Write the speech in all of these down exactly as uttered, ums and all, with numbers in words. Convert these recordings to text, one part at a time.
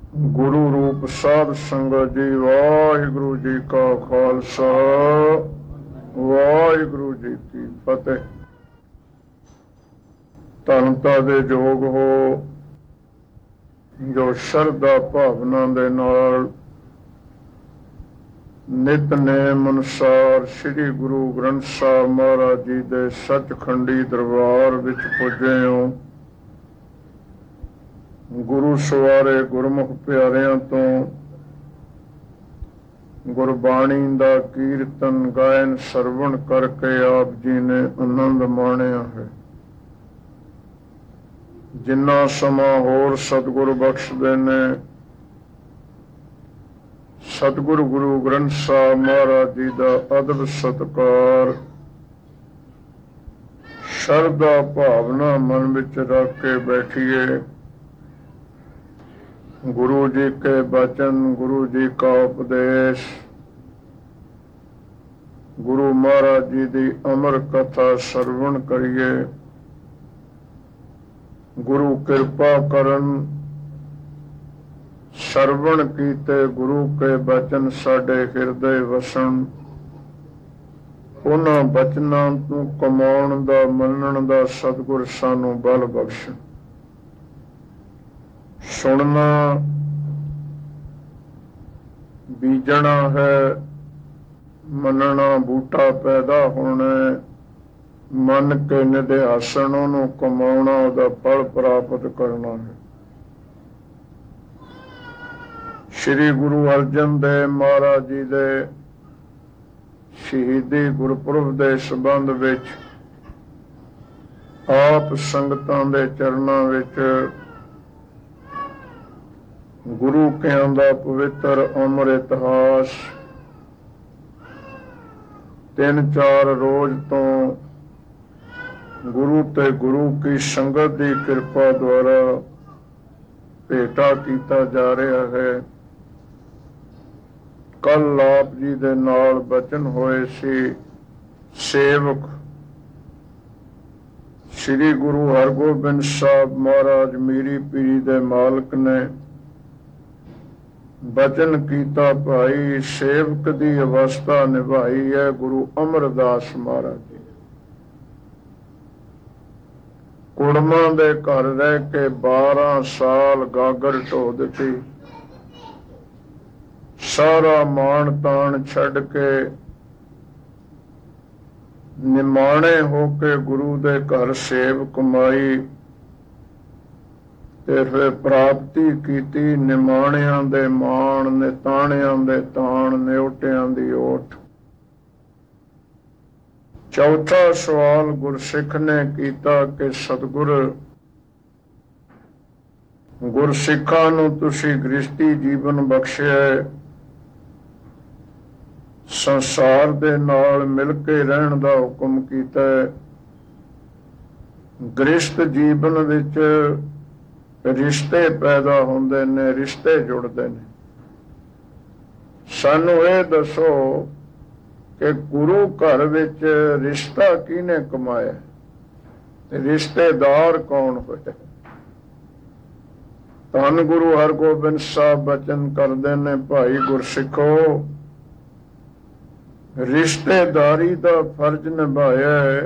गुरु रूप साध संगत जी। वाहिगुरु जी का खालसा, वाहिगुरु जी की फतेह। धनता दे जोग हो जो शरधा भावना दे नाल नितनेम अनुसार श्री गुरु ग्रंथ साहब महाराज जी दे सचखंडी दरबार विच पुजे हो। गुरु सवारे गुरमुख प्यारिਆਂ ਤੋਂ गुरबाणी ਦਾ ਕੀਰਤਨ ਗਾਇਨ ਸਰਵਣ ਕਰਕੇ ਆਪ ਜੀ ਨੇ ਆਨੰਦ ਮਾਣਿਆ ਹੈ। ਜਿੰਨਾ ਸਮਾਂ ਹੋਰ ਸਤਿਗੁਰ ਬਖਸ਼ਦੇ ਨੇ, ਸਤਿਗੁਰੂ ਗੁਰੂ ਗ੍ਰੰਥ ਸਾਹਿਬ ਮਹਾਰਾਜ ਜੀ ਦਾ ਅਦਬ ਸਤਿਕਾਰ ਸ਼ਰਧਾ ਭਾਵਨਾ ਮਨ ਵਿੱਚ ਰੱਖ ਕੇ ਬੈਠੀਏ। गुरु जी के वचन, गुरु जी का उपदेश, गुरु महाराज जी की अमर कथा सरवण करिए। गुरु कृपा करन सरवण कीते गुरु के वचन साडे हिरदे वसन। उन्हां वचनां तों कमाउण दा मनण दा सतगुर सानू बल बख्शण। सुनना बीजना है, मनना बूटा पैदा होना, मन के निध्यासन उन्हों कमाना, उहदा फल प्राप्त करना है। श्री गुरु अर्जन देव महाराज जी दे शहीदी गुरपुरब दे संबंध विच आप संगतां दे चरनां विच गुरु कियां दा पवित्र अमर इतिहास तीन चार रोज तो गुरु ते गुरु की संगत की कृपा द्वारा भेटा किया जा रहा है। कल आप जी दे नाल बचन होए सी सेवक श्री गुरु हरगोबिंद साहब महाराज मीरी पीरी दे मालक ने बचन कीता, भाई सेवक दी अवस्था निभाई है गुरु अमरदास महाराज जी। कुड़मां दे घर रह के बारह साल गागर ढो दिती, सारा मान तान छड़ के निमाणे होके गुरु दे घर सेव कमाई ते फिर प्राप्ति कीती निमाणियां दे मान, निताणियां दे ताण, न्योटियां दी ओट। चौथा सवाल गुरसिख ने कीता कि सतगुर गुरसिखां नूं तुसीं गृहस्थी जीवन बख्शिया, संसार दे नाल मिल के रहण दा हुक्म कीता। गृहस्थ जीवन विच रिश्ते पैदा होंदे ने, रिश्ते जुड़ते ने। सानू ये दसो कि गुरु घर विच रिश्ता किने कमाया, रिश्तेदार कौन होए? धन गुरु हरगोबिंद साहब वचन करते ने, भाई गुरसिखो रिश्तेदारी का फर्ज निभाया है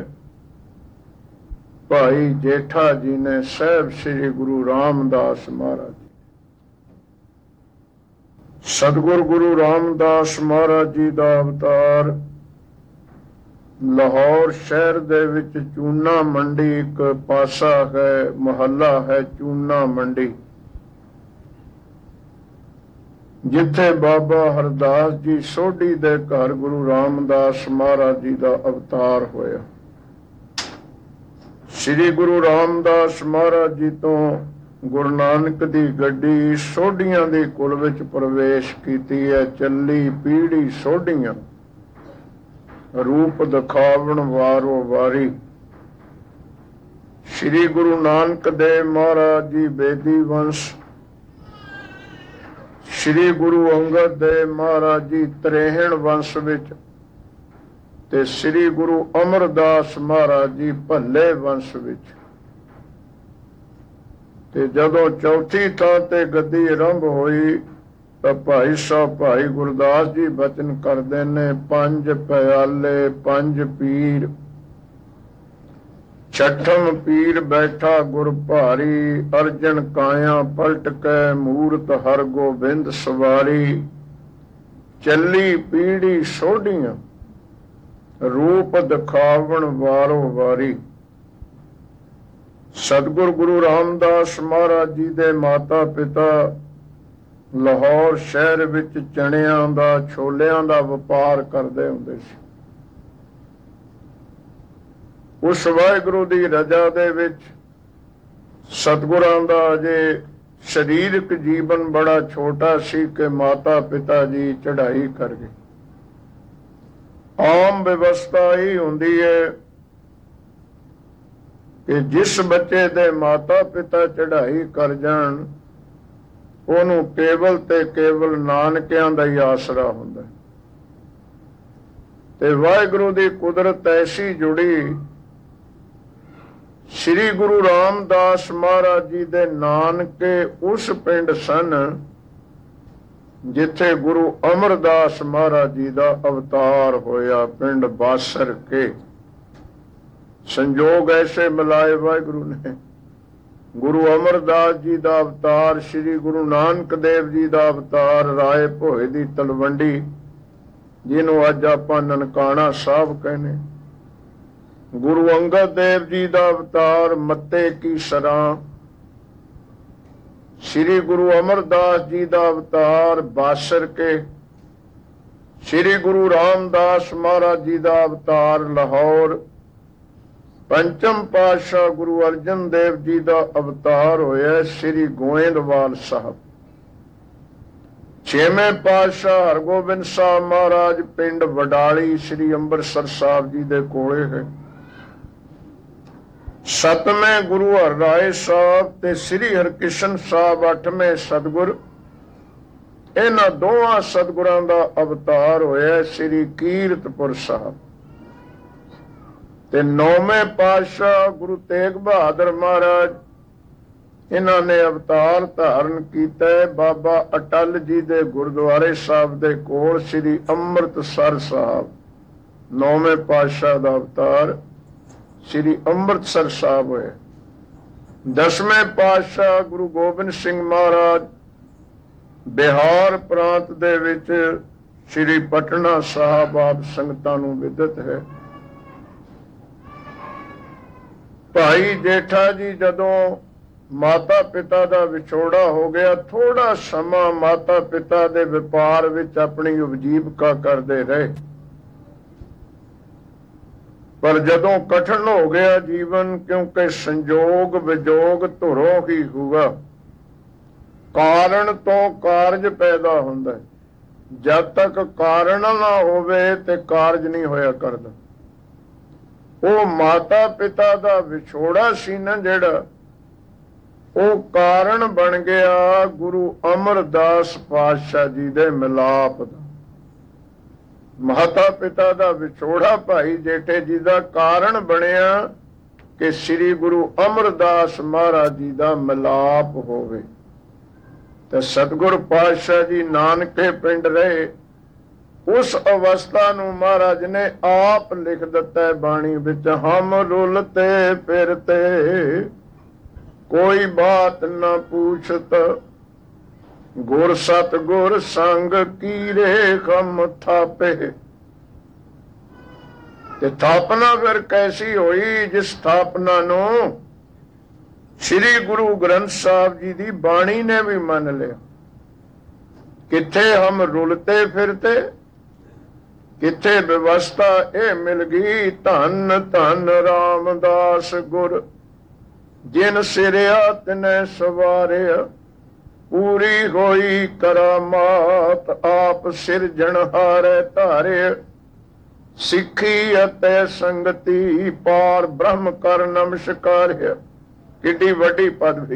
भाई जेठा जी ने साहब श्री गुरु रामदास महाराज जी। सतगुरु गुरु रामदास महाराज जी का अवतार लाहौर शहर दे विच चूना मंडी एक पासा है, मोहल्ला है चूना मंडी, जिथे बाबा हरदास जी सोढ़ी दे घर गुरु रामदास महाराज जी का अवतार होया। श्री गुरु रामदास महाराज जी तो गुरु नानक दी गड्डी सोढ़ियां दी कुल विच प्रवेश कीती है। चली पीढ़ी सोढ़ियां रूप दिखावण वारो वारी। श्री गुरु नानक देव महाराज जी बेदी वंश, श्री गुरु अंगद देव महाराज जी त्रेहण वंश विच ते श्री गुरु अमरदास महाराज जी भल्ले वंश विच ਤੇ ਜਦੋਂ ਚੌਥੀ ਥਾਂ ਤੇ ਗੱਦੀ ਆਰੰਭ ਹੋਈ ਤਾਂ ਭਾਈ ਸਾਹਿਬ ਭਾਈ ਗੁਰਦਾਸ ਜੀ ਬਚਨ ਕਰਦੇ ਨੇ, ਪੰਜ ਪਿਆਲੇ ਪੰਜ ਪੀਰ, ਛਠਮ ਪੀਰ ਬੈਠਾ ਗੁਰ ਭਾਰੀ, ਅਰਜਨ ਕਾਇਆ ਪਲਟ ਕੇ ਮੂਰਤ ਹਰ ਗੋਬਿੰਦ ਸਵਾਰੀ, ਚੱਲੀ ਪੀੜੀ ਸੋਢੀਆਂ ਰੂਪ ਦਿਖਾਵਣ ਵਾਰੋ ਵਾਰੀ। ਸਤਿਗੁਰ ਗੁਰੂ ਰਾਮਦਾਸ ਮਹਾਰਾਜ ਜੀ ਦੇ ਮਾਤਾ ਪਿਤਾ ਲਾਹੌਰ ਸ਼ਹਿਰ ਵਿੱਚ ਚਣਿਆਂ ਦਾ ਛੋਲਿਆਂ ਦਾ ਵਪਾਰ ਕਰਦੇ ਹੁੰਦੇ ਸੀ। ਉਸ ਵਾਹਿਗੁਰੂ ਦੀ ਰਜ਼ਾ ਦੇ ਵਿੱਚ ਸਤਿਗੁਰਾਂ ਦਾ ਅਜੇ ਸਰੀਰਕ ਜੀਵਨ ਬੜਾ ਛੋਟਾ ਸੀ ਕਿ ਮਾਤਾ ਪਿਤਾ ਜੀ ਚੜ੍ਹਾਈ ਕਰ ਗਏ। ਆਮ ਵਿਵਸਥਾ ਹੀ ਹੁੰਦੀ ਹੈ ਕਿ ਜਿਸ ਬੱਚੇ ਦੇ ਮਾਤਾ ਪਿਤਾ ਚੜ੍ਹਾਈ ਕਰ ਜਾਣ ਉਹਨੂੰ ਕੇਵਲ ਤੇ ਕੇਵਲ ਨਾਨਕਿਆਂ ਦਾ ਹੀ ਆਸਰਾ ਹੁੰਦਾ। ਤੇ ਵਾਹਿਗੁਰੂ ਦੀ ਕੁਦਰਤ ਐਸੀ ਜੁੜੀ, ਸ੍ਰੀ ਗੁਰੂ ਰਾਮਦਾਸ ਮਹਾਰਾਜ ਜੀ ਦੇ ਨਾਨਕੇ ਉਸ ਪਿੰਡ ਸਨ ਜਿੱਥੇ ਗੁਰੂ ਅਮਰਦਾਸ ਮਹਾਰਾਜ ਜੀ ਦਾ ਅਵਤਾਰ ਹੋਇਆ, ਪਿੰਡ ਬਾਸਰ ਕੇ। ਸੰਜੋਗ ਐਸੇ ਮਿਲਾਏ ਵਾਹਿਗੁਰੂ ਨੇ, ਗੁਰੂ ਅਮਰਦਾਸ ਜੀ ਦਾ ਅਵਤਾਰ, ਸ੍ਰੀ ਗੁਰੂ ਨਾਨਕ ਦੇਵ ਜੀ ਦਾ ਅਵਤਾਰ, ਰਾਏ ਭੋਏ ਦੀ ਤਲਵੰਡੀ ਜਿਹਨੂੰ ਅੱਜ ਆਪਾਂ ਨਨਕਾਣਾ ਸਾਹਿਬ ਕਹਿੰਦੇ, ਗੁਰੂ ਅੰਗਦ ਦੇਵ ਜੀ ਦਾ ਅਵਤਾਰ ਮੱਤੇ ਕੀ ਸਰਾਂ, ਸ੍ਰੀ ਗੁਰੂ ਅਮਰਦਾਸ ਜੀ ਦਾ ਅਵਤਾਰ ਬਾਸਰ ਕੇ, ਸ੍ਰੀ ਗੁਰੂ ਰਾਮਦਾਸ ਮਹਾਰਾਜ ਜੀ ਦਾ ਅਵਤਾਰ ਲਾਹੌਰ, ਪੰਚਮ ਪਾਤਸ਼ਾਹ ਗੁਰੂ ਅਰਜਨ ਦੇਵ ਜੀ ਦਾ ਅਵਤਾਰ ਹੋਇਆ ਸ੍ਰੀ ਗੋਇੰਦਵਾਲ ਸਾਹਿਬ, ਛੇਵੇਂ ਪਾਤਸ਼ਾਹ ਹਰਗੋਬਿੰਦ ਸਾਹਿਬ ਮਹਾਰਾਜ ਪਿੰਡ ਵਡਾਲੀ ਸ੍ਰੀ ਅੰਮ੍ਰਿਤਸਰ ਸਾਹਿਬ ਜੀ ਦੇ ਕੋਲੇ ਹੈ, ਸਤਵੇਂ ਗੁਰੂ ਹਰਰਾਏ ਸਾਹਿਬ ਤੇ ਸ੍ਰੀ ਹਰਕ੍ਰਿਸ਼ਨ ਸਾਹਿਬ ਅੱਠਵੇਂ ਸਤਿਗੁਰ, ਇਹਨਾਂ ਦੋਹਾਂ ਸਤਿਗੁਰਾਂ ਦਾ ਅਵਤਾਰ ਹੋਇਆ ਸ੍ਰੀ ਕੀਰਤਪੁਰ ਸਾਹਿਬ। ਤੇ ਨੌਵੇਂ ਪਾਤਸ਼ਾਹ ਗੁਰੂ ਤੇਗ ਬਹਾਦਰ ਮਹਾਰਾਜ, ਇਹਨਾਂ ਨੇ ਅਵਤਾਰ ਧਾਰਨ ਕੀਤਾ ਬਾਬਾ ਅਟਲ ਜੀ ਦੇ ਗੁਰਦੁਆਰੇ ਸਾਹਿਬ ਦੇ ਕੋਲ ਸ੍ਰੀ ਅੰਮ੍ਰਿਤਸਰ ਸਾਹਿਬ। ਨੌਵੇਂ ਪਾਤਸ਼ਾਹ ਦਾ ਅਵਤਾਰ ਸ੍ਰੀ ਅੰਮ੍ਰਿਤਸਰ ਸਾਹਿਬ ਹੋਇਆ। ਦਸਵੇਂ ਪਾਤਸ਼ਾਹ ਗੁਰੂ ਗੋਬਿੰਦ ਸਿੰਘ ਮਹਾਰਾਜ ਬਿਹਾਰ ਪ੍ਰਾਂਤ ਦੇ ਵਿੱਚ ਸ੍ਰੀ ਪਟਨਾ ਸਾਹਿਬ ਆਪ ਸੰਗਤਾਂ ਨੂੰ ਵਿਦਿਤ ਹੈ। ਭਾਈ ਜੇਠਾ ਜੀ ਜਦੋਂ ਮਾਤਾ ਪਿਤਾ ਦਾ ਵਿਛੋੜਾ ਹੋ ਗਿਆ, ਥੋੜਾ ਸਮਾਂ ਮਾਤਾ ਪਿਤਾ ਦੇ ਵਪਾਰ ਵਿੱਚ ਆਪਣੀ ਉਪਜੀਵਕਾ ਕਰਦੇ ਰਹੇ, ਪਰ ਜਦੋਂ ਕਠਨ ਹੋ ਗਿਆ ਜੀਵਨ, ਕਿਉਂਕਿ ਸੰਜੋਗ ਵਿਜੋਗ ਧੁਰੋਂ ਹੀ ਹੁਆ, ਕਾਰਨ ਤੋਂ ਕਾਰਜ ਪੈਦਾ ਹੁੰਦਾ, ਜਦ ਤੱਕ ਕਾਰਨ ਨਾ ਹੋਵੇ ਤੇ ਕਾਰਜ ਨਹੀਂ ਹੋਇਆ ਕਰਦਾ। ਉਹ ਮਾਤਾ ਪਿਤਾ ਦਾ ਵਿਛੋੜਾ ਸੀ ਨਾ ਜਿਹੜਾ, ਉਹ ਕਾਰਨ ਬਣ ਗਿਆ ਗੁਰੂ ਅਮਰਦਾਸ ਪਾਤਸ਼ਾਹ ਜੀ ਦੇ ਮਿਲਾਪ ਦਾ। ਮਾਤਾ ਪਿਤਾ ਦਾ ਵਿਛੋੜਾ ਭਾਈ ਜੇਠੇ ਜੀ ਦਾ ਕਾਰਨ ਬਣਿਆ ਕਿ ਸ੍ਰੀ ਗੁਰੂ ਅਮਰਦਾਸ ਮਹਾਰਾਜ ਜੀ ਦਾ ਮਿਲਾਪ ਹੋਵੇ। ਤੇ ਸਤਿਗੁਰ ਪਾਤਸ਼ਾਹ ਜੀ ਨਾਨਕੇ ਪਿੰਡ ਰਹੇ, ਉਸ ਅਵਸਥਾ ਨੂੰ ਮਹਾਰਾਜ ਨੇ ਆਪ ਲਿਖ ਦਿੱਤਾ ਬਾਣੀ ਵਿੱਚ, ਹਮ ਰੁਲਤੇ ਫਿਰਤੇ ਕੋਈ ਬਾਤ ਨਾ ਪੂਛਤ, ਗੁਰ ਸਤ ਗੁਰ ਸੰਗ ਕੀਰੇ ਖਮ ਥਾਪੇ। ਤੇ ਥਾਪਨਾ ਫਿਰ ਕੈਸੀ ਹੋਈ, ਜਿਸ ਥਾਪਨਾ ਨੂੰ ਸ੍ਰੀ ਗੁਰੂ ਗ੍ਰੰਥ ਸਾਹਿਬ ਜੀ ਦੀ ਬਾਣੀ ਨੇ ਵੀ ਮੰਨ ਲਿਆ। ਕਿੱਥੇ ਹਮ ਰੁਲਤੇ ਫਿਰਤੇ, ਕਿੱਥੇ ਵਿਵਸਥਾ ਇਹ ਮਿਲ ਗਈ, ਧੰਨ ਧੰਨ ਰਾਮਦਾਸ ਗੁਰ, ਜਿਨ ਸਿਰਿਆ ਤਿਨੈ ਸਵਾਰਿਆ, ਪੂਰੀ ਹੋਈ ਕਰਾਮਾਤ ਆਪ ਸਿਰਜਣਹਾਰੇ ਧਾਰੇ, ਸਿੱਖੀ ਅਤੇ ਸੰਗਤੀ ਪਾਰ ਬ੍ਰਹਮ ਕਰ ਨਮਸਕਾਰਿਆ। ਕਿੱਡੀ ਵੱਡੀ ਪਦਵੀ।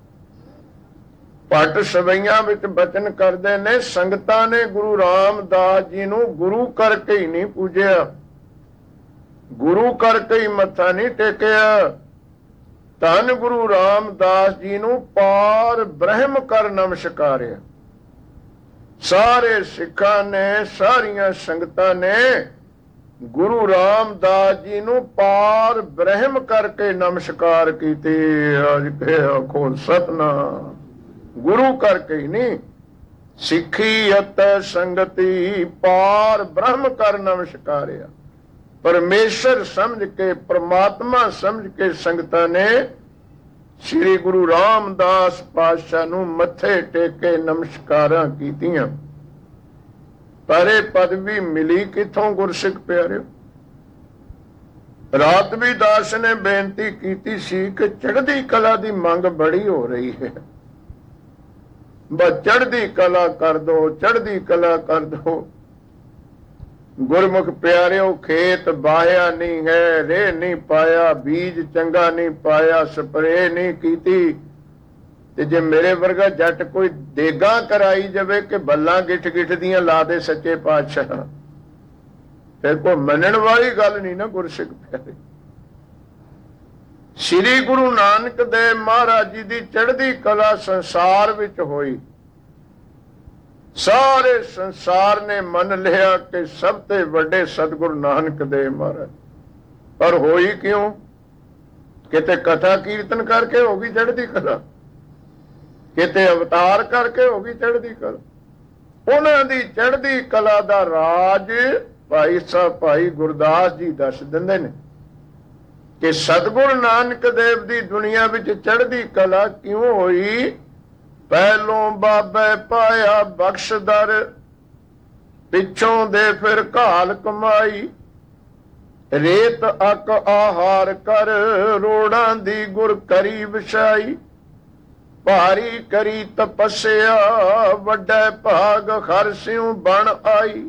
ਭੱਟ ਸਵਈਆਂ ਵਿੱਚ ਬਚਨ ਕਰਦੇ ਨੇ, ਸੰਗਤਾਂ ਨੇ ਗੁਰੂ ਰਾਮਦਾਸ ਜੀ ਨੂੰ ਗੁਰੂ ਕਰਕੇ ਹੀ ਨਹੀਂ ਪੂਜਿਆ, ਗੁਰੂ ਕਰਕੇ ਹੀ ਮੱਥਾ ਨਹੀਂ ਟੇਕਿਆ, ਧੰਨ ਗੁਰੂ ਰਾਮਦਾਸ ਜੀ ਨੂੰ ਪਾਰ ਬ੍ਰਹਮ ਕਰ ਨਮਸਕਾਰਿਆ। ਸਾਰੇ ਸਿੱਖਾਂ ਨੇ, ਸਾਰੀਆਂ ਸੰਗਤਾਂ ਨੇ ਗੁਰੂ ਰਾਮਦਾਸ ਜੀ ਨੂੰ ਪਾਰ ਬ੍ਰਹਮ ਕਰਕੇ ਨਮਸਕਾਰ ਕੀਤੇ। ਅੱਜ ਕੇ ਆਖੋ ਸਤਨਾਮ। ਗੁਰੂ ਕਰਕੇ ਹੀ ਨਹੀਂ, ਸਿੱਖੀ ਅਤੇ ਸੰਗਤੀ ਪਾਰ ਬ੍ਰਹਮ ਕਰ ਨਮਸਕਾਰਿਆ। ਪਰਮੇਸ਼ਰ ਸਮਝ ਕੇ, ਪ੍ਰਮਾਤਮਾ ਸਮਝ ਕੇ ਸੰਗਤਾਂ ਨੇ ਸ੍ਰੀ ਗੁਰੂ ਰਾਮਦਾਸ ਪਾਤਸ਼ਾਹ ਨੂੰ ਮੱਥੇ ਟੇਕ ਕੇ ਨਮਸਕਾਰਾਂ ਕੀਤੀਆਂ। ਪਰ ਇਹ ਪਦਵੀ ਮਿਲੀ ਕਿੱਥੋਂ ਗੁਰਸਿੱਖ ਪਿਆਰਿਓ? ਰਾਤ ਵੀ ਦਾਸ ਨੇ ਬੇਨਤੀ ਕੀਤੀ ਸੀ ਕਿ ਚੜ੍ਹਦੀ ਕਲਾ ਦੀ ਮੰਗ ਬੜੀ ਹੋ ਰਹੀ ਹੈ, ਬਸ ਚੜ੍ਹਦੀ ਕਲਾ ਕਰ ਦੋ, ਚੜ੍ਹਦੀ ਕਲਾ ਕਰ ਦੋ। ਗੁਰਮੁਖ ਪਿਆਰਿਓ, ਖੇਤ ਬਾਹਿਆ ਨਹੀਂ ਹੈ, ਰੇਹ ਨਹੀਂ ਪਾਇਆ, ਬੀਜ ਚੰਗਾ ਨਹੀਂ ਪਾਇਆ, ਸਪਰੇ ਨਹੀਂ ਕੀਤੀ, ਤੇ ਜੇ ਮੇਰੇ ਵਰਗਾ ਜੱਟ ਕੋਈ ਦੇਗਾ ਕਰਾਈ ਜਾਵੇ ਕਿ ਬੱਲਾਂ ਗਿੱਠ ਗਿੱਠ ਦੀਆਂ ਲਾ ਦੇ ਸੱਚੇ ਪਾਤਸ਼ਾਹ, ਫਿਰ ਕੋਈ ਮੰਨਣ ਵਾਲੀ ਗੱਲ ਨਹੀਂ ਨਾ ਗੁਰਸਿੱਖ ਪਿਆਰੇ। ਸ੍ਰੀ ਗੁਰੂ ਨਾਨਕ ਦੇਵ ਮਹਾਰਾਜ ਜੀ ਦੀ ਚੜ੍ਹਦੀ ਕਲਾ ਸੰਸਾਰ ਵਿੱਚ ਹੋਈ। ਸਾਰੇ ਸੰਸਾਰ ਨੇ ਮੰਨ ਲਿਆ ਕਿ ਸਭ ਤੋਂ ਵੱਡੇ ਸਤਿਗੁਰੂ ਨਾਨਕ ਦੇਵ ਮਹਾਰਾਜ। ਪਰ ਹੋਈ ਕਿਉਂ? ਕਿਤੇ ਕਥਾ ਕੀਰਤਨ ਕਰਕੇ ਹੋ ਗਈ ਚੜ੍ਹਦੀ ਕਲਾ, ਕਿਤੇ ਅਵਤਾਰ ਕਰਕੇ ਹੋ ਗਈ ਚੜ੍ਹਦੀ ਕਲਾ। ਉਹਨਾਂ ਦੀ ਚੜ੍ਹਦੀ ਕਲਾ ਦਾ ਰਾਜ ਭਾਈ ਸਾਹਿਬ ਭਾਈ ਗੁਰਦਾਸ ਜੀ ਦੱਸ ਦਿੰਦੇ ਨੇ ਕਿ ਸਤਿਗੁਰੂ ਨਾਨਕ ਦੇਵ ਦੀ ਦੁਨੀਆ ਵਿੱਚ ਚੜ੍ਹਦੀ ਕਲਾ ਕਿਉਂ ਹੋਈ। ਪਹਿਲੋਂ ਬਾਬੇ ਪਾਇਆ ਬਖਸ਼ਦਰ, ਪਿੱਛੋਂ ਦੇ ਫਿਰ ਘਾਲ ਕਮਾਈ, ਰੇਤ ਅਕ ਆਹਾਰ ਕਰ, ਰੋੜਾਂ ਦੀ ਗੁਰ ਕਰੀ ਵਿਛਾਈ, ਭਾਰੀ ਕਰੀ ਤਪੱਸਿਆ, ਵੱਡੇ ਭਾਗ ਹਰ ਸਿਉ ਬਣ ਆਈ।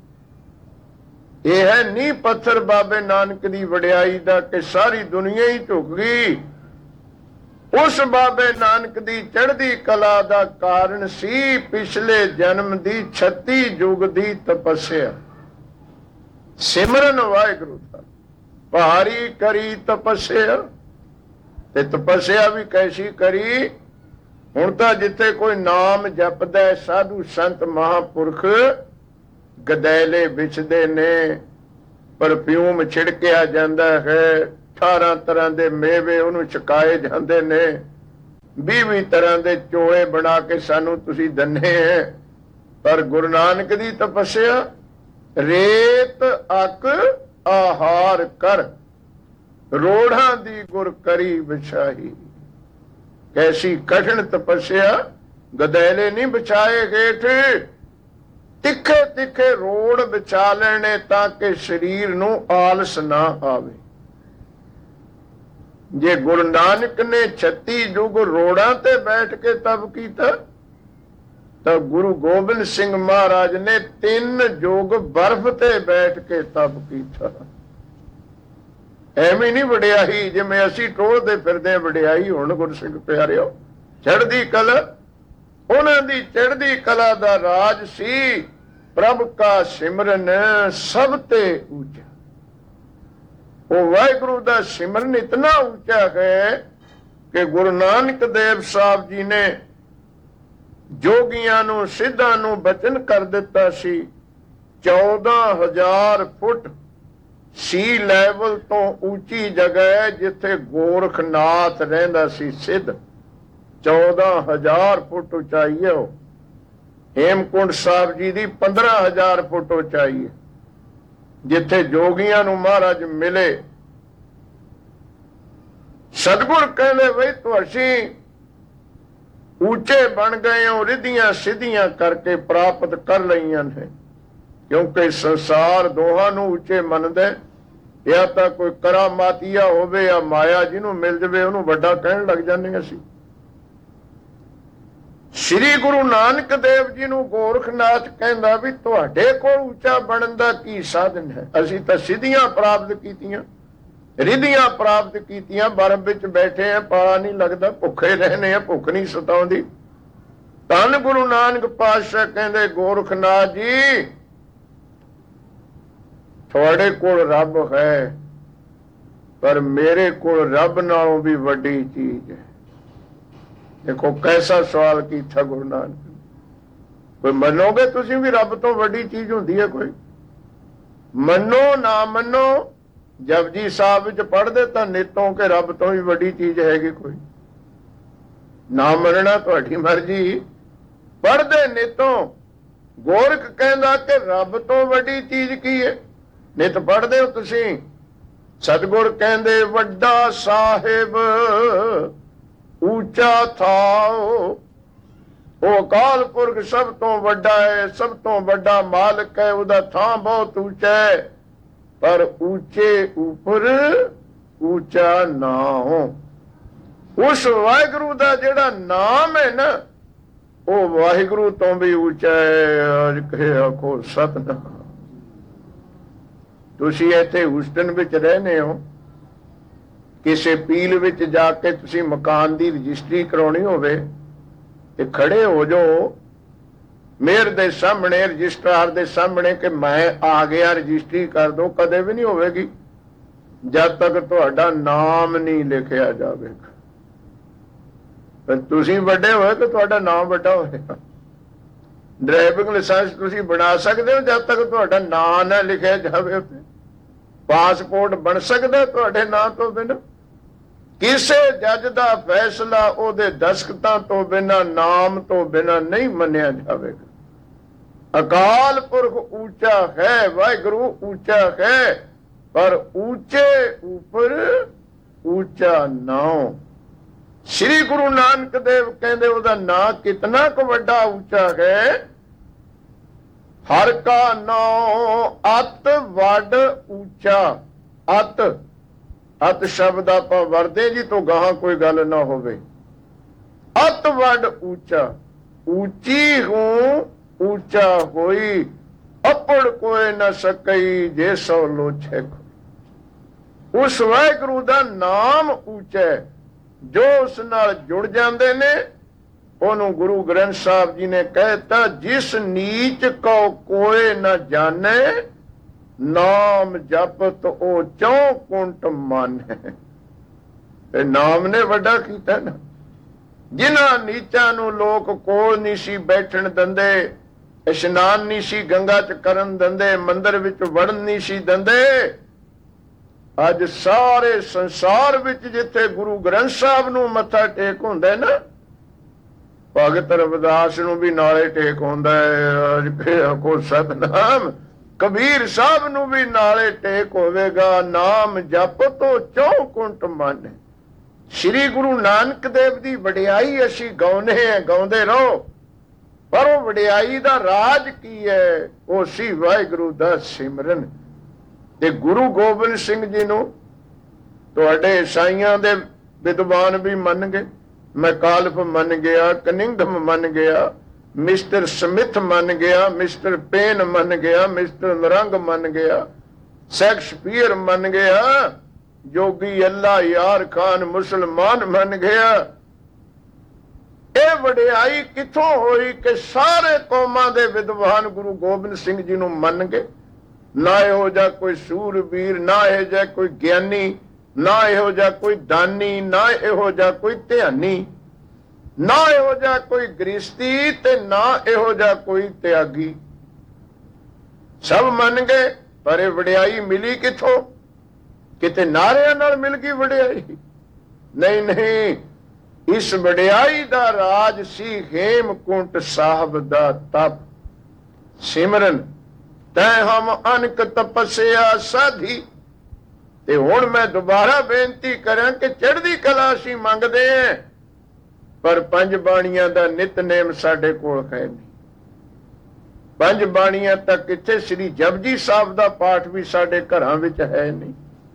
ਇਹ ਹੈ ਨੀਂਹ ਪੱਥਰ ਬਾਬੇ ਨਾਨਕ ਦੀ ਵਡਿਆਈ ਦਾ ਕਿ ਸਾਰੀ ਦੁਨੀਆ ਹੀ ਝੁਕ ਗਈ। ਉਸ ਬਾਬੇ ਨਾਨਕ ਦੀ ਚੜ੍ਹਦੀ ਕਲਾ ਦਾ ਕਾਰਨ ਸੀ ਪਿਛਲੇ ਜਨਮ ਦੀ ਛੱਤੀ ਯੁੱਗ ਦੀ ਤਪੱਸਿਆ, ਸਿਮਰਨ ਵਾਹਿਗੁਰੂ ਦਾ। ਭਾਰੀ ਕਰੀ ਤਪੱਸਿਆ, ਤੇ ਤਪੱਸਿਆ ਵੀ ਕੈਸੀ ਕਰੀ। ਹੁਣ ਤਾਂ ਜਿੱਥੇ ਕੋਈ ਨਾਮ ਜਪਦਾ, ਸਾਧੂ ਸੰਤ ਮਹਾਂਪੁਰਖ ਗਦੈਲੇ ਵਿਛਦੇ ਨੇ, ਪਰਫਿਊਮ ਛਿੜਕਿਆ ਜਾਂਦਾ ਹੈ, ਅਠਾਰਾਂ ਤਰ੍ਹਾਂ ਦੇ ਮੇਵੇ ਉਹਨੂੰ ਛਕਾਏ ਜਾਂਦੇ ਨੇ, ਵੀਹ ਵੀਹ ਤਰ੍ਹਾਂ ਦੇ ਚੋਲੇ ਬਣਾ ਕੇ ਸਾਨੂੰ ਤੁਸੀਂ ਦੰਨੇ ਹੈ। ਪਰ ਗੁਰੂ ਨਾਨਕ ਦੀ ਤਪੱਸਿਆ, ਰੇਤ ਅਕ ਆਹਾਰ ਕਰ, ਰੋੜਾਂ ਦੀ ਗੁਰ ਕਰੀ ਵਿਛਾਈ। ਕੈਸੀ ਕਠਿਨ ਤਪੱਸਿਆ। ਗਦੈਲੇ ਨਹੀਂ ਵਿਛਾਏ ਹੇਠ, ਤਿੱਖੇ ਤਿੱਖੇ ਰੋੜ ਵਿਛਾ ਲੈਣੇ ਤਾਂ ਕਿ ਸਰੀਰ ਨੂੰ ਆਲਸ ਨਾ ਆਵੇ। ਜੇ ਗੁਰੂ ਨਾਨਕ ਨੇ ਛੱਤੀ ਯੁੱਗ ਰੋੜਾਂ ਤੇ ਬੈਠ ਕੇ ਤਪ ਕੀਤਾ, ਤਾਂ ਗੁਰੂ ਗੋਬਿੰਦ ਸਿੰਘ ਮਹਾਰਾਜ ਨੇ ਤਿੰਨ ਯੁੱਗ ਬਰਫ਼ ਤੇ ਬੈਠ ਕੇ ਤਪ ਕੀਤਾ। ਐਵੇਂ ਨਹੀਂ ਵਡਿਆਈ ਜਿਵੇਂ ਅਸੀਂ ਟੋਲਦੇ ਫਿਰਦੇ ਵਡਿਆਈ। ਹੁਣ ਗੁਰਸਿੱਖ ਪਿਆਰਿਓ, ਚੜ੍ਹਦੀ ਕਲਾ, ਉਹਨਾਂ ਦੀ ਚੜ੍ਹਦੀ ਕਲਾ ਦਾ ਰਾਜ ਸੀ ਪ੍ਰਭ ਕਾ ਸਿਮਰਨ ਸਭ ਤੇ ਉੱਚਾ। ਉਹ ਵਾਹਿਗੁਰੂ ਦਾ ਸਿਮਰਨ ਇਤਨਾ ਉੱਚਾ ਹੈ ਕਿ ਗੁਰੂ ਨਾਨਕ ਦੇਵ ਸਾਹਿਬ ਜੀ ਨੇ ਜੋਗੀਆਂ ਨੂੰ, ਸਿੱਧਾਂ ਨੂੰ ਬਚਨ ਕਰ ਦਿੱਤਾ ਸੀ, ਚੌਦਾਂ ਹਜ਼ਾਰ ਫੁੱਟ ਸੀ ਲੈਵਲ ਤੋਂ ਉੱਚੀ ਜਗ੍ਹਾ ਹੈ ਜਿੱਥੇ ਗੋਰਖਨਾਥ ਰਹਿੰਦਾ ਸੀ ਸਿੱਧ। ਚੌਦਾਂ ਹਜ਼ਾਰ ਫੁੱਟ ਉਚਾਈ ਹੈ ਉਹ। ਹੇਮਕੁੰਡ ਸਾਹਿਬ ਜੀ ਦੀ ਪੰਦਰਾਂ ਹਜ਼ਾਰ ਫੁੱਟ ਉਚਾਈ ਹੈ ਜਿੱਥੇ ਜੋਗੀਆਂ ਨੂੰ ਮਹਾਰਾਜ ਮਿਲੇ। ਸਤਿਗੁਰ ਕਹਿੰਦੇ ਬਈ ਤੁਸੀਂ ਉੱਚੇ ਬਣ ਗਏ ਹੋ, ਰਿੱਧੀਆਂ ਸਿੱਧੀਆਂ ਕਰਕੇ ਪ੍ਰਾਪਤ ਕਰ ਲਈਆਂ ਨੇ। ਕਿਉਂਕਿ ਸੰਸਾਰ ਦੋਹਾਂ ਨੂੰ ਉੱਚੇ ਮੰਨਦਾ, ਜਾਂ ਤਾਂ ਕੋਈ ਕਰਾਮਾਤੀਆ ਹੋਵੇ ਜਾਂ ਮਾਇਆ ਜਿਹਨੂੰ ਮਿਲ ਜਾਵੇ ਉਹਨੂੰ ਵੱਡਾ ਕਹਿਣ ਲੱਗ ਜਾਂਦੇ ਅਸੀਂ। ਸ੍ਰੀ ਗੁਰੂ ਨਾਨਕ ਦੇਵ ਜੀ ਨੂੰ ਗੋਰਖਨਾਥ ਕਹਿੰਦਾ ਵੀ ਤੁਹਾਡੇ ਕੋਲ ਉੱਚਾ ਬਣਨ ਦਾ ਕੀ ਸਾਧਨ ਹੈ? ਅਸੀਂ ਤਾਂ ਸਿੱਧੀਆਂ ਪ੍ਰਾਪਤ ਕੀਤੀਆਂ, ਰਿੱਧੀਆਂ ਪ੍ਰਾਪਤ ਕੀਤੀਆਂ, ਬਰਫ਼ ਵਿੱਚ ਬੈਠੇ ਆ, ਪਤਾ ਨਹੀਂ ਲੱਗਦਾ, ਭੁੱਖੇ ਰਹਿੰਦੇ ਆ, ਭੁੱਖ ਨਹੀਂ ਸਤਾਉਂਦੀ। ਧੰਨ ਗੁਰੂ ਨਾਨਕ ਪਾਤਸ਼ਾਹ ਕਹਿੰਦੇ ਗੋਰਖਨਾਥ ਜੀ ਤੁਹਾਡੇ ਕੋਲ ਰੱਬ ਹੈ, ਪਰ ਮੇਰੇ ਕੋਲ ਰੱਬ ਨਾਲੋਂ ਵੀ ਵੱਡੀ ਚੀਜ਼ ਹੈ। ਦੇਖੋ ਕੈਸਾ ਸਵਾਲ ਕੀਤਾ ਗੁਰੂ ਨਾਨਕ। ਕੋਈ ਮੰਨੋਗੇ ਤੁਸੀਂ ਵੀ ਰੱਬ ਤੋਂ ਵੱਡੀ ਚੀਜ਼ ਹੁੰਦੀ ਹੈ ਕੋਈ? ਮੰਨੋ ਨਾ ਮੰਨੋ, ਜਪਜੀ ਸਾਹਿਬ ਵਿੱਚ ਪੜ੍ਹਦੇ ਤਾਂ ਨਿਤੋਂ ਕਿ ਰੱਬ ਤੋਂ ਵੀ ਵੱਡੀ ਚੀਜ਼ ਹੈਗੀ ਕੋਈ? ਨਾ ਮੰਨਣਾ ਤੁਹਾਡੀ ਮਰਜ਼ੀ, ਪੜ੍ਹਦੇ ਨਿਤੋਂ। ਗੋਰਖ ਕਹਿੰਦਾ ਕਿ ਰੱਬ ਤੋਂ ਵੱਡੀ ਚੀਜ਼ ਕੀ ਹੈ? ਨਿਤ ਪੜ੍ਹਦੇ ਹੋ ਤੁਸੀਂ। ਸਤਿਗੁਰ ਕਹਿੰਦੇ ਵੱਡਾ ਸਾਹਿਬ ਉੱਚਾ ਥਾਉ, ਉਹ ਅਕਾਲ ਪੁਰਖ ਸਭ ਤੋਂ ਵੱਡਾ ਹੈ, ਸਭ ਤੋਂ ਵੱਡਾ ਮਾਲਕ ਹੈ, ਉਹਦਾ ਥਾਂ ਬਹੁਤ ਉੱਚਾ ਹੈ। ਪਰ ਉੱਚੇ ਉੱਪਰ ਉੱਚਾ ਨਾਮ, ਉਸ ਵਾਹਿਗੁਰੂ ਦਾ ਜਿਹੜਾ ਨਾਮ ਹੈ ਨਾ, ਉਹ ਵਾਹਿਗੁਰੂ ਤੋਂ ਵੀ ਉੱਚਾ ਹੈ। ਅੱਜ ਕਹੇ ਆਖੋ ਸਤਿਨਾਮ। ਤੁਸੀਂ ਇੱਥੇ ਹੁਸਟਨ ਵਿੱਚ ਰਹਿੰਦੇ ਹੋ, ਕਿਸੇ ਪੀਲ ਵਿੱਚ ਜਾ ਕੇ ਤੁਸੀਂ ਮਕਾਨ ਦੀ ਰਜਿਸਟਰੀ ਕਰਾਉਣੀ ਹੋਵੇ ਤੇ ਖੜੇ ਹੋ ਜਾਓ ਮੇਅਰ ਦੇ ਸਾਹਮਣੇ, ਰਜਿਸਟਰਾਰ ਦੇ ਸਾਹਮਣੇ ਕਿ ਮੈਂ ਆ ਗਿਆ, ਰਜਿਸਟਰੀ ਕਰ ਦੋ। ਕਦੇ ਵੀ ਨਹੀਂ ਹੋਵੇਗੀ ਜਦ ਤੱਕ ਤੁਹਾਡਾ ਨਾਮ ਨਹੀਂ ਲਿਖਿਆ ਜਾਵੇਗਾ। ਤੁਸੀਂ ਵੱਡੇ ਹੋਏ ਕਿ ਤੁਹਾਡਾ ਨਾਮ ਵੱਡਾ ਹੋਏਗਾ। ਡਰਾਈਵਿੰਗ ਲਾਇਸੈਂਸ ਤੁਸੀਂ ਬਣਾ ਸਕਦੇ ਹੋ ਜਦ ਤੱਕ ਤੁਹਾਡਾ ਨਾਂ ਨਾ ਲਿਖਿਆ ਜਾਵੇ ਉੱਤੇ। ਪਾਸਪੋਰਟ ਬਣ ਸਕਦਾ ਤੁਹਾਡੇ ਨਾਂ ਤੋਂ ਬਿਨਾਂ? ਕਿਸੇ ਜੱਜ ਦਾ ਫੈਸਲਾ ਉਹਦੇ ਦਸਖਤਾਂ ਤੋਂ ਬਿਨਾਂ, ਨਾਮ ਤੋਂ ਬਿਨਾਂ ਨਹੀਂ ਮੰਨਿਆ ਜਾਵੇਗਾ। ਅਕਾਲ ਪੁਰਖ ਉੱਚਾ ਹੈ, ਵਾਹਿਗੁਰੂ ਉੱਚਾ ਹੈ, ਪਰ ਉੱਚੇ ਉੱਪਰ ਉੱਚਾ ਨਾਮ। ਸ਼੍ਰੀ ਗੁਰੂ ਨਾਨਕ ਦੇਵ ਕਹਿੰਦੇ ਉਹਦਾ ਨਾਂ ਕਿਤਨਾ ਕੁ ਵੱਡਾ ਉੱਚਾ ਹੈ। ਹਰ ਕਾ ਨਾਮ ਅਤ ਵੱਡ ਉੱਚਾ। ਅਤ ਅਤ ਸ਼ਬਦ ਆਪਾਂ ਵਰਦੇ ਜੀ ਤੋਂ ਗਾਹਾਂ ਕੋਈ ਗੱਲ ਨਾ ਹੋਵੇ। ਅਤ ਵੱਡ ਉੱਚਾ, ਉੱਚੀ ਹੂੰ ਉੱਚਾ ਹੋਈ, ਅਪੜ ਕੋਈ ਨਾ ਸਕਈ ਜੇ ਸੋ ਲੋਚੇ। ਉਸ ਵਾਹਿਗੁਰੂ ਦਾ ਨਾਮ ਉੱਚਾ ਹੈ। ਜੋ ਉਸ ਨਾਲ ਜੁੜ ਜਾਂਦੇ ਨੇ ਉਹਨੂੰ ਗੁਰੂ ਗ੍ਰੰਥ ਸਾਹਿਬ ਜੀ ਨੇ ਕਹਿਤਾ, ਜਿਸ ਨੀਚ ਕੋ ਕੋਏ ਨਾ ਜਾਣੇ, ਨਾਮ ਜਪਤ ਉਹ ਚੌ ਕੁੰਟ ਮਨ ਹੈ। ਤੇ ਨਾਮ ਨੇ ਵੱਡਾ ਕੀਤਾ ਨਾ। ਜਿਨ੍ਹਾਂ ਨੀਚਾਂ ਨੂੰ ਲੋਕ ਕੋਲ ਨਹੀਂ ਸੀ ਬੈਠਣ ਦਿੰਦੇ, ਇਸ਼ਨਾਨ ਨਹੀਂ ਸੀ ਗੰਗਾ ਚ ਕਰਨ ਦਿੰਦੇ, ਮੰਦਿਰ ਵਿੱਚ ਵੜਨ ਨਹੀਂ ਸੀ ਦਿੰਦੇ, ਅੱਜ ਸਾਰੇ ਸੰਸਾਰ ਵਿੱਚ ਜਿੱਥੇ ਗੁਰੂ ਗ੍ਰੰਥ ਸਾਹਿਬ ਨੂੰ ਮੱਥਾ ਟੇਕ ਹੁੰਦਾ ਨਾ, ਭਗਤ ਰਵਿਦਾਸ ਨੂੰ ਵੀ ਨਾਲੇ ਟੇਕ ਹੁੰਦਾ ਹੈ। ਅੱਜ ਕੋ ਸਤਨਾਮ। ਕਬੀਰ ਸਾਹਿਬ ਨੂੰ ਵੀ ਨਾਲੇ ਟੇਕ ਹੋਵੇਗਾ। ਨਾਮ ਜਪ ਤੋ ਚੌ ਕੁੰਟ ਮਨ। ਸ਼੍ਰੀ ਗੁਰੂ ਨਾਨਕ ਦੇਵ ਦੀ ਵਡਿਆਈ ਅਸੀਂ ਗਾਉਂਦੇ ਹਾਂ, ਗਾਉਂਦੇ ਰਹੋ, ਪਰ ਉਹ ਵਡਿਆਈ ਦਾ ਰਾਜ ਕੀ ਹੈ? ਉਹ ਸੀ ਵਾਹਿਗੁਰੂ ਦਾ ਸਿਮਰਨ। ਤੇ ਗੁਰੂ ਗੋਬਿੰਦ ਸਿੰਘ ਜੀ ਨੂੰ ਤੁਹਾਡੇ ਈਸਾਈਆਂ ਦੇ ਵਿਦਵਾਨ ਵੀ ਮੰਨ ਗਏ। ਮੈਕਾਲਫ ਮੰਨ ਗਿਆ, ਕਨਿੰਗਮ ਮੰਨ ਗਿਆ, ਮਿਸਟਰ ਸਮਿਥ ਮੰਨ ਗਿਆ, ਮਿਸਟਰ ਪੇਨ ਮੰਨ ਗਿਆ, ਮਿਸਟਰ ਨਰੰਗ ਮੰਨ ਗਿਆ, ਸ਼ੇਕਸਪੀਅਰ ਮੰਨ ਗਿਆ, ਜੋਗੀ ਅੱਲਾ ਯਾਰ ਖਾਨ ਮੁਸਲਮਾਨ ਮੰਨ ਗਿਆ। ਇਹ ਵਡਿਆਈ ਕਿੱਥੋਂ ਹੋਈ ਕਿ ਸਾਰੇ ਕੌਮਾਂ ਦੇ ਵਿਦਵਾਨ ਗੁਰੂ ਗੋਬਿੰਦ ਸਿੰਘ ਜੀ ਨੂੰ ਮੰਨ ਗਏ। ਨਾ ਇਹੋ ਜਿਹਾ ਕੋਈ ਸੂਰਬੀਰ, ਨਾ ਇਹੋ ਜਿਹਾ ਕੋਈ ਗਿਆਨੀ, ਨਾ ਇਹੋ ਜਿਹਾ ਕੋਈ ਦਾਨੀ, ਨਾ ਇਹੋ ਜਿਹਾ ਕੋਈ ਧਿਆਨੀ, ਨਾ ਇਹੋ ਜਿਹਾ ਕੋਈ ਗ੍ਰਸਤੀ, ਤੇ ਨਾ ਇਹੋ ਜਿਹਾ ਕੋਈ ਤਿਆਗੀ। ਸਭ ਮੰਨ ਗਏ, ਪਰ ਇਹ ਵਡਿਆਈ ਮਿਲੀ ਕਿੱਥੋਂ? ਕਿਤੇ ਨਾਰਿਆਂ ਨਾਲ ਮਿਲ ਗਈ ਵਡਿਆਈ? ਨਹੀਂ ਨਹੀਂ, ਇਸ ਵਡਿਆਈ ਦਾ ਰਾਜ ਸੀ ਹੇਮਕੁੰਟ ਸਾਹਿਬ ਦਾ ਤਪ ਸਿਮਰਨ। ਤੈ ਹਮ ਅਨਕ ਤਪਸਿਆ ਸਾਧੀ। ਤੇ ਹੁਣ ਮੈਂ ਦੁਬਾਰਾ ਬੇਨਤੀ ਕਰਾਂ ਕਿ ਚੜ੍ਹਦੀ ਕਲਾ ਅਸੀਂ ਮੰਗਦੇ ਹਾਂ, ਪਰ ਪੰਜ ਬਾਣੀਆਂ ਦਾ ਨਿਤਨੇਮ ਸਾਡੇ ਕੋਲ ਹੈ ਨਹੀਂ। ਪੰਜ ਬਾਣੀਆਂ ਤੱਕ ਇੱਥੇ ਸ੍ਰੀ ਜਪਜੀ ਸਾਹਿਬ ਦਾ ਪਾਠ ਵੀ ਸਾਡੇ ਘਰਾਂ ਵਿੱਚ ਹੈ ਨਹੀਂ।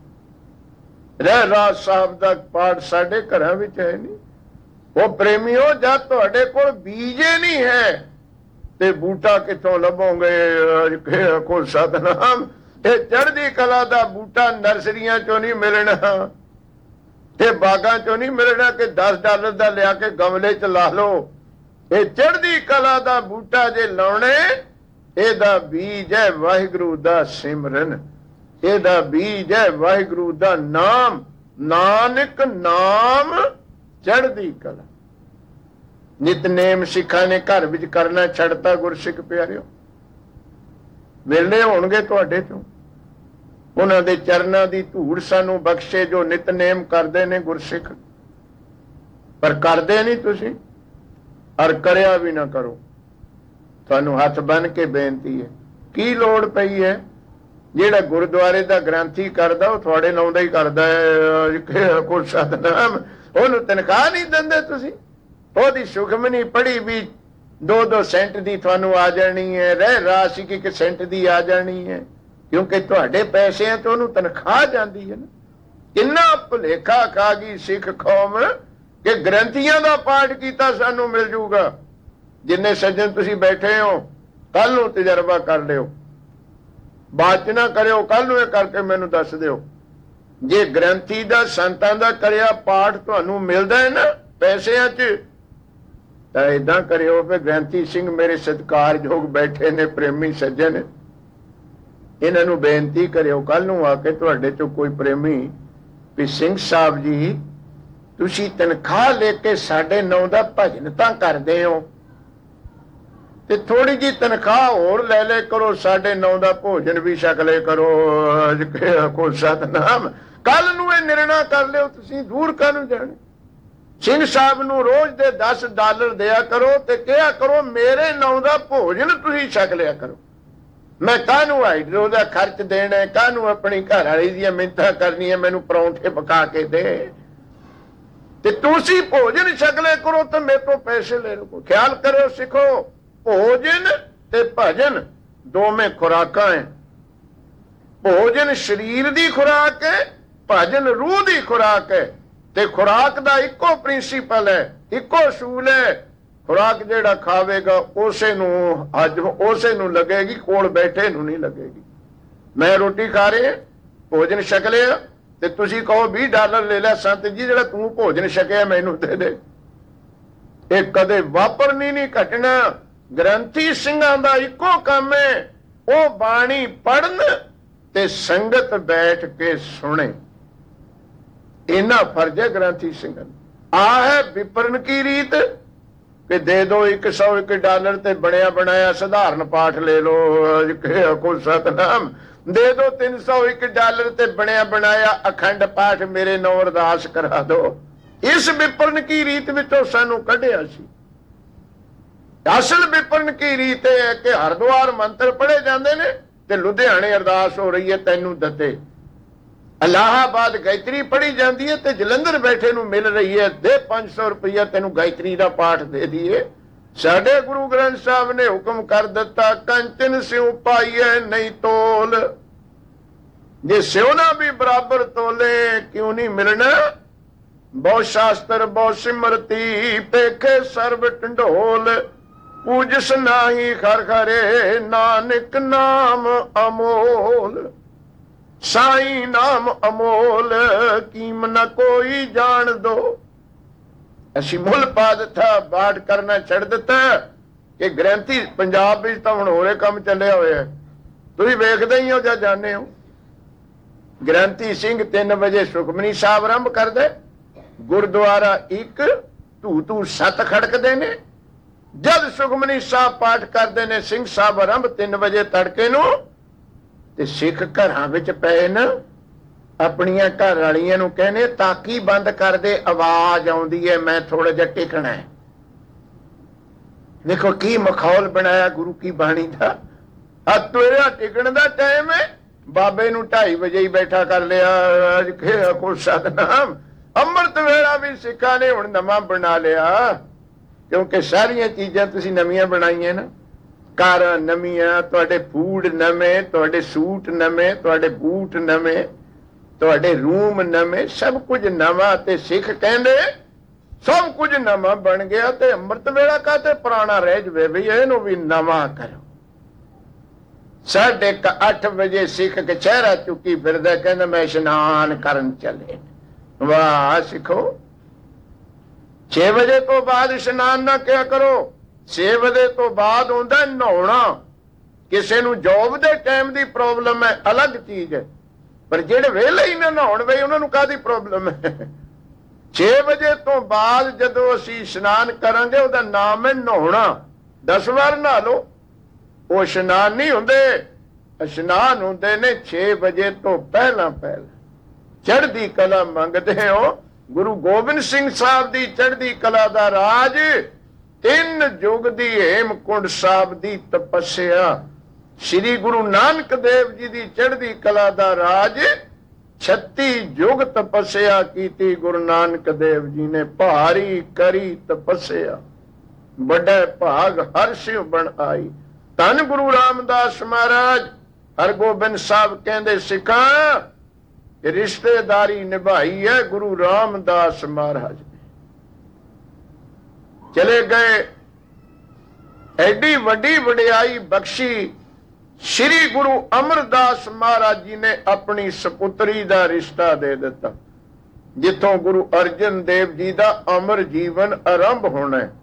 ਰਹਿਰਾਸ ਸਾਹਿਬ ਦਾ ਪਾਠ ਸਾਡੇ ਘਰਾਂ ਵਿੱਚ ਹੈ ਨਹੀਂ। ਉਹ ਪ੍ਰੇਮੀਓ, ਜਦ ਤੁਹਾਡੇ ਕੋਲ ਬੀਜੇ ਨਹੀਂ ਹੈ ਤੇ ਬੂਟਾ ਕਿੱਥੋਂ ਲੱਭੋਗੇ? ਕੋ ਸਤਨਾਮ। ਇਹ ਚੜ੍ਹਦੀ ਕਲਾ ਦਾ ਬੂਟਾ ਨਰਸਰੀਆਂ ਚੋਂ ਨਹੀਂ ਮਿਲਣਾ, ਤੇ ਬਾਗਾਂ ਚੋਂ ਨਹੀਂ ਮਿਲਣਾ ਕਿ ਦਸ ਡਾਲਰ ਦਾ ਲਿਆ ਕੇ ਗਮਲੇ ਚ ਲਾ ਲਓ। ਇਹ ਚੜ੍ਹਦੀ ਕਲਾ ਦਾ ਬੂਟਾ ਜੇ ਲਾਉਣੇ, ਇਹਦਾ ਬੀਜ ਹੈ ਵਾਹਿਗੁਰੂ ਦਾ ਸਿਮਰਨ। ਇਹਦਾ ਬੀਜ ਹੈ ਵਾਹਿਗੁਰੂ ਦਾ ਨਾਮ। ਨਾਨਕ ਨਾਮ ਚੜ੍ਹਦੀ ਕਲਾ। ਨਿਤਨੇਮ ਸਿੱਖਾਂ ਨੇ ਘਰ ਵਿੱਚ ਕਰਨਾ ਛੱਡਤਾ ਗੁਰਸਿੱਖ ਪਿਆਰਿਓ। ਵੇਲੇ ਹੋਣਗੇ ਤੁਹਾਡੇ ਤੋਂ, ਉਹਨਾਂ ਦੇ ਚਰਨਾਂ ਦੀ ਧੂੜ ਸਾਨੂੰ ਬਖਸ਼ੇ ਜੋ ਨਿਤਨੇਮ ਕਰਦੇ ਨੇ ਗੁਰਸਿੱਖ, ਪਰ ਕਰਦੇ ਨਹੀਂ ਤੁਸੀਂ, ਔਰ ਕਰਿਆ ਵੀ ਨਾ ਕਰੋ। ਤੁਹਾਨੂੰ ਹੱਥ ਬੰਨ ਕੇ ਬੇਨਤੀ ਹੈ, ਕੀ ਲੋੜ ਪਈ ਹੈ? ਜਿਹੜਾ ਗੁਰਦੁਆਰੇ ਦਾ ਗ੍ਰੰਥੀ ਕਰਦਾ ਉਹ ਤੁਹਾਡੇ ਨਾਂ ਦਾ ਹੀ ਕਰਦਾ ਹੈ ਕੋਈ ਸਤਨਾਮ, ਉਹਨੂੰ ਤਨਖਾਹ ਨਹੀਂ ਦਿੰਦੇ ਤੁਸੀਂ? ਉਹਦੀ ਸੁਖਮਨੀ ਪੜ੍ਹੀ ਵੀ ਦੋ ਦੋ ਸੈਂਟ ਦੀ ਤੁਹਾਨੂੰ ਆ ਜਾਣੀ ਹੈ, ਰਹਿ ਰਾਸ ਇੱਕ ਇੱਕ ਸੈਂਟ ਦੀ ਆ ਜਾਣੀ ਹੈ, ਕਿਉਂਕਿ ਤੁਹਾਡੇ ਪੈਸਿਆਂ ਤੋਂ ਉਹਨੂੰ ਤਨਖਾਹ ਜਾਂਦੀ ਹੈ ਨਾ। ਕਿੰਨਾ ਭੁਲੇਖਾ ਖਾ ਗਈ ਸਿੱਖ ਕੌਮ ਕਿ ਗ੍ਰੰਥੀਆਂ ਦਾ ਪਾਠ ਕੀਤਾ ਸਾਨੂੰ ਮਿਲ ਜੂਗਾ। ਜਿੰਨੇ ਸੱਜਣ ਤੁਸੀਂ ਬੈਠੇ ਹੋ, ਕੱਲ ਨੂੰ ਤਜਰਬਾ ਕਰ ਲਿਓ, ਬਾਅਦ ਚ ਨਾ ਕਰਿਓ, ਕੱਲ ਨੂੰ ਇਹ ਕਰਕੇ ਮੈਨੂੰ ਦੱਸ ਦਿਓ। ਜੇ ਗ੍ਰੰਥੀ ਦਾ ਸੰਤਾਂ ਦਾ ਕਰਿਆ ਪਾਠ ਤੁਹਾਨੂੰ ਮਿਲਦਾ ਹੈ ਨਾ ਪੈਸਿਆਂ ਚ, ਤਾਂ ਏਦਾਂ ਕਰਿਓ ਫਿਰ ਗ੍ਰੰਥੀ ਸਿੰਘ ਮੇਰੇ ਸਤਿਕਾਰਯੋਗ ਬੈਠੇ ਨੇ, ਪ੍ਰੇਮੀ ਸੱਜਣ, ਇਹਨਾਂ ਨੂੰ ਬੇਨਤੀ ਕਰਿਓ ਕੱਲ ਨੂੰ ਆ ਕੇ ਤੁਹਾਡੇ ਚੋਂ ਕੋਈ ਪ੍ਰੇਮੀ ਵੀ ਸਿੰਘ ਸਾਹਿਬ ਜੀ ਤੁਸੀਂ ਤਨਖਾਹ ਲੈ ਕੇ ਸਾਡੇ ਨਾਂ ਦਾ ਭਜਨ ਤਾਂ ਕਰਦੇ ਹੋ, ਤੇ ਥੋੜੀ ਜਿਹੀ ਤਨਖਾਹ ਹੋਰ ਲੈ ਲੈ ਕਰੋ, ਸਾਡੇ ਨਾਂ ਦਾ ਭੋਜਨ ਵੀ ਛਕ ਲੈ ਕਰੋ। ਕੋ ਸਤਨਾਮ, ਕੱਲ ਨੂੰ ਇਹ ਨਿਰਣਾ ਕਰ ਲਿਓ ਤੁਸੀਂ, ਦੂਰ ਕਾਹਨੂੰ ਜਾਣੇ। ਸਿੰਘ ਸਾਹਿਬ ਨੂੰ ਰੋਜ਼ ਦੇ ਦਸ ਡਾਲਰ ਦਿਆ ਕਰੋ ਤੇ ਕਿਹਾ ਕਰੋ ਮੇਰੇ ਨਾਂ ਦਾ ਭੋਜਨ ਤੁਸੀਂ ਛਕ ਲਿਆ ਕਰੋ। ਮੈਂ ਕਾਹਨੂੰ ਹਾਈਡਰੋ ਦਾ ਖਰਚ ਦੇਣਾ, ਕਾਹਨੂੰ ਆਪਣੀ ਘਰ ਵਾਲੀ ਦੀਆਂ ਮਿੰਨਤਾਂ ਕਰਨੀਆਂ ਮੈਨੂੰ ਪਰੌਂਠੇ ਪਕਾ ਕੇ ਦੇ, ਤੇ ਤੁਸੀਂ ਭੋਜਨ ਛਕ ਲਿਆ ਕਰੋ ਤੇ ਮੇਰੇ ਤੋਂ ਪੈਸੇ ਲੈ ਲਓ। ਖਿਆਲ ਕਰਿਓ ਸਿੱਖੋ, ਭੋਜਨ ਤੇ ਭਜਨ ਦੋਵੇਂ ਖੁਰਾਕਾਂ ਹੈ। ਭੋਜਨ ਸਰੀਰ ਦੀ ਖੁਰਾਕ ਹੈ, ਭਜਨ ਰੂਹ ਦੀ ਖੁਰਾਕ ਹੈ, ਤੇ ਖੁਰਾਕ ਦਾ ਇੱਕੋ ਪ੍ਰਿੰਸੀਪਲ ਹੈ, ਇੱਕੋ ਅਸੂਲ ਹੈ। ਖੁਰਾਕ ਜਿਹੜਾ ਖਾਵੇਗਾ ਉਸੇ ਨੂੰ ਅੱਜ ਉਸੇ ਨੂੰ ਲੱਗੇਗੀ, ਕੋਲ ਬੈਠੇ ਨੂੰ ਨਹੀਂ ਲੱਗੇਗੀ। ਮੈਂ ਰੋਟੀ ਖਾ ਰਿਹਾ, ਭੋਜਨ ਛਕ ਲਿਆ, ਤੇ ਤੁਸੀਂ ਕਹੋ ਵੀਹ ਡਾਲਰ ਲੈ ਲੈ ਸੰਤ ਜੀ, ਜਿਹੜਾ ਤੂੰ ਭੋਜਨ ਛਕਿਆ ਮੈਨੂੰ ਦੇ ਦੇ। ਇਹ ਕਦੇ ਵਾਪਰਨੀ ਨਹੀਂ ਘਟਨਾ। ਗ੍ਰੰਥੀ ਸਿੰਘਾਂ ਦਾ ਇੱਕੋ ਕੰਮ ਹੈ, ਉਹ ਬਾਣੀ ਪੜਨ ਤੇ ਸੰਗਤ ਬੈਠ ਕੇ ਸੁਣੇ। ਇਹਨਾਂ ਫਰਜ਼ ਹੈ ਗ੍ਰੰਥੀ ਸਿੰਘਾਂ ਦਾ। ਆ ਹੈ ਵਿਪਰਨ ਕੀ ਰੀਤ ਕਿ ਦੇ ਦੋ ਇੱਕ ਸੌ ਇੱਕ ਡਾਲਰ ਤੇ ਬਣਿਆ ਬਣਾਇਆ ਸਧਾਰਨ ਪਾਠ ਲੈ ਲੋ। ਕੋ ਸਤਨਾਮ, ਦੇ ਦੋ ਤਿੰਨ ਸੌ ਇੱਕ ਡਾਲਰ ਤੇ ਬਣਿਆ ਬਣਾਇਆ ਅਖੰਡ ਪਾਠ ਮੇਰੇ ਨਾਂ ਅਰਦਾਸ ਕਰਾ ਦੋ। ਇਸ ਵਿਪਰਨ ਕੀ ਰੀਤ ਵਿੱਚੋਂ ਸਾਨੂੰ ਕੱਢਿਆ ਸੀ। ਅਸਲ ਵਿਪਰਨ ਕੀ ਰੀਤ ਹੈ ਕਿ ਹਰਿਦੁਆਰ ਮੰਤਰ ਪੜ੍ਹੇ ਜਾਂਦੇ ਨੇ ਤੇ ਲੁਧਿਆਣੇ ਅਰਦਾਸ ਹੋ ਰਹੀ ਹੈ ਤੈਨੂੰ ਦਿੱਤੇ, ਇਲਾਹਾਬਾਦ ਗਾਇਤਰੀ ਪੜ੍ਹੀ ਜਾਂਦੀ ਹੈ ਤੇ ਜਲੰਧਰ ਬੈਠੇ ਨੂੰ ਮਿਲ ਰਹੀ ਹੈ ਦੇ ਪੰਜ ਸੌ ਰੁਪਇਆ ਤੈਨੂੰ ਗਾਇਤਰੀ ਦਾ ਪਾਠ ਦੇ ਦਈਏ। ਸਾਡੇ ਗੁਰੂ ਗ੍ਰੰਥ ਸਾਹਿਬ ਨੇ ਹੁਕਮ ਕਰ ਦਿੱਤਾ, ਕੰਚਨ ਸਿਉ ਪਾਈਏ ਨਹੀਂ ਤੋਲ, ਜੇ ਸਿਉਣਾ ਵੀ ਬਰਾਬਰ ਤੋਲੇ ਕਿਉਂ ਨਹੀਂ ਮਿਲਣਾ। ਬਹੁ ਸ਼ਾਸਤਰ ਬਹੁ ਸਿਮਰਤੀ ਪੇਖੇ ਸਰਬ ਢੰਡੋਲ, ਪੂਜਸ ਨਾਹੀ ਖਰ ਖਰੇ ਨਾਨਕ ਨਾਮ ਅਮੋਲ। ਸਾਈ ਨਾਮ ਅਮੋਲ ਕੀਮ ਨਾ ਕੋਈ ਜਾਣ ਦੋ। ਅਸੀਂ ਮੁੱਲ ਪਾ ਦਿੱਤਾ, ਬਾਟ ਕਰਨਾ ਛੱਡ ਦਿੱਤਾ ਕਿ ਗ੍ਰੰਥੀ ਪੰਜਾਬ ਵਿੱਚ ਤਾਂ ਹੁਣ ਹੋਰੇ ਕੰਮ ਚੱਲਿਆ ਹੋਇਆ, ਤੁਸੀਂ ਵੇਖਦੇ ਹੀ ਹੋ ਜਾਂ ਜਾਣਦੇ ਹੋ। ਗ੍ਰੰਥੀ ਸਿੰਘ ਤਿੰਨ ਵਜੇ ਸੁਖਮਨੀ ਸਾਹਿਬ ਆਰੰਭ ਕਰਦੇ, ਗੁਰਦੁਆਰਾ ਇੱਕ ਧੂ ਧੂ ਸੱਤ ਖੜਕਦੇ ਨੇ। ਜਦ ਸੁਖਮਨੀ ਸਾਹਿਬ ਪਾਠ ਕਰਦੇ ਨੇ ਸਿੰਘ ਸਾਹਿਬ ਆਰੰਭ ਤਿੰਨ ਵਜੇ ਤੜਕੇ ਨੂੰ, ਤੇ ਸਿੱਖ ਘਰਾਂ ਵਿੱਚ ਪਏ ਨਾ ਆਪਣੀਆਂ ਘਰ ਵਾਲੀਆਂ ਨੂੰ ਕਹਿੰਦੇ ਤਾਕੀ ਬੰਦ ਕਰ ਦੇ, ਆਵਾਜ਼ ਆਉਂਦੀ ਹੈ, ਮੈਂ ਥੋੜਾ ਜਿਹਾ ਟਿਕਣਾ ਹੈ। ਦੇਖੋ ਕੀ ਮਖੌਲ ਬਣਾਇਆ ਗੁਰੂ ਕੀ ਬਾਣੀ ਦਾ। ਆ ਤੇਰਾ ਟਿਕਣ ਦਾ ਟਾਈਮ ਹੈ, ਬਾਬੇ ਨੂੰ ਢਾਈ ਵਜੇ ਹੀ ਬੈਠਾ ਕਰ ਲਿਆ। ਕੋ ਸਤਨਾਮ, ਅੰਮ੍ਰਿਤ ਵੇਲਾ ਵੀ ਸਿੱਖਾਂ ਨੇ ਹੁਣ ਨਵਾਂ ਬਣਾ ਲਿਆ, ਕਿਉਂਕਿ ਸਾਰੀਆਂ ਚੀਜ਼ਾਂ ਤੁਸੀਂ ਨਵੀਆਂ ਬਣਾਈਆਂ ਨਾ। ਕਾਰਾਂ ਨਵੀਆਂ, ਤੁਹਾਡੇ ਫੂਡ ਨਵੇਂ, ਤੁਹਾਡੇ ਸੂਟ ਨਵੇਂ, ਤੁਹਾਡੇ ਬੂਟ ਨਵੇਂ, ਤੁਹਾਡੇ ਰੂਮ ਨਵੇਂ, ਸਭ ਕੁਝ ਨਵਾਂ। ਤੇ ਸਿੱਖ ਕਹਿੰਦੇ ਸਭ ਕੁਝ ਨਵਾਂ ਬਣ ਗਿਆ ਤੇ ਅੰਮ੍ਰਿਤ ਵੇਲਾ ਕਾਹਤੇ ਪੁਰਾਣਾ ਰਹਿ ਜਵੇ, ਵੀ ਇਹਨੂੰ ਵੀ ਨਵਾਂ ਕਰੋ। ਸਾਢੇ ਅੱਠ ਵਜੇ ਸਿੱਖ ਕਚਹਿਰਾ ਚੁੱਕੀ ਫਿਰਦਾ, ਕਹਿੰਦਾ ਮੈਂ ਇਸ਼ਨਾਨ ਕਰਨ ਚੱਲੇ। ਵਾਹ ਸਿੱਖੋ, ਛੇ ਵਜੇ ਤੋਂ ਬਾਅਦ ਇਸ਼ਨਾਨ ਨਾ ਕਿਹਾ ਕਰੋ। ਛੇ ਵਜੇ ਤੋਂ ਬਾਅਦ ਹੁੰਦਾ ਨਹਾਉਣਾ। ਕਿਸੇ ਨੂੰ ਜੋਬ ਦੇ ਟਾਈਮ ਦੀ ਪ੍ਰੋਬਲਮ ਹੈ, ਅਲੱਗ ਚੀਜ਼ ਹੈ। ਪਰ ਜਿਹੜੇ ਵੇਲੇ ਹੀ ਨਾ ਨਹਾਉਣ ਵੇ ਉਹਨਾਂ ਨੂੰ ਕਾਹਦੀ ਪ੍ਰੋਬਲਮ ਹੈ? ਛੇ ਵਜੇ ਤੋਂ ਬਾਅਦ ਜਦੋਂ ਅਸੀਂ ਇਸ਼ਨਾਨ ਕਰਾਂਗੇ ਉਹਦਾ ਨਾਮ ਹੈ ਨਹਾਉਣਾ। ਦਸ ਵਾਰ ਨਹਾ ਲਓ, ਉਹ ਇਸ਼ਨਾਨ ਨਹੀਂ ਹੁੰਦੇ। ਇਸ਼ਨਾਨ ਹੁੰਦੇ ਨੇ ਛੇ ਵਜੇ ਤੋਂ ਪਹਿਲਾਂ ਪਹਿਲਾਂ। ਚੜ੍ਹਦੀ ਕਲਾ ਮੰਗਦੇ ਹੋ ਗੁਰੂ ਗੋਬਿੰਦ ਸਿੰਘ ਸਾਹਿਬ ਦੀ ਚੜ੍ਹਦੀ ਕਲਾ ਦਾ ਰਾਜ, ਤਿੰਨ ਯੁੱਗ ਦੀ ਹੇਮਕੁੰਡ ਸਾਹਿਬ ਦੀ ਤਪੱਸਿਆ, ਸ੍ਰੀ ਗੁਰੂ ਨਾਨਕ ਦੇਵ ਜੀ ਦੀ ਚੜ੍ਹਦੀ ਕਲਾ ਦਾ ਰਾਜ, ਛੱਤੀ ਯੁੱਗ ਤਪੱਸਿਆ ਕੀਤੀ ਗੁਰੂ ਨਾਨਕ ਦੇਵ ਜੀ ਨੇ। ਭਾਰੀ ਕਰੀ ਤਪੱਸਿਆ, ਵੱਡਾ ਭਾਗ ਹਰ ਸਿਉ ਬਣ ਆਈ। ਧੰਨ ਗੁਰੂ ਰਾਮਦਾਸ ਮਹਾਰਾਜ ਹਰਗੋਬਿੰਦ ਸਾਹਿਬ ਕਹਿੰਦੇ ਸਿੱਖਾਂ ਰਿਸ਼ਤੇਦਾਰੀ ਨਿਭਾਈ ਹੈ ਗੁਰੂ ਰਾਮਦਾਸ ਮਹਾਰਾਜ ਨੇ। ਚਲੇ ਗਏ, ਐਡੀ ਵੱਡੀ ਵਡਿਆਈ ਬਖਸ਼ੀ। ਸ਼੍ਰੀ ਗੁਰੂ ਅਮਰਦਾਸ ਮਹਾਰਾਜ ਜੀ ਨੇ ਆਪਣੀ ਸਪੁੱਤਰੀ ਦਾ ਰਿਸ਼ਤਾ ਦੇ ਦਿੱਤਾ, ਜਿੱਥੋਂ ਗੁਰੂ ਅਰਜਨ ਦੇਵ ਜੀ ਦਾ ਅਮਰ ਜੀਵਨ ਆਰੰਭ ਹੋਣਾ ਹੈ।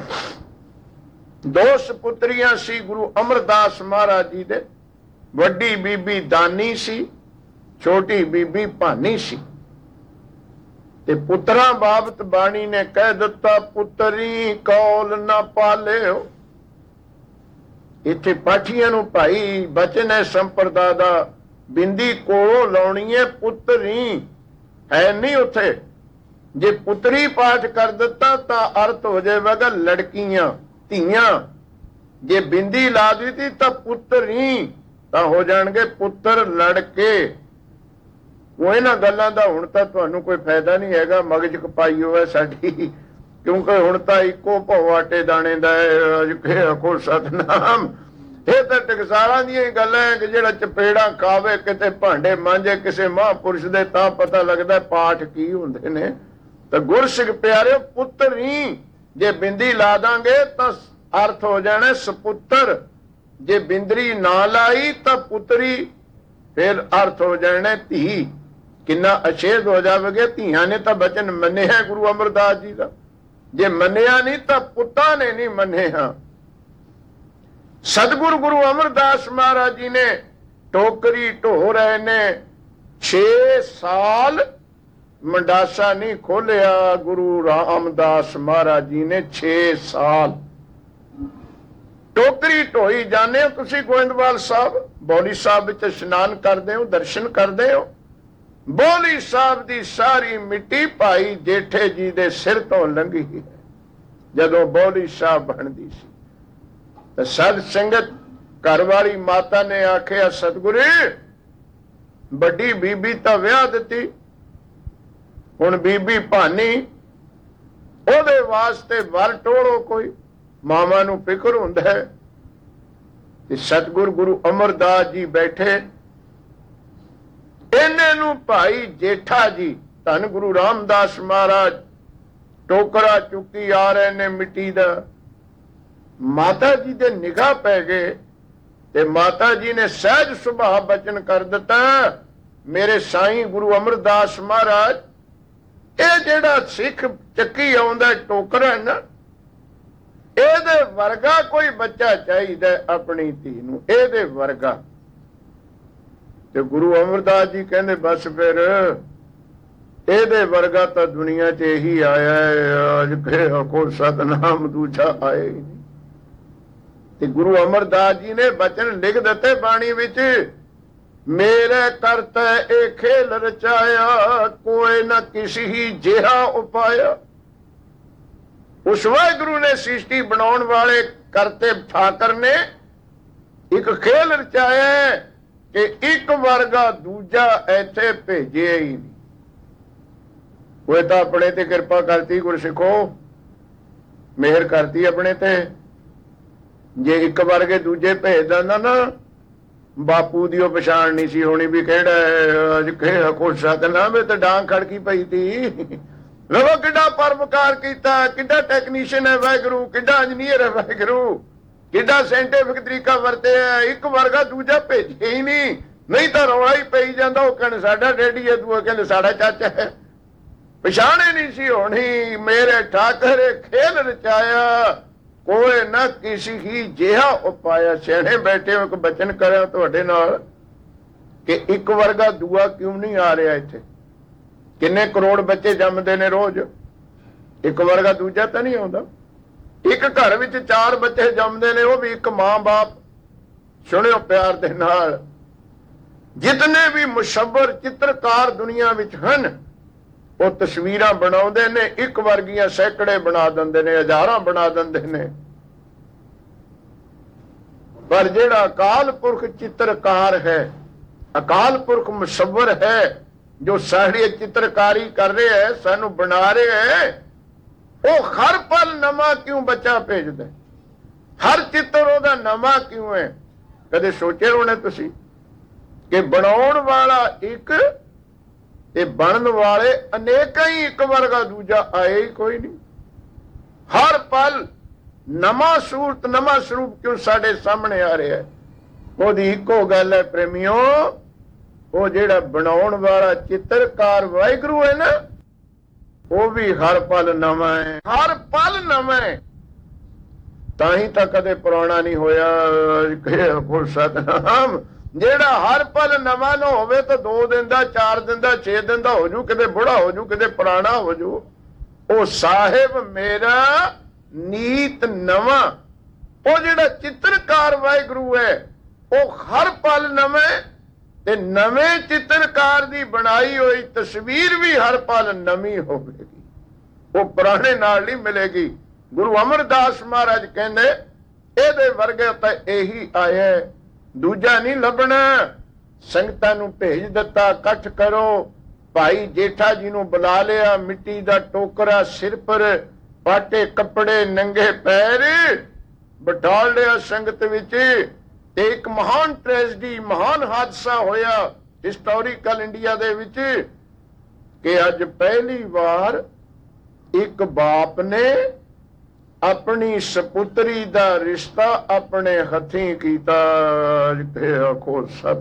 ਦੋ ਸਪੁੱਤਰੀਆਂ ਸੀ ਗੁਰੂ ਅਮਰਦਾਸ ਮਹਾਰਾਜ ਜੀ ਦੇ। ਵੱਡੀ ਬੀਬੀ ਦਾਨੀ ਸੀ, ਛੋਟੀ ਬੀਬੀ ਭਾਨੀ ਸੀ। ਤੇ ਪੁੱਤਰਾਂ ਬਾਬਤ ਬਾਣੀ ਨੇ ਕਹਿ ਦਿੱਤਾ, ਪੁੱਤਰੀ ਕੌਲ ਨਾ ਪਾਲਿਓ। ਇੱਥੇ ਪਾਠੀਆਂ ਨੂੰ ਭਾਈ ਬਚਨ ਹੈ ਸੰਪਰਦਾ ਦਾ, ਬਿੰਦੀ ਕੋਲੋਂ ਲਾਉਣੀ ਹੈ, ਪੁੱਤਰੀ ਹੈ ਨਹੀਂ ਉੱਥੇ। ਜੇ ਪੁੱਤਰੀ ਪਾਠ ਕਰ ਦਿੱਤਾ ਤਾਂ ਅਰਥ ਹੋ ਜਾਵੇਗਾ ਲੜਕੀਆਂ, ਧੀਆਂ। ਜੇ ਬਿੰਦੀ ਲਾ ਦਿੱਤੀ ਤਾਂ ਪੁੱਤਰੀ ਤਾਂ ਹੋ ਜਾਣਗੇ ਪੁੱਤਰ, ਲੜਕੇ। ਉਹ ਇਹਨਾਂ ਗੱਲਾਂ ਦਾ ਹੁਣ ਤਾਂ ਤੁਹਾਨੂੰ ਕੋਈ ਫਾਇਦਾ ਨਹੀਂ ਹੈਗਾ, ਮਗਜ ਖਪਾਈ ਹੋਵੇ ਸਾਡੀ, ਕਿਉਂਕਿ ਹੁਣ ਤਾਂ ਇੱਕੋ ਭਉ ਆਟੇ ਦਾਣੇ ਦਾ ਆਖੋ ਸਤਨਾਮ। ਇਹ ਤਾਂ ਟਕਸਾਲਾਂ ਦੀਆਂ ਹੀ ਗੱਲਾਂ ਹੈ ਕਿ ਜਿਹੜਾ ਚਪੇੜਾ ਖਾਵੇ, ਕਿਤੇ ਭਾਂਡੇ ਮਾਂਜੇ ਕਿਸੇ ਮਹਾਂਪੁਰਸ਼ ਦੇ, ਤਾਂ ਪਤਾ ਲੱਗਦਾ ਪਾਠ ਕੀ ਹੁੰਦੇ ਨੇ। ਤਾਂ ਗੁਰਸਿੱਖ ਪਿਆਰਿਓ, ਪੁੱਤਰੀ ਜੇ ਬਿੰਦੀ ਲਾ ਦਾਂਗੇ ਤਾਂ ਅਰਥ ਹੋ ਜਾਣਾ ਸਪੁੱਤਰ। ਜੇ ਬਿੰਦਰੀ ਨਾ ਲਾਈ ਤਾਂ ਪੁੱਤਰੀ, ਫਿਰ ਅਰਥ ਹੋ ਜਾਣਾ ਧੀ। ਕਿੰਨਾ ਅਛੇਦ ਹੋ ਜਾਵੇਗਾ। ਧੀਆਂ ਨੇ ਤਾਂ ਬਚਨ ਮੰਨਿਆ ਗੁਰੂ ਅਮਰਦਾਸ ਜੀ ਦਾ, ਜੇ ਮੰਨਿਆ ਨਹੀਂ ਤਾਂ ਪੁੱਤਾਂ ਨੇ ਨਹੀਂ ਮੰਨਿਆ। ਸਤਿਗੁਰੂ ਗੁਰੂ ਅਮਰਦਾਸ ਮਹਾਰਾਜ ਜੀ ਨੇ ਟੋਕਰੀ ਢੋ ਰਹੇ ਨੇ ਛੇ ਸਾਲ, ਮੰਡਾਸਾ ਨਹੀਂ ਖੋਲਿਆ ਗੁਰੂ ਰਾਮਦਾਸ ਮਹਾਰਾਜ ਜੀ ਨੇ। ਛੇ ਸਾਲ ਟੋਕਰੀ ਢੋਈ ਜਾਂਦੇ ਹੋ ਤੁਸੀਂ। ਗੋਇੰਦਵਾਲ ਸਾਹਿਬ, ਬੌਲੀ ਸਾਹਿਬ ਵਿੱਚ ਇਸ਼ਨਾਨ ਕਰਦੇ ਹੋ, ਦਰਸ਼ਨ ਕਰਦੇ ਹੋ। ਬੌਲੀ ਸਾਹਿਬ ਦੀ ਸਾਰੀ ਮਿੱਟੀ ਭਾਈ ਜੇਠੇ ਜੀ ਦੇ ਸਿਰ ਤੋਂ ਲੰਘੀ ਹੈ ਜਦੋਂ ਬੌਲੀ ਸਾਹਿਬ ਬਣਦੀ ਸੀ। ਤਾਂ ਸਦ ਸੰਗਤ ਘਰ ਵਾਲੀ ਮਾਤਾ ਨੇ ਆਖਿਆ, ਸਤਿਗੁਰੂ ਵੱਡੀ ਬੀਬੀ ਤਾਂ ਵਿਆਹ ਦਿੱਤੀ, ਹੁਣ ਬੀਬੀ ਭਾਨੀ, ਉਹਦੇ ਵਾਸਤੇ ਵਰ ਟੋੜੋ ਕੋਈ। ਮਾਮਾ ਨੂੰ ਫਿਕਰ ਹੁੰਦਾ ਹੈ। ਤੇ ਸਤਿਗੁਰ ਗੁਰੂ ਅਮਰਦਾਸ ਜੀ ਬੈਠੇ, ਇਹਨਾਂ ਨੂੰ ਭਾਈ ਜੇਠਾ ਜੀ ਧੰਨ ਗੁਰੂ ਰਾਮਦਾਸ ਮਹਾਰਾਜ ਟੋਕਰਾ ਚੁੱਕੀ ਆ ਰਹੇ ਨੇ ਮਿੱਟੀ ਦਾ। ਮਾਤਾ ਜੀ ਦੇ ਨਿਗਾਹ ਪੈ ਗਏ ਤੇ ਮਾਤਾ ਜੀ ਨੇ ਸਹਿਜ ਸੁਭਾਅ ਬਚਨ ਕਰ ਦਿੱਤਾ, ਮੇਰੇ ਸਾਈਂ ਗੁਰੂ ਅਮਰਦਾਸ ਮਹਾਰਾਜ, ਇਹ ਜਿਹੜਾ ਸਿੱਖ ਚੱਕੀ ਆਉਂਦਾ ਟੋਕਰਾ ਨਾ, ਇਹਦੇ ਵਰਗਾ ਕੋਈ ਬੱਚਾ ਚਾਹੀਦਾ ਆਪਣੀ ਧੀ ਨੂੰ, ਇਹਦੇ ਵਰਗਾ। ਤੇ ਗੁਰੂ ਅਮਰਦਾਸ ਜੀ ਕਹਿੰਦੇ ਬਸ ਫਿਰ ਇਹਦੇ ਵਰਗਾ ਤਾਂ ਦੁਨੀਆ 'ਚ ਇਹੀ ਆਇਆ ਹੈ, ਅੱਜ ਫਿਰ ਆਖੋ ਸਤਨਾਮ, ਦੂਜਾ ਆਏ ਨਹੀਂ। ਤੇ ਗੁਰੂ ਅਮਰਦਾਸ ਜੀ ਨੇ ਬਚਨ ਲਿਖ ਦਿੱਤੇ ਬਾਣੀ ਵਿੱਚ, ਮੇਰੇ ਕਰਤਾ ਇਹ ਖੇਲ ਰਚਾਇਆ, ਕੋਈ ਨਾ ਕਿਸੇ ਹੀ ਜਿਹਾ ਉਪਾਇਆ। ਉਸ ਵਾਹਿਗੁਰੂ ਨੇ ਸ੍ਰਿਸ਼ਟੀ ਬਣਾਉਣ ਵਾਲੇ ਕਰਤੇ ਠਾਕਰ ਨੇ ਇੱਕ ਖੇਲ ਰਚਾਇਆ ਕਿ ਇੱਕ ਵਰਗਾ ਦੂਜਾ ਇੱਥੇ ਭੇਜਿਆ ਹੀ ਨਹੀਂ। ਉਹ ਤਾਂ ਆਪਣੇ ਤੇ ਕਿਰਪਾ ਕਰਤੀ, ਗੁਰਸਿੱਖੋ ਮਿਹਰ ਕਰਤੀ ਆਪਣੇ ਤੇ। ਜੇ ਇੱਕ ਵਰਗੇ ਦੂਜੇ ਭੇਜ ਦਿੰਦਾ ਨਾ, ਬਾਪੂ ਦੀ ਉਹ ਪਛਾਣ ਨਹੀਂ ਸੀ ਹੋਣੀ ਵੀ ਕਿਹੜਾ ਅੱਜ ਕਿਹੜਾ ਕੁਛ ਸਤਨਾਮ, ਤੇ ਡਾਂਗ ਖੜਕੀ ਪਈ ਤੀ। ਲਵੋ ਕਿੱਡਾ ਪਰਮਕਾਰ ਕੀਤਾ, ਕਿੱਡਾ ਟੈਕਨੀਸ਼ੀਅਨ ਹੈ ਵਾਹਿਗੁਰੂ, ਕਿੱਡਾ ਇੰਜੀਨੀਅਰ ਹੈ ਵਾਹਿਗੁਰੂ, ਕਿੱਡਾ ਸਾਇੰਟਿਫਿਕ ਤਰੀਕਾ ਵਰਤਿਆ। ਇੱਕ ਵਰਗਾ ਦੂਜਾ ਭੇਜਿਆ ਹੀ ਨਹੀਂ, ਨਹੀਂ ਤਾਂ ਰੌਲਾ ਹੀ ਪਈ ਜਾਂਦਾ। ਉਹ ਕਹਿੰਦੇ ਸਾਡਾ ਡੈਡੀ ਹੈ, ਦੂਆ ਕਹਿੰਦੇ ਸਾਡਾ ਚਾਚਾ ਹੈ, ਪਛਾਣੇ ਨਹੀਂ ਸੀ ਹੋਣੀ। ਮੇਰੇ ਠਾਕਰ ਖੇਲ ਰਚਾਇਆ, ਕੋਈ ਨਾ ਕਿਸੇ ਹੀ ਜਿਹਾ ਉਪਾਇਆ। ਸਿਆਣੇ ਬੈਠੇ ਹੋ, ਇੱਕ ਬਚਨ ਕਰਿਆ ਤੁਹਾਡੇ ਨਾਲ, ਕਿ ਇੱਕ ਵਰਗਾ ਦੂਆ ਕਿਉਂ ਨਹੀਂ ਆ ਰਿਹਾ ਇੱਥੇ? ਕਿੰਨੇ ਕਰੋੜ ਬੱਚੇ ਜੰਮਦੇ ਨੇ ਰੋਜ਼, ਇੱਕ ਵਰਗਾ ਦੂਜਾ ਤਾਂ ਨਹੀਂ ਆਉਂਦਾ। ਇੱਕ ਘਰ ਵਿੱਚ ਚਾਰ ਬੱਚੇ ਜੰਮਦੇ ਨੇ, ਉਹ ਵੀ ਇੱਕ ਮਾਂ ਬਾਪ। ਸੁਣਿਓ ਪਿਆਰ ਦੇ ਨਾਲ, ਜਿਤਨੇ ਵੀ ਮੁਸ਼ੱਵਰ ਚਿੱਤਰਕਾਰ ਦੁਨੀਆ ਵਿੱਚ ਹਨ, ਉਹ ਤਸਵੀਰਾਂ ਬਣਾਉਂਦੇ ਨੇ, ਇੱਕ ਵਰਗੀਆਂ ਸੈਂਕੜੇ ਬਣਾ ਦਿੰਦੇ ਨੇ, ਹਜ਼ਾਰਾਂ ਬਣਾ ਦਿੰਦੇ ਨੇ। ਪਰ ਜਿਹੜਾ ਅਕਾਲ ਪੁਰਖ ਚਿੱਤਰਕਾਰ ਹੈ, ਅਕਾਲ ਪੁਰਖ ਮੁਸ਼ੱਵਰ ਹੈ, ਜੋ ਸਾਡੀ ਚਿੱਤਰਕਾਰੀ ਕਰ ਰਿਹਾ ਹੈ, ਸਾਨੂੰ ਬਣਾ ਰਿਹਾ ਹੈ, ਉਹ ਹਰ ਪਲ ਨਵਾਂ ਕਿਉਂ ਬੱਚਾ ਭੇਜਦਾ? ਹਰ ਚਿੱਤਰ ਉਹਦਾ ਨਵਾਂ ਕਿਉਂ ਹੈ? ਕਦੇ ਸੋਚਿਆ ਹੋਣਾ ਤੁਸੀਂ ਕਿ ਬਣਾਉਣ ਵਾਲਾ ਇੱਕ ਤੇ ਬਣਨ ਵਾਲੇ ਅਨੇਕਾਂ ਹੀ, ਇੱਕ ਵਰਗਾ ਦੂਜਾ ਆਏ ਹੀ ਕੋਈ ਨਹੀਂ। ਹਰ ਪਲ ਨਵਾਂ ਸੂਰਤ, ਨਵਾਂ ਸਰੂਪ ਕਿਉਂ ਸਾਡੇ ਸਾਹਮਣੇ ਆ ਰਿਹਾ ਹੈ? ਉਹਦੀ ਇੱਕੋ ਗੱਲ ਹੈ ਪ੍ਰੇਮੀਓ, ਉਹ ਜਿਹੜਾ ਬਣਾਉਣ ਵਾਲਾ ਚਿੱਤਰਕਾਰ ਵਾਹਿਗੁਰੂ ਹੈ ਨਾ, ਉਹ ਵੀ ਹਰ ਪਲ ਨਵਾਂ ਹੈ, ਹਰ ਪਲ ਨਵਾਂ ਹੈ। ਤਾਂ ਹੀ ਤਾਂ ਕਦੇ ਪੁਰਾਣਾ ਨਹੀਂ ਹੋਇਆ। ਖੁਦ ਸਤਨਾਮ, ਜਿਹੜਾ ਹਰ ਪਲ ਨਵਾਂ ਨਾ ਹੋਵੇ ਤਾਂ ਦੋ ਦਿਨ ਦਾ, ਚਾਰ ਦਿਨ ਦਾ, ਛੇ ਦਿਨ ਦਾ ਹੋ ਜੂ, ਕਿਤੇ ਬੁੜਾ ਹੋ ਜੂ, ਕਿਤੇ ਪੁਰਾਣਾ ਹੋ ਜੂ। ਉਹ ਸਾਹਿਬ ਮੇਰਾ ਨੀਤ ਨਵਾਂ, ਉਹ ਜਿਹੜਾ ਚਿੱਤਰਕਾਰ ਵਾਹਿਗੁਰੂ ਹੈ, ਉਹ ਹਰ ਪਲ ਨਵੇਂ, ਤੇ ਨਵੇਂ ਚਿੱਤਰਕਾਰ ਦੀ ਬਣਾਈ ਹੋਈ ਤਸਵੀਰ ਵੀ ਹਰ ਪਲ ਨਵੀਂ ਹੋਵੇਗੀ, ਉਹ ਪੁਰਾਣੇ ਨਾਲ ਨਹੀਂ ਮਿਲੇਗੀ। ਗੁਰੂ ਅਮਰਦਾਸ ਮਹਾਰਾਜ ਕਹਿੰਦੇ ਇਹਦੇ ਵਰਗੇ ਤਾਂ ਇਹੀ ਆਇਆ, ਦੂਜਾ ਨਹੀਂ ਲੱਭਣਾ। ਸੰਗਤਾਂ ਨੂੰ ਭੇਜ ਦਿੱਤਾ, ਇਕੱਠ ਕਰੋ। ਭਾਈ ਜੇਠਾ ਜੀ ਨੂੰ ਬੁਲਾ ਲਿਆ, ਮਿੱਟੀ ਦਾ ਟੋਕਰਾ ਸਿਰ ਪਰ, ਪਾਟੇ ਕੱਪੜੇ, ਨੰਗੇ ਪੈਰ, ਬਿਠਾ ਲਿਆ ਸੰਗਤ ਵਿੱਚ। ਤੇ ਇੱਕ ਮਹਾਨ ਟ੍ਰੈਜਡੀ, ਮਹਾਨ ਹਾਦਸਾ ਹੋਇਆ ਹਿਸਟੋਰੀਕਲ ਇੰਡੀਆ ਦੇ ਵਿੱਚ ਕਿ ਅੱਜ ਪਹਿਲੀ ਵਾਰ ਇੱਕ ਬਾਪ ਨੇ ਆਪਣੀ ਸਪੁੱਤਰੀ ਦਾ ਰਿਸ਼ਤਾ ਆਪਣੇ ਹੱਥੀਂ ਕੀਤਾ। ਆਖੋ ਸਤ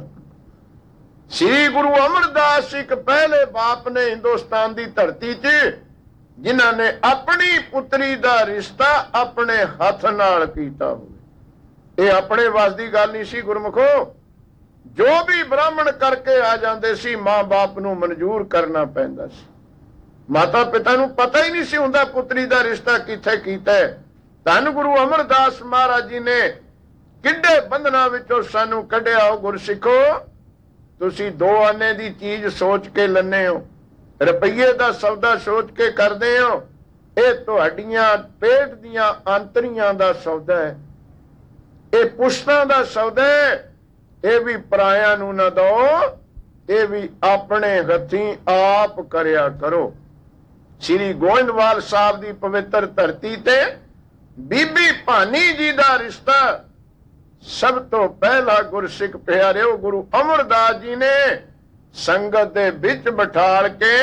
ਸ੍ਰੀ ਗੁਰੂ ਅਮਰਦਾਸ ਇੱਕ ਪਹਿਲੇ ਬਾਪ ਨੇ ਹਿੰਦੁਸਤਾਨ ਦੀ ਧਰਤੀ 'ਚ, ਜਿਨ੍ਹਾਂ ਨੇ ਆਪਣੀ ਪੁੱਤਰੀ ਦਾ ਰਿਸ਼ਤਾ ਆਪਣੇ ਹੱਥ ਨਾਲ ਕੀਤਾ ਹੋਵੇ। ਇਹ ਆਪਣੇ ਵੱਸ ਦੀ ਗੱਲ ਨਹੀਂ ਸੀ ਗੁਰਮੁਖੋ। ਜੋ ਵੀ ਬ੍ਰਾਹਮਣ ਕਰਕੇ ਆ ਜਾਂਦੇ ਸੀ, ਮਾਂ ਬਾਪ ਨੂੰ ਮਨਜ਼ੂਰ ਕਰਨਾ ਪੈਂਦਾ ਸੀ। ਮਾਤਾ ਪਿਤਾ ਨੂੰ ਪਤਾ ਹੀ ਨਹੀਂ ਸੀ ਹੁੰਦਾ ਪੁੱਤਰੀ ਦਾ ਰਿਸ਼ਤਾ ਕਿੱਥੇ ਕੀਤਾ। ਧੰਨ ਗੁਰੂ ਅਮਰਦਾਸ ਮਹਾਰਾਜ ਜੀ ਨੇ ਕਿੱਡੇ ਬੰਧਨਾਂ ਵਿੱਚੋਂ ਸਾਨੂੰ ਕੱਢਿਆ। ਹੋ ਗੁਰਸਿੱਖੋ, ਤੁਸੀਂ ਦੋ ਆਨੇ ਦੀ ਚੀਜ਼ ਸੋਚ ਕੇ ਲੈਂਦੇ ਹੋ, ਰੁਪਈਏ ਦਾ ਸੌਦਾ ਸੋਚ ਕੇ ਕਰਦੇ ਹੋ। ਇਹ ਤੁਹਾਡੀਆਂ ਪੇਟ ਦੀਆਂ ਆਂਤਰੀਆਂ ਦਾ ਸੌਦਾ ਹੈ, ਇਹ ਪੁਸ਼ਤਾਂ ਦਾ ਸੌਦਾ ਹੈ। ਇਹ ਵੀ ਪਰਾਇਆਂ ਨੂੰ ਨਾ ਦਿਓ, ਇਹ ਵੀ ਆਪਣੇ ਹੱਥੀਂ ਆਪ ਕਰਿਆ ਕਰੋ। ਸ੍ਰੀ ਗੋਇੰਦਵਾਲ ਸਾਹਿਬ ਦੀ ਪਵਿੱਤਰ ਧਰਤੀ ਤੇ ਬੀਬੀ ਭਾਨੀ ਜੀ ਦਾ ਰਿਸ਼ਤਾ ਸਭ ਤੋਂ ਪਹਿਲਾ ਗੁਰਸਿੱਖ ਪਿਆਰਿਓ ਗੁਰੂ ਅਮਰਦਾਸ ਜੀ ਨੇ ਸੰਗਤ ਦੇ ਵਿੱਚ ਬਿਠਾਲ ਕੇ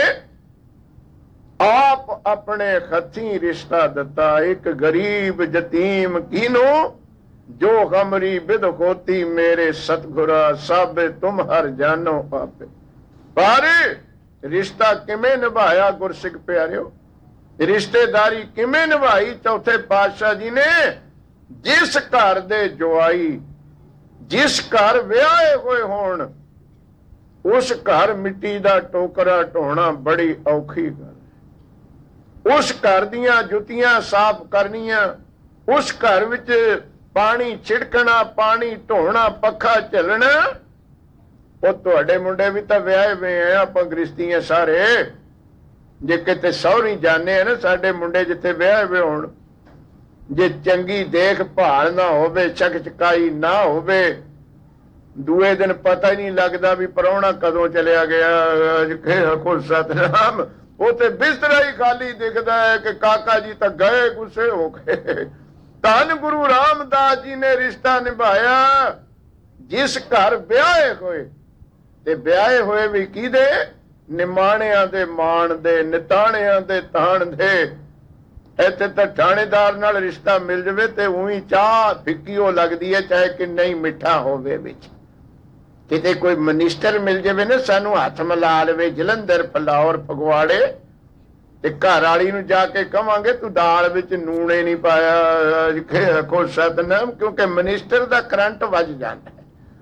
ਆਪ ਆਪਣੇ ਹੱਥੀਂ ਰਿਸ਼ਤਾ ਦਿੱਤਾ। ਇੱਕ ਗਰੀਬ ਯਤੀਮ ਕੀਨੂੰ ਜੋ ਹਮਰੀ ਬਿਦ ਹੋਤੀ ਮੇਰੇ ਸਤਗੁਰਾ ਸਾਬੇ ਤੁਮ ਹਰ ਜਾਨੋ ਆਪੇ। ਪਰ ਰਿਸ਼ਤਾ ਕਿਵੇਂ ਨਿਭਾਇਆ ਗੁਰਸਿੱਖ ਪਿਆਰਿਓ, ਰਿਸ਼ਤੇਦਾਰੀ ਕਿਵੇਂ ਨਿਭਾਈ ਚੌਥੇ ਪਾਤਸ਼ਾਹ ਜੀ ਨੇ? ਜਿਸ ਘਰ ਦੇ ਜਵਾਈ, ਜਿਸ ਘਰ ਵਿਆਹੇ ਹੋਏ ਹੋਣ, ਉਸ ਘਰ ਮਿੱਟੀ ਦਾ ਟੋਕਰਾ ਢੋਣਾ ਬੜੀ ਔਖੀ ਗੱਲ। ਉਸ ਘਰ ਦੀਆਂ ਜੁੱਤੀਆਂ ਸਾਫ਼ ਕਰਨੀਆਂ, ਉਸ ਘਰ ਵਿੱਚ ਪਾਣੀ ਛਿੜਕਣਾ, ਪਾਣੀ ਢੋਣਾ, ਪੱਖਾ ਝੱਲਣਾ। ਉਹ ਤੁਹਾਡੇ ਮੁੰਡੇ ਵੀ ਤਾਂ ਵਿਆਹੇ ਹੋਏ ਆ, ਆਪਾਂ ਗ੍ਰਿਸ਼ਤੀ ਸਾਰੇ। ਜੇ ਕਿਤੇ ਸਹੁਰੀ ਜਾਣੇ ਆ ਨਾ, ਸਾਡੇ ਮੁੰਡੇ ਜਿੱਥੇ ਵਿਆਹੇ ਹੋਏ ਹੋਣ, ਜੇ ਚੰਗੀ ਦੇਖਭਾਲ ਨਾ ਹੋਵੇ, ਚੱਕ ਚਕਾਈ ਨਾ ਹੋਵੇ, ਦੂਏ ਦਿਨ ਪਤਾ ਹੀ ਨਹੀਂ ਲੱਗਦਾ ਵੀ ਪ੍ਰਾਹੁਣਾ ਕਦੋਂ ਚਲਿਆ ਗਿਆ। ਖੁਦ ਸਤਨਾਮ, ਉਹ ਤੇ ਬਿਸਤਰਾ ਹੀ ਖਾਲੀ ਦਿਖਦਾ ਹੈ ਕਿ ਕਾਕਾ ਜੀ ਤਾਂ ਗਏ, ਗੁੱਸੇ ਹੋ ਗਏ। ਧੰਨ ਗੁਰੂ ਰਾਮਦਾਸ ਜੀ ਨੇ ਰਿਸ਼ਤਾ ਨਿਭਾਇਆ। ਜਿਸ ਘਰ ਵਿਆਹੇ ਹੋਏ, ਤੇ ਵਿਆਹੇ ਹੋਏ ਵੀ ਕਿਹਦੇ? ਨਿਮਾਣਿਆਂ ਦੇ ਮਾਣ ਦੇ, ਨਿਤਾਣਿਆਂ ਦੇ ਤਾਣ ਦੇ। ਇੱਥੇ ਤਾਂ ਥਾਣੇਦਾਰ ਨਾਲ ਰਿਸ਼ਤਾ ਮਿਲ ਜਾਵੇ ਤੇ ਉਹੀ ਚਾਹ ਫਿੱਕੀ ਉਹ ਲੱਗਦੀ ਹੈ, ਚਾਹੇ ਕਿੰਨਾ ਹੀ ਮਿੱਠਾ ਹੋਵੇ ਵਿੱਚ। ਕਿਤੇ ਕੋਈ ਮਨਿਸਟਰ ਮਿਲ ਜਾਵੇ ਨਾ, ਸਾਨੂੰ ਹੱਥ ਮਿਲਾ ਲਵੇ, ਜਲੰਧਰ, ਫਲੌਰ, ਫਗਵਾੜੇ, ਤੇ ਘਰ ਵਾਲੀ ਨੂੰ ਜਾ ਕੇ ਕਵਾਂਗੇ ਤੂੰ ਦਾਲ ਵਿੱਚ ਨੂਣੇ ਨਹੀਂ ਪਾਇਆ। ਖੋ ਸਤਨਾਮ, ਕਿਉਂਕਿ ਮਨਿਸਟਰ ਦਾ ਕਰੰਟ ਵੱਜ ਜਾਂਦਾ ਹੈ।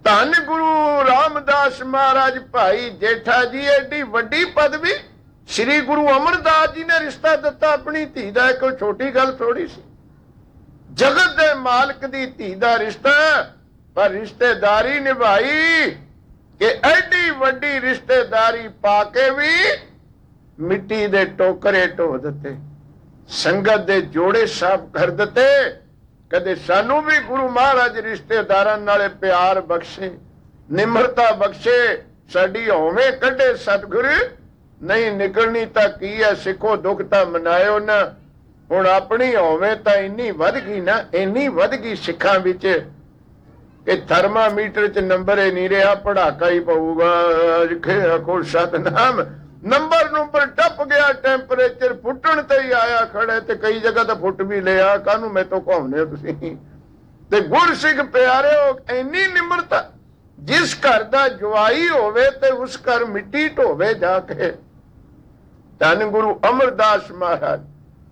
ਧੰਨ ਗੁਰੂ ਰਾਮਦਾਸ ਮਹਾਰਾਜ ਭਾਈ ਜੇਠਾ ਜੀ, ਐਡੀ ਵੱਡੀ ਪਦਵੀ ਸ੍ਰੀ ਗੁਰੂ ਅਮਰਦਾਸ ਜੀ ਨੇ ਰਿਸ਼ਤਾ ਦਿੱਤਾ ਆਪਣੀ ਧੀ ਦਾ। ਕੋਈ ਛੋਟੀ ਗੱਲ ਥੋੜੀ ਸੀ। ਜਗਤ ਦੇ ਮਾਲਕ ਦੀ ਧੀ ਦਾ ਰਿਸ਼ਤਾ, ਪਰ ਰਿਸ਼ਤੇਦਾਰੀ ਨਿਭਾਈ ਕਿ ਐਡੀ ਵੱਡੀ ਰਿਸ਼ਤੇਦਾਰੀ ਪਾ ਕੇ ਵੀ ਮਿੱਟੀ ਦੇ ਟੋਕਰੇ ਢੋ ਦਿੱਤੇ, ਸੰਗਤ ਦੇ ਜੋੜੇ ਸਾਫ਼ ਕਰ ਦਿੱਤੇ। ਕਦੇ ਸਾਨੂੰ ਵੀ ਗੁਰੂ ਮਹਾਰਾਜ ਰਿਸ਼ਤੇਦਾਰਾਂ ਨਾਲੇ ਪਿਆਰ ਬਖਸ਼ੇ, ਨਿਮਰਤਾ ਬਖਸ਼ੇ, ਸਾਡੀ ਹੋਵੇਂ ਕੱਢੇ ਸਤਿਗੁਰ। ਨਹੀਂ ਨਿਕਲਣੀ ਤਾਂ ਕੀ ਹੈ, ਸਿੱਖੋ ਦੁੱਖ ਤਾਂ ਮਨਾਇਓ ਨਾ। ਹੁਣ ਆਪਣੀ ਹੋਵੇਂ ਤਾਂ ਇੰਨੀ ਵੱਧ ਗਈ ਨਾ, ਇੰਨੀ ਵੱਧ ਗਈ ਸਿੱਖਾਂ ਵਿੱਚ ਕਿ ਥਰਮਾਮੀਟਰ 'ਚ ਨੰਬਰ ਹੀ ਨਹੀਂ ਰਿਹਾ, ਪੜਾਕਾ ਹੀ ਪਊਗਾ। ਆਖੋ ਸਤਨਾਮ, ਨੰਬਰ ਨੰਬਰ ਟੱਪ ਗਿਆ, ਟੈਂਪਰੇਚਰ ਫੁੱਟਣ ਤੇ ਹੀ ਆਇਆ ਖੜੇ, ਤੇ ਕਈ ਜਗ੍ਹਾ ਤਾਂ ਫੁੱਟ ਵੀ ਲਿਆ। ਕਾਹਨੂੰ ਮੈਂ ਤੋਂ ਘੁੰਮਦੇ ਹੋ ਤੁਸੀਂ? ਤੇ ਗੁਰਸਿੱਖ ਪਿਆਰਿਓ, ਇੰਨੀ ਨਿਮਰਤਾ। ਜਿਸ ਘਰ ਦਾ ਜਵਾਈ ਹੋਵੇ ਤੇ ਉਸ ਘਰ ਮਿੱਟੀ ਢੋਵੇ ਜਾ ਕੇ। ਧੰਨ ਗੁਰੂ ਅਮਰਦਾਸ ਮਹਾਰਾਜ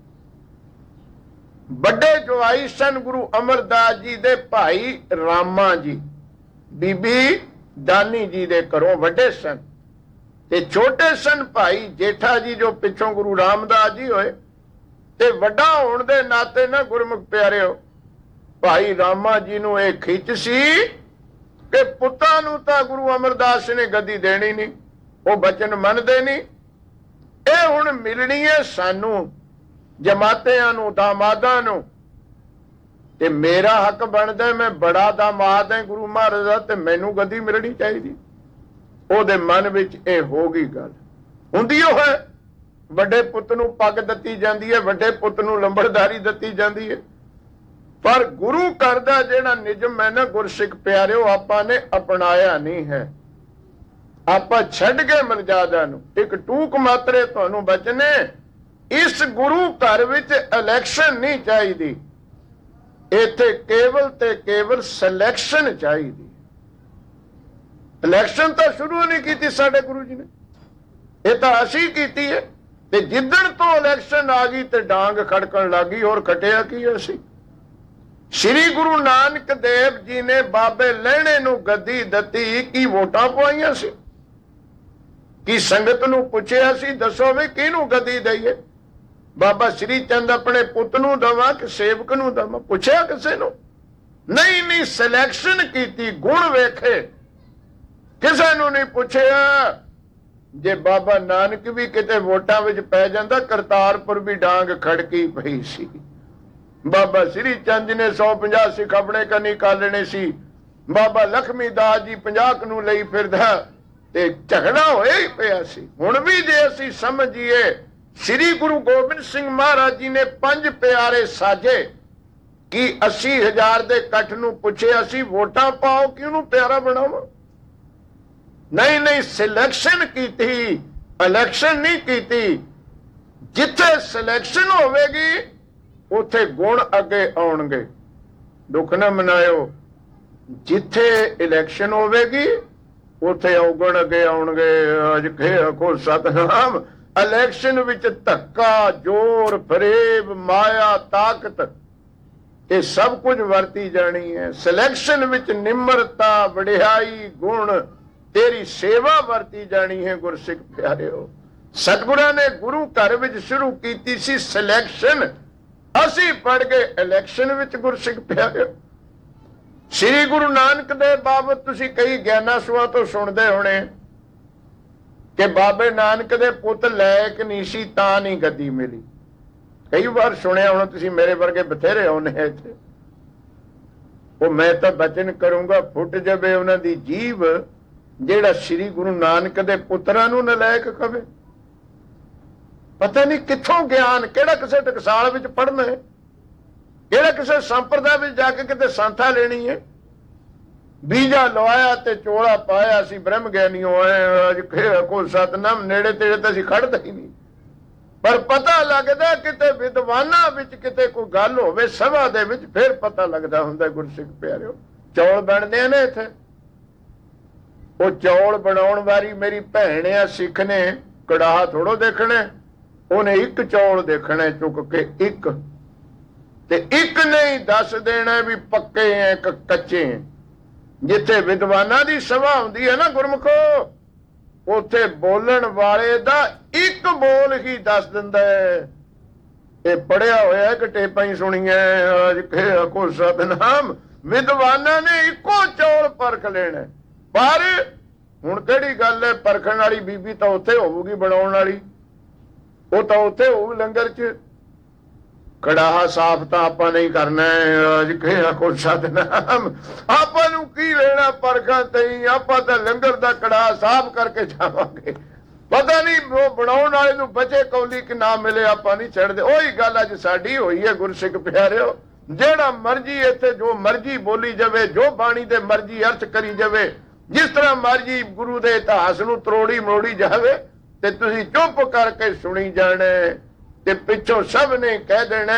ਵੱਡੇ ਜਵਾਈ ਸਨ ਗੁਰੂ ਅਮਰਦਾਸ ਜੀ ਦੇ ਭਾਈ ਰਾਮਾ ਜੀ, ਬੀਬੀ ਦਾਨੀ ਜੀ ਦੇ ਘਰੋਂ ਵੱਡੇ ਸਨ। ਤੇ ਛੋਟੇ ਸਨ ਭਾਈ ਜੇਠਾ ਜੀ, ਜੋ ਪਿੱਛੋਂ ਗੁਰੂ ਰਾਮਦਾਸ ਜੀ ਹੋਏ। ਤੇ ਵੱਡਾ ਹੋਣ ਦੇ ਨਾਤੇ ਨਾ ਗੁਰਮੁਖ ਪਿਆਰਿਓ, ਭਾਈ ਰਾਮਾ ਜੀ ਨੂੰ ਇਹ ਖਿੱਚ ਸੀ ਕਿ ਪੁੱਤਾਂ ਨੂੰ ਤਾਂ ਗੁਰੂ ਅਮਰਦਾਸ ਨੇ ਗੱਦੀ ਦੇਣੀ ਨਹੀਂ, ਉਹ ਬਚਨ ਮੰਨਦੇ ਨਹੀਂ। ਇਹ ਹੁਣ ਮਿਲਣੀ ਹੈ ਸਾਨੂੰ ਜਮਾਤਿਆਂ ਨੂੰ, ਦਾਮਾਦਾਂ ਨੂੰ, ਤੇ ਮੇਰਾ ਹੱਕ ਬਣਦਾ, ਮੈਂ ਬੜਾ ਦਾਮਾਦ ਹੈ ਗੁਰੂ ਮਹਾਰਾਜ ਦਾ, ਤੇ ਮੈਨੂੰ ਗੱਦੀ ਮਿਲਣੀ ਚਾਹੀਦੀ। ਉਹਦੇ ਮਨ ਵਿੱਚ ਇਹ ਹੋ ਗਈ ਗੱਲ। ਹੁੰਦੀ ਉਹ ਹੈ, ਵੱਡੇ ਪੁੱਤ ਨੂੰ ਪੱਗ ਦਿੱਤੀ ਜਾਂਦੀ ਹੈ, ਵੱਡੇ ਪੁੱਤ ਨੂੰ ਲੰਬੜਦਾਰੀ ਦਿੱਤੀ ਜਾਂਦੀ ਹੈ। ਪਰ ਗੁਰੂ ਘਰ ਦਾ ਜਿਹੜਾ ਨਿਯਮ ਹੈ ਨਾ ਗੁਰਸਿੱਖ ਪਿਆਰਿਓ, ਆਪਾਂ ਨੇ ਅਪਣਾਇਆ ਨਹੀਂ ਹੈ। ਆਪਾਂ ਛੱਡ ਗਏ ਮਰਜ਼ਾਦਾ ਨੂੰ। ਇੱਕ ਟੂਕ ਮਾਤਰੇ ਤੁਹਾਨੂੰ ਬਚਨੇ, ਇਸ ਗੁਰੂ ਘਰ ਵਿੱਚ ਇਲੈਕਸ਼ਨ ਨਹੀਂ ਚਾਹੀਦੀ, ਇੱਥੇ ਕੇਵਲ ਤੇ ਕੇਵਲ ਸਿਲੈਕਸ਼ਨ ਚਾਹੀਦੀ। ਇਲੈਕਸ਼ਨ ਤਾਂ ਸ਼ੁਰੂ ਨਹੀਂ ਕੀਤੀ ਸਾਡੇ ਗੁਰੂ ਜੀ ਨੇ, ਇਹ ਤਾਂ ਅਸੀਂ ਕੀਤੀ ਹੈ। ਤੇ ਜਿੱਦਣ ਤੋਂ ਇਲੈਕਸ਼ਨ ਆ ਗਈ ਤੇ ਡਾਂਗ ਖੜਕਣ ਲੱਗੀ। ਹੋਰ ਖਟਿਆ ਕੀ ਅਸੀਂ? ਸ੍ਰੀ ਗੁਰੂ ਨਾਨਕ ਦੇਵ ਜੀ ਨੇ ਬਾਬੇ ਲਹਿਣੇ ਨੂੰ ਗੱਦੀ ਦਿੱਤੀ, ਕੀ ਵੋਟਾਂ ਪਵਾਈਆਂ ਸੀ? ਕੀ ਸੰਗਤ ਨੂੰ ਪੁੱਛਿਆ ਸੀ, ਦੱਸੋ ਵੀ ਕਿਹਨੂੰ ਗੱਦੀ ਦਈਏ? ਬਾਬਾ ਸ੍ਰੀ ਚੰਦ ਆਪਣੇ ਪੁੱਤ ਨੂੰ ਦਵਾਂ ਕਿ ਸੇਵਕ ਨੂੰ ਦਵਾਂ? ਪੁੱਛਿਆ ਕਿਸੇ ਨੂੰ? ਨਹੀਂ ਨਹੀਂ, ਸਿਲੈਕਸ਼ਨ ਕੀਤੀ, ਗੁਣ ਵੇਖੇ, ਕਿਸੇ ਨੂੰ ਨਹੀਂ ਪੁੱਛਿਆ। ਜੇ ਬਾਬਾ ਨਾਨਕ ਵੀ ਕਿਤੇ ਵੋਟਾਂ ਵਿੱਚ ਪੈ ਜਾਂਦਾ, ਕਰਤਾਰਪੁਰ ਵੀ ਡਾਂਗ ਖੜਕੀ ਪਈ ਸੀ। ਬਾਬਾ ਸ੍ਰੀ ਚੰਦ ਨੇ ਸੌ ਪੰਜਾਹ ਸਿੱਖ ਆਪਣੇ ਕੰਨੀ ਕਾਲਣੇ ਸੀ। ਬਾਬਾ ਲਖਮੀ ਦਾਸ ਜੀ ਪੰਜਾਹ ਨੂੰ ਲਈ ਫਿਰਦਾ, ਤੇ ਝਗੜਾ ਹੋਇਆ ਹੀ ਪਿਆ ਸੀ। ਹੁਣ ਵੀ ਜੇ ਅਸੀਂ ਸਮਝੀਏ, ਸ੍ਰੀ ਗੁਰੂ ਗੋਬਿੰਦ ਸਿੰਘ ਮਹਾਰਾਜ ਜੀ ਨੇ ਪੰਜ ਪਿਆਰੇ ਸਾਜੇ। ਕਿ ਅੱਸੀ ਹਜ਼ਾਰ ਦੇ ਇਕੱਠ ਨੂੰ ਪੁੱਛਿਆ ਸੀ, ਵੋਟਾਂ ਪਾਓ, ਕਿਹਨੂੰ ਪਿਆਰਾ ਬਣਾਵਾਂ? ਨਹੀਂ ਨਹੀਂ, ਸਿਲੈਕਸ਼ਨ ਕੀਤੀ, ਇਲੈਕਸ਼ਨ ਨਹੀਂ ਕੀਤੀ। ਜਿੱਥੇ ਸਿਲੈਕਸ਼ਨ ਹੋਵੇਗੀ ਉੱਥੇ ਗੁਣ ਅੱਗੇ ਆਉਣਗੇ, ਦੁੱਖ ਨਾ ਮਨਾਇਓ। ਜਿੱਥੇ ਇਲੈਕਸ਼ਨ ਹੋਵੇਗੀ ਉੱਥੇ ਔਗਣ ਅੱਗੇ ਆਉਣਗੇ। ਅੱਜ ਕਹੋ ਸਤਨਾਮ, ਇਲੈਕਸ਼ਨ ਵਿੱਚ ਧੱਕਾ, ਜ਼ੋਰ, ਫਰੇਬ, ਮਾਇਆ, ਤਾਕਤ, ਇਹ ਸਭ ਕੁਝ ਵਰਤੀ ਜਾਣੀ ਹੈ। ਸਿਲੈਕਸ਼ਨ ਵਿੱਚ ਨਿਮਰਤਾ, ਵਡਿਆਈ, ਗੁਣ, ਤੇਰੀ ਸੇਵਾ ਵਰਤੀ ਜਾਣੀ ਹੈ। ਗੁਰਸਿੱਖ ਪਿਆਰਿਓ, ਸਤਿਗੁਰਾਂ ਨੇ ਗੁਰੂ ਘਰ ਵਿੱਚ ਸ਼ੁਰੂ ਕੀਤੀ ਸੀ ਸਿਲੈਕਸ਼ਨ, ਅਸੀਂ ਪੜ ਗਏ ਇਲੈਕਸ਼ਨ ਵਿੱਚ। ਗੁਰਸਿੱਖ ਪਿਆਰਿਓ, ਸ੍ਰੀ ਗੁਰੂ ਨਾਨਕ ਦੇ ਬਾਬਤ ਤੁਸੀਂ ਕਈ ਗਿਆਨਾਂ ਸੁਆਂ ਤੋਂ ਸੁਣਦੇ ਹੋਣੇ ਕਿ ਬਾਬੇ ਨਾਨਕ ਦੇ ਪੁੱਤ ਲਾਇਕ ਨਹੀਂ ਸੀ ਤਾਂ ਨਹੀਂ ਗੱਦੀ ਮਿਲੀ। ਕਈ ਵਾਰ ਸੁਣਿਆ ਹੋਣਾ ਤੁਸੀਂ, ਮੇਰੇ ਵਰਗੇ ਬਥੇਰੇ ਆਉਣੇ ਇੱਥੇ। ਉਹ ਮੈਂ ਤਾਂ ਬਚਨ ਕਰੂੰਗਾ, ਫੁੱਟ ਜਾਵੇ ਉਹਨਾਂ ਦੀ ਜੀਭ ਜਿਹੜਾ ਸ੍ਰੀ ਗੁਰੂ ਨਾਨਕ ਦੇ ਪੁੱਤਰਾਂ ਨੂੰ ਨਲਾਇਕ ਕਵੇ। ਪਤਾ ਨਹੀਂ ਕਿੱਥੋਂ ਗਿਆਨ, ਕਿਹੜਾ ਕਿਸੇ ਟਕਸਾਲ ਵਿੱਚ ਪੜ੍ਹਨਾ ਹੈ, ਕਿਹੜਾ ਕਿਸੇ ਸੰਪਰਦਾ ਵਿੱਚ ਜਾ ਕੇ ਕਿਤੇ ਸੰਥਾ ਲੈਣੀ ਹੈ। ਬੀਜਾ ਲਵਾਇਆ ਤੇ ਚੋਲਾ ਪਾਇਆ, ਅਸੀਂ ਬ੍ਰਹਮ ਗਿਆਨੀਓ ਆਏ। ਅੱਜ ਕੋ ਸਤਨਾਮ, ਨੇੜੇ ਤੇੜੇ ਤਾਂ ਅਸੀਂ ਖੜਦਾ ਹੀ ਨਹੀਂ। ਪਰ ਪਤਾ ਲੱਗਦਾ ਕਿਤੇ ਵਿਦਵਾਨਾਂ ਵਿੱਚ ਕਿਤੇ ਕੋਈ ਗੱਲ ਹੋਵੇ ਸਭਾ ਦੇ ਵਿੱਚ, ਫਿਰ ਪਤਾ ਲੱਗਦਾ ਹੁੰਦਾ। ਗੁਰਸਿੱਖ ਪਿਆਰਿਓ, ਚੌਲ ਬਣਦੇ ਨੇ ਇੱਥੇ। ਉਹ ਚੌਲ ਬਣਾਉਣ ਵਾਲੀ ਮੇਰੀ ਭੈਣ ਆ ਸਿੱਖ ਨੇ, ਕੜਾਹ ਥੋੜੋ ਦੇਖਣਾ, ਉਹਨੇ ਇੱਕ ਚੌਲ ਦੇਖਣਾ ਚੁੱਕ ਕੇ, ਇੱਕ ਤੇ ਇੱਕ ਨਹੀਂ ਦੱਸ ਦੇਣਾ ਵੀ ਪੱਕੇ ਐ ਕਿ ਕੱਚੇ ਐ। ਜਿੱਥੇ ਵਿਦਵਾਨਾਂ ਦੀ ਸਭਾ ਹੁੰਦੀ ਹੈ ਨਾ ਗੁਰਮੁਖੋ, ਉੱਥੇ ਬੋਲਣ ਵਾਲੇ ਦਾ ਇੱਕ ਬੋਲ ਹੀ ਦੱਸ ਦਿੰਦਾ ਹੈ। ਇਹ ਪੜਿਆ ਹੋਇਆ ਕਿ ਟੇਪਾਂ ਹੀ ਸੁਣੀਆਂ ਅੱਜ ਕੋ ਸਤਨਾਮ। ਵਿਦਵਾਨਾਂ ਨੇ ਇੱਕੋ ਚੌਲ ਪਰਖ ਲੈਣਾ। ਪਰ ਹੁਣ ਕਿਹੜੀ ਗੱਲ ਹੈ, ਪਰਖਣ ਵਾਲੀ ਬੀਬੀ ਤਾਂ ਉੱਥੇ ਹੋਊਗੀ, ਬਣਾਉਣ ਵਾਲੀ ਉਹ ਤਾਂ ਉੱਥੇ ਹੋਊ ਲੰਗਰ ਚ। ਕੜਾਹਾ ਸਾਫ਼ ਤਾਂ ਆਪਾਂ ਨਹੀਂ ਕਰਨਾ ਅੱਜ ਕੋ ਸਤਨਾਮ। ਆਪਾਂ ਨੂੰ ਕੀ ਲੈਣਾ ਪਰਖਾਂ ਤੇ, ਆਪਾਂ ਤਾਂ ਲੰਗਰ ਦਾ ਕੜਾਹਾ ਸਾਫ਼ ਕਰਕੇ ਜਾਵਾਂਗੇ। ਪਤਾ ਨਹੀਂ ਉਹ ਬਣਾਉਣ ਵਾਲੇ ਨੂੰ ਬਚੇ ਕੌਲੀ ਕਿ ਨਾ ਮਿਲੇ, ਆਪਾਂ ਨਹੀਂ ਛੱਡਦੇ। ਉਹੀ ਗੱਲ ਅੱਜ ਸਾਡੀ ਹੋਈ ਹੈ ਗੁਰਸਿੱਖ ਪਿਆਰਿਓ। ਜਿਹੜਾ ਮਰਜੀ ਇੱਥੇ ਜੋ ਮਰਜੀ ਬੋਲੀ ਜਾਵੇ, ਜੋ ਬਾਣੀ ਦੇ ਮਰਜੀ ਅਰਥ ਕਰੀ ਜਾਵੇ, ਜਿਸ ਤਰ੍ਹਾਂ ਮਰਜੀ ਗੁਰੂ ਦੇ ਇਤਿਹਾਸ ਨੂੰ ਤਰੋੜੀ ਮਰੋੜੀ ਜਾਵੇ, ਤੇ ਤੁਸੀਂ ਚੁੱਪ ਕਰਕੇ ਸੁਣੀ ਜਾਣਾ। ਤੇ ਪਿੱਛੋਂ ਸਭ ਨੇ ਕਹਿ ਦੇਣਾ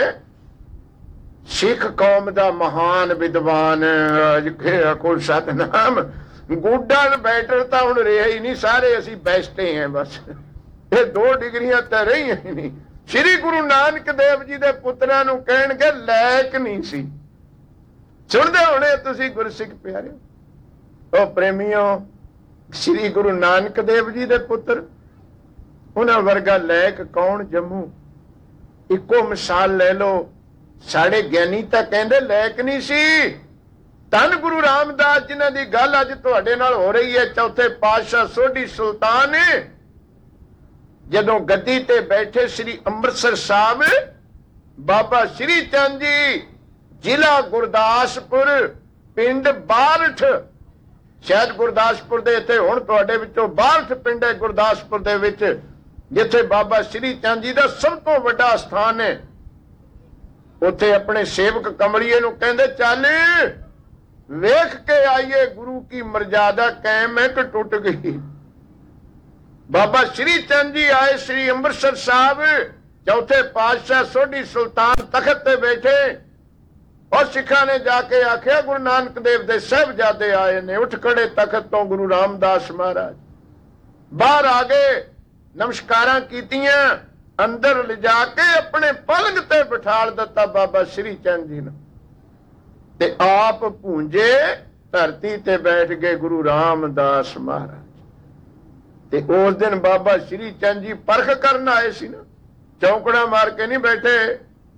ਸਿੱਖ ਕੌਮ ਦਾ ਮਹਾਨ ਵਿਦਵਾਨ ਆਖੋ ਸਤਨਾਮ। ਗੁੱਡਾਂ ਬੈਟਰ ਤਾਂ ਹੁਣ ਰਿਹਾ ਹੀ ਨਹੀਂ, ਸਾਰੇ ਅਸੀਂ ਬੈਸਟੇ ਹਾਂ ਬਸ। ਇਹ ਦੋ ਡਿਗਰੀਆਂ ਤਾਂ ਰਹੀਆਂ ਹੀ ਨਹੀਂ। ਸ੍ਰੀ ਗੁਰੂ ਨਾਨਕ ਦੇਵ ਜੀ ਦੇ ਪੁੱਤਰਾਂ ਨੂੰ ਕਹਿਣਗੇ ਲਾਇਕ ਨਹੀਂ ਸੀ। ਸੁਣਦੇ ਹੋਣੇ ਤੁਸੀਂ ਗੁਰਸਿੱਖ ਪਿਆਰਿਓ। ਉਹ ਪ੍ਰੇਮੀਓ, ਸ੍ਰੀ ਗੁਰੂ ਨਾਨਕ ਦੇਵ ਜੀ ਦੇ ਪੁੱਤਰ, ਉਹਨਾਂ ਵਰਗਾ ਲਾਇਕ ਕੌਣ ਜੰਮੂ। ਇੱਕੋ ਮਿਸਾਲ ਲੈ ਲਓ, ਸਾਡੇ ਗਿਆਨੀ ਤਾਂ ਕਹਿੰਦੇ ਲਾਇਕ ਨਹੀਂ ਸੀ। ਧੰਨ ਗੁਰੂ ਰਾਮਦਾਸ ਜਿਨ੍ਹਾਂ ਦੀ ਗੱਲ ਅੱਜ ਤੁਹਾਡੇ ਨਾਲ ਹੋ ਰਹੀ ਹੈ, ਚੌਥੇ ਪਾਤਸ਼ਾਹ ਸੋਢੀ ਸੁਲਤਾਨ ਜਦੋਂ ਗੱਦੀ ਤੇ ਬੈਠੇ ਸ੍ਰੀ ਅੰਮ੍ਰਿਤਸਰ ਸਾਹਿਬ, ਬਾਬਾ ਸ੍ਰੀ ਚੰਦ ਜੀ, ਜ਼ਿਲ੍ਹਾ ਗੁਰਦਾਸਪੁਰ, ਪਿੰਡ ਬਾਲਠ, ਸ਼ਾਇਦ ਗੁਰਦਾਸਪੁਰ ਦੇ ਇੱਥੇ ਹੁਣ ਤੁਹਾਡੇ ਵਿੱਚੋਂ ਬਾਲਠ ਪਿੰਡ ਹੈ ਗੁਰਦਾਸਪੁਰ ਦੇ ਵਿੱਚ, ਜਿੱਥੇ ਬਾਬਾ ਸ੍ਰੀ ਚੰਦ ਜੀ ਦਾ ਸਭ ਤੋਂ ਵੱਡਾ ਸਥਾਨ ਹੈ। ਉੱਥੇ ਆਪਣੇ ਸੇਵਕ ਕਮਲੀਏ ਨੂੰ ਕਹਿੰਦੇ ਚੱਲ ਵੇਖ ਕੇ ਆਈਏ ਗੁਰੂ ਕੀ ਮਰਜ਼ਾਦਾ ਕਾਇਮ ਹੈ ਕਿ ਟੁੱਟ ਗਈ। ਬਾਬਾ ਸ੍ਰੀ ਚੰਦ ਜੀ ਆਏ ਸ੍ਰੀ ਅੰਮ੍ਰਿਤਸਰ ਸਾਹਿਬ, ਚੌਥੇ ਪਾਤਸ਼ਾਹ ਸੋਢੀ ਸੁਲਤਾਨ ਤਖਤ ਤੇ ਬੈਠੇ, ਔਰ ਸਿੱਖਾਂ ਨੇ ਜਾ ਕੇ ਆਖਿਆ ਗੁਰੂ ਨਾਨਕ ਦੇਵ ਦੇ ਸਾਹਿਬਜ਼ਾਦੇ ਆਏ ਨੇ। ਉੱਠ ਖੜੇ ਤਖਤ ਤੋਂ ਗੁਰੂ ਰਾਮਦਾਸ ਮਹਾਰਾਜ, ਬਾਹਰ ਆ ਗਏ, ਨਮਸਕਾਰਾਂ ਕੀਤੀਆਂ, ਅੰਦਰ ਲਿਜਾ ਕੇ ਆਪਣੇ ਪਲੰਗ ਤੇ ਬਿਠਾਲ ਦਿੱਤਾ ਬਾਬਾ ਸ੍ਰੀ ਚੰਦ ਜੀ ਨੂੰ, ਤੇ ਆਪ ਭੂੰਜੇ ਧਰਤੀ ਤੇ ਬੈਠ ਗਏ ਗੁਰੂ ਰਾਮਦਾਸ ਮਹਾਰਾਜ। ਤੇ ਉਸ ਦਿਨ ਬਾਬਾ ਸ੍ਰੀ ਚੰਦ ਜੀ ਪਰਖ ਕਰਨ ਆਏ ਸੀ ਨਾ, ਚੌਂਕੜਾ ਮਾਰ ਕੇ ਨਹੀਂ ਬੈਠੇ,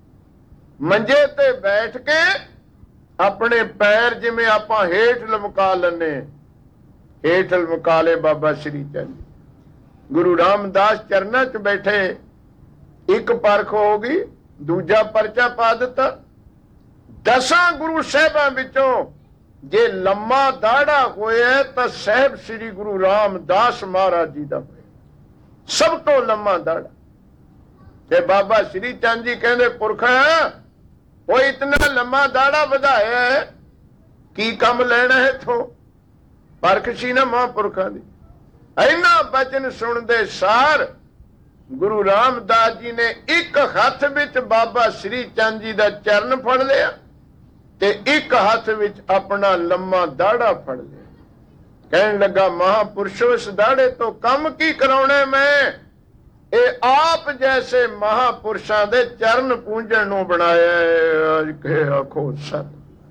ਮੰਜੇ ਤੇ ਬੈਠ ਕੇ ਆਪਣੇ ਪੈਰ ਜਿਵੇਂ ਆਪਾਂ ਹੇਠ ਲਮਕਾ ਲੈਂਦੇ, ਹੇਠ ਲਮਕਾ ਲਏ ਬਾਬਾ ਸ੍ਰੀ ਚੰਦ। ਗੁਰੂ ਰਾਮਦਾਸ ਚਰਨਾਂ 'ਚ ਬੈਠੇ, ਇੱਕ ਪਰਖ ਹੋ ਗਈ, ਦੂਜਾ ਪਰਚਾ ਪਾ ਦਿੱਤਾ। ਦਸਾਂ ਗੁਰੂ ਸਾਹਿਬਾਂ ਵਿੱਚੋਂ ਜੇ ਲੰਮਾ ਦਾੜਾ ਹੋਇਆ ਤਾਂ ਸਾਹਿਬ ਸ੍ਰੀ ਗੁਰੂ ਰਾਮਦਾਸ ਮਹਾਰਾਜ ਜੀ ਦਾ ਹੋਇਆ, ਸਭ ਤੋਂ ਲੰਮਾ ਦਾੜਾ। ਤੇ ਬਾਬਾ ਸ੍ਰੀ ਚੰਦ ਜੀ ਕਹਿੰਦੇ ਪੁਰਖਾ, ਉਹ ਇਤਨਾ ਲੰਮਾ ਦਾੜਾ ਵਧਾਇਆ ਹੈ, ਕੀ ਕੰਮ ਲੈਣਾ ਹੈ ਇੱਥੋਂ। ਪਰਖ ਸੀ ਨਾ ਮਹਾਂਪੁਰਖਾਂ ਦੀ। ਇੰਨਾ ਬਚਨ ਸੁਣਦੇ ਸਾਰ ਗੁਰੂ ਰਾਮਦਾਸ ਜੀ ਨੇ ਇੱਕ ਹੱਥ ਵਿੱਚ ਬਾਬਾ ਸ੍ਰੀ ਚੰਦ ਜੀ ਦਾ ਚਰਨ ਫੜ ਲਿਆ, ਤੇ ਇੱਕ ਹੱਥ ਵਿੱਚ ਆਪਣਾ ਲੰਮਾ ਦਾੜਾ ਫੜ ਲਿਆ। ਕਹਿਣ ਲੱਗਾ ਮਹਾਂਪੁਰਸ਼ੋ, ਇਸ ਦਾੜੇ ਤੋਂ ਕੰਮ ਕੀ ਕਰਾਉਣਾ ਮੈਂ, ਇਹ ਆਪ ਜੈਸੇ ਮਹਾਂਪੁਰਸ਼ਾਂ ਦੇ ਚਰਨ ਪੂੰਝਣ ਨੂੰ ਬਣਾਇਆ। ਅੱਜ ਕੇ ਆਖੋ ਸਤ।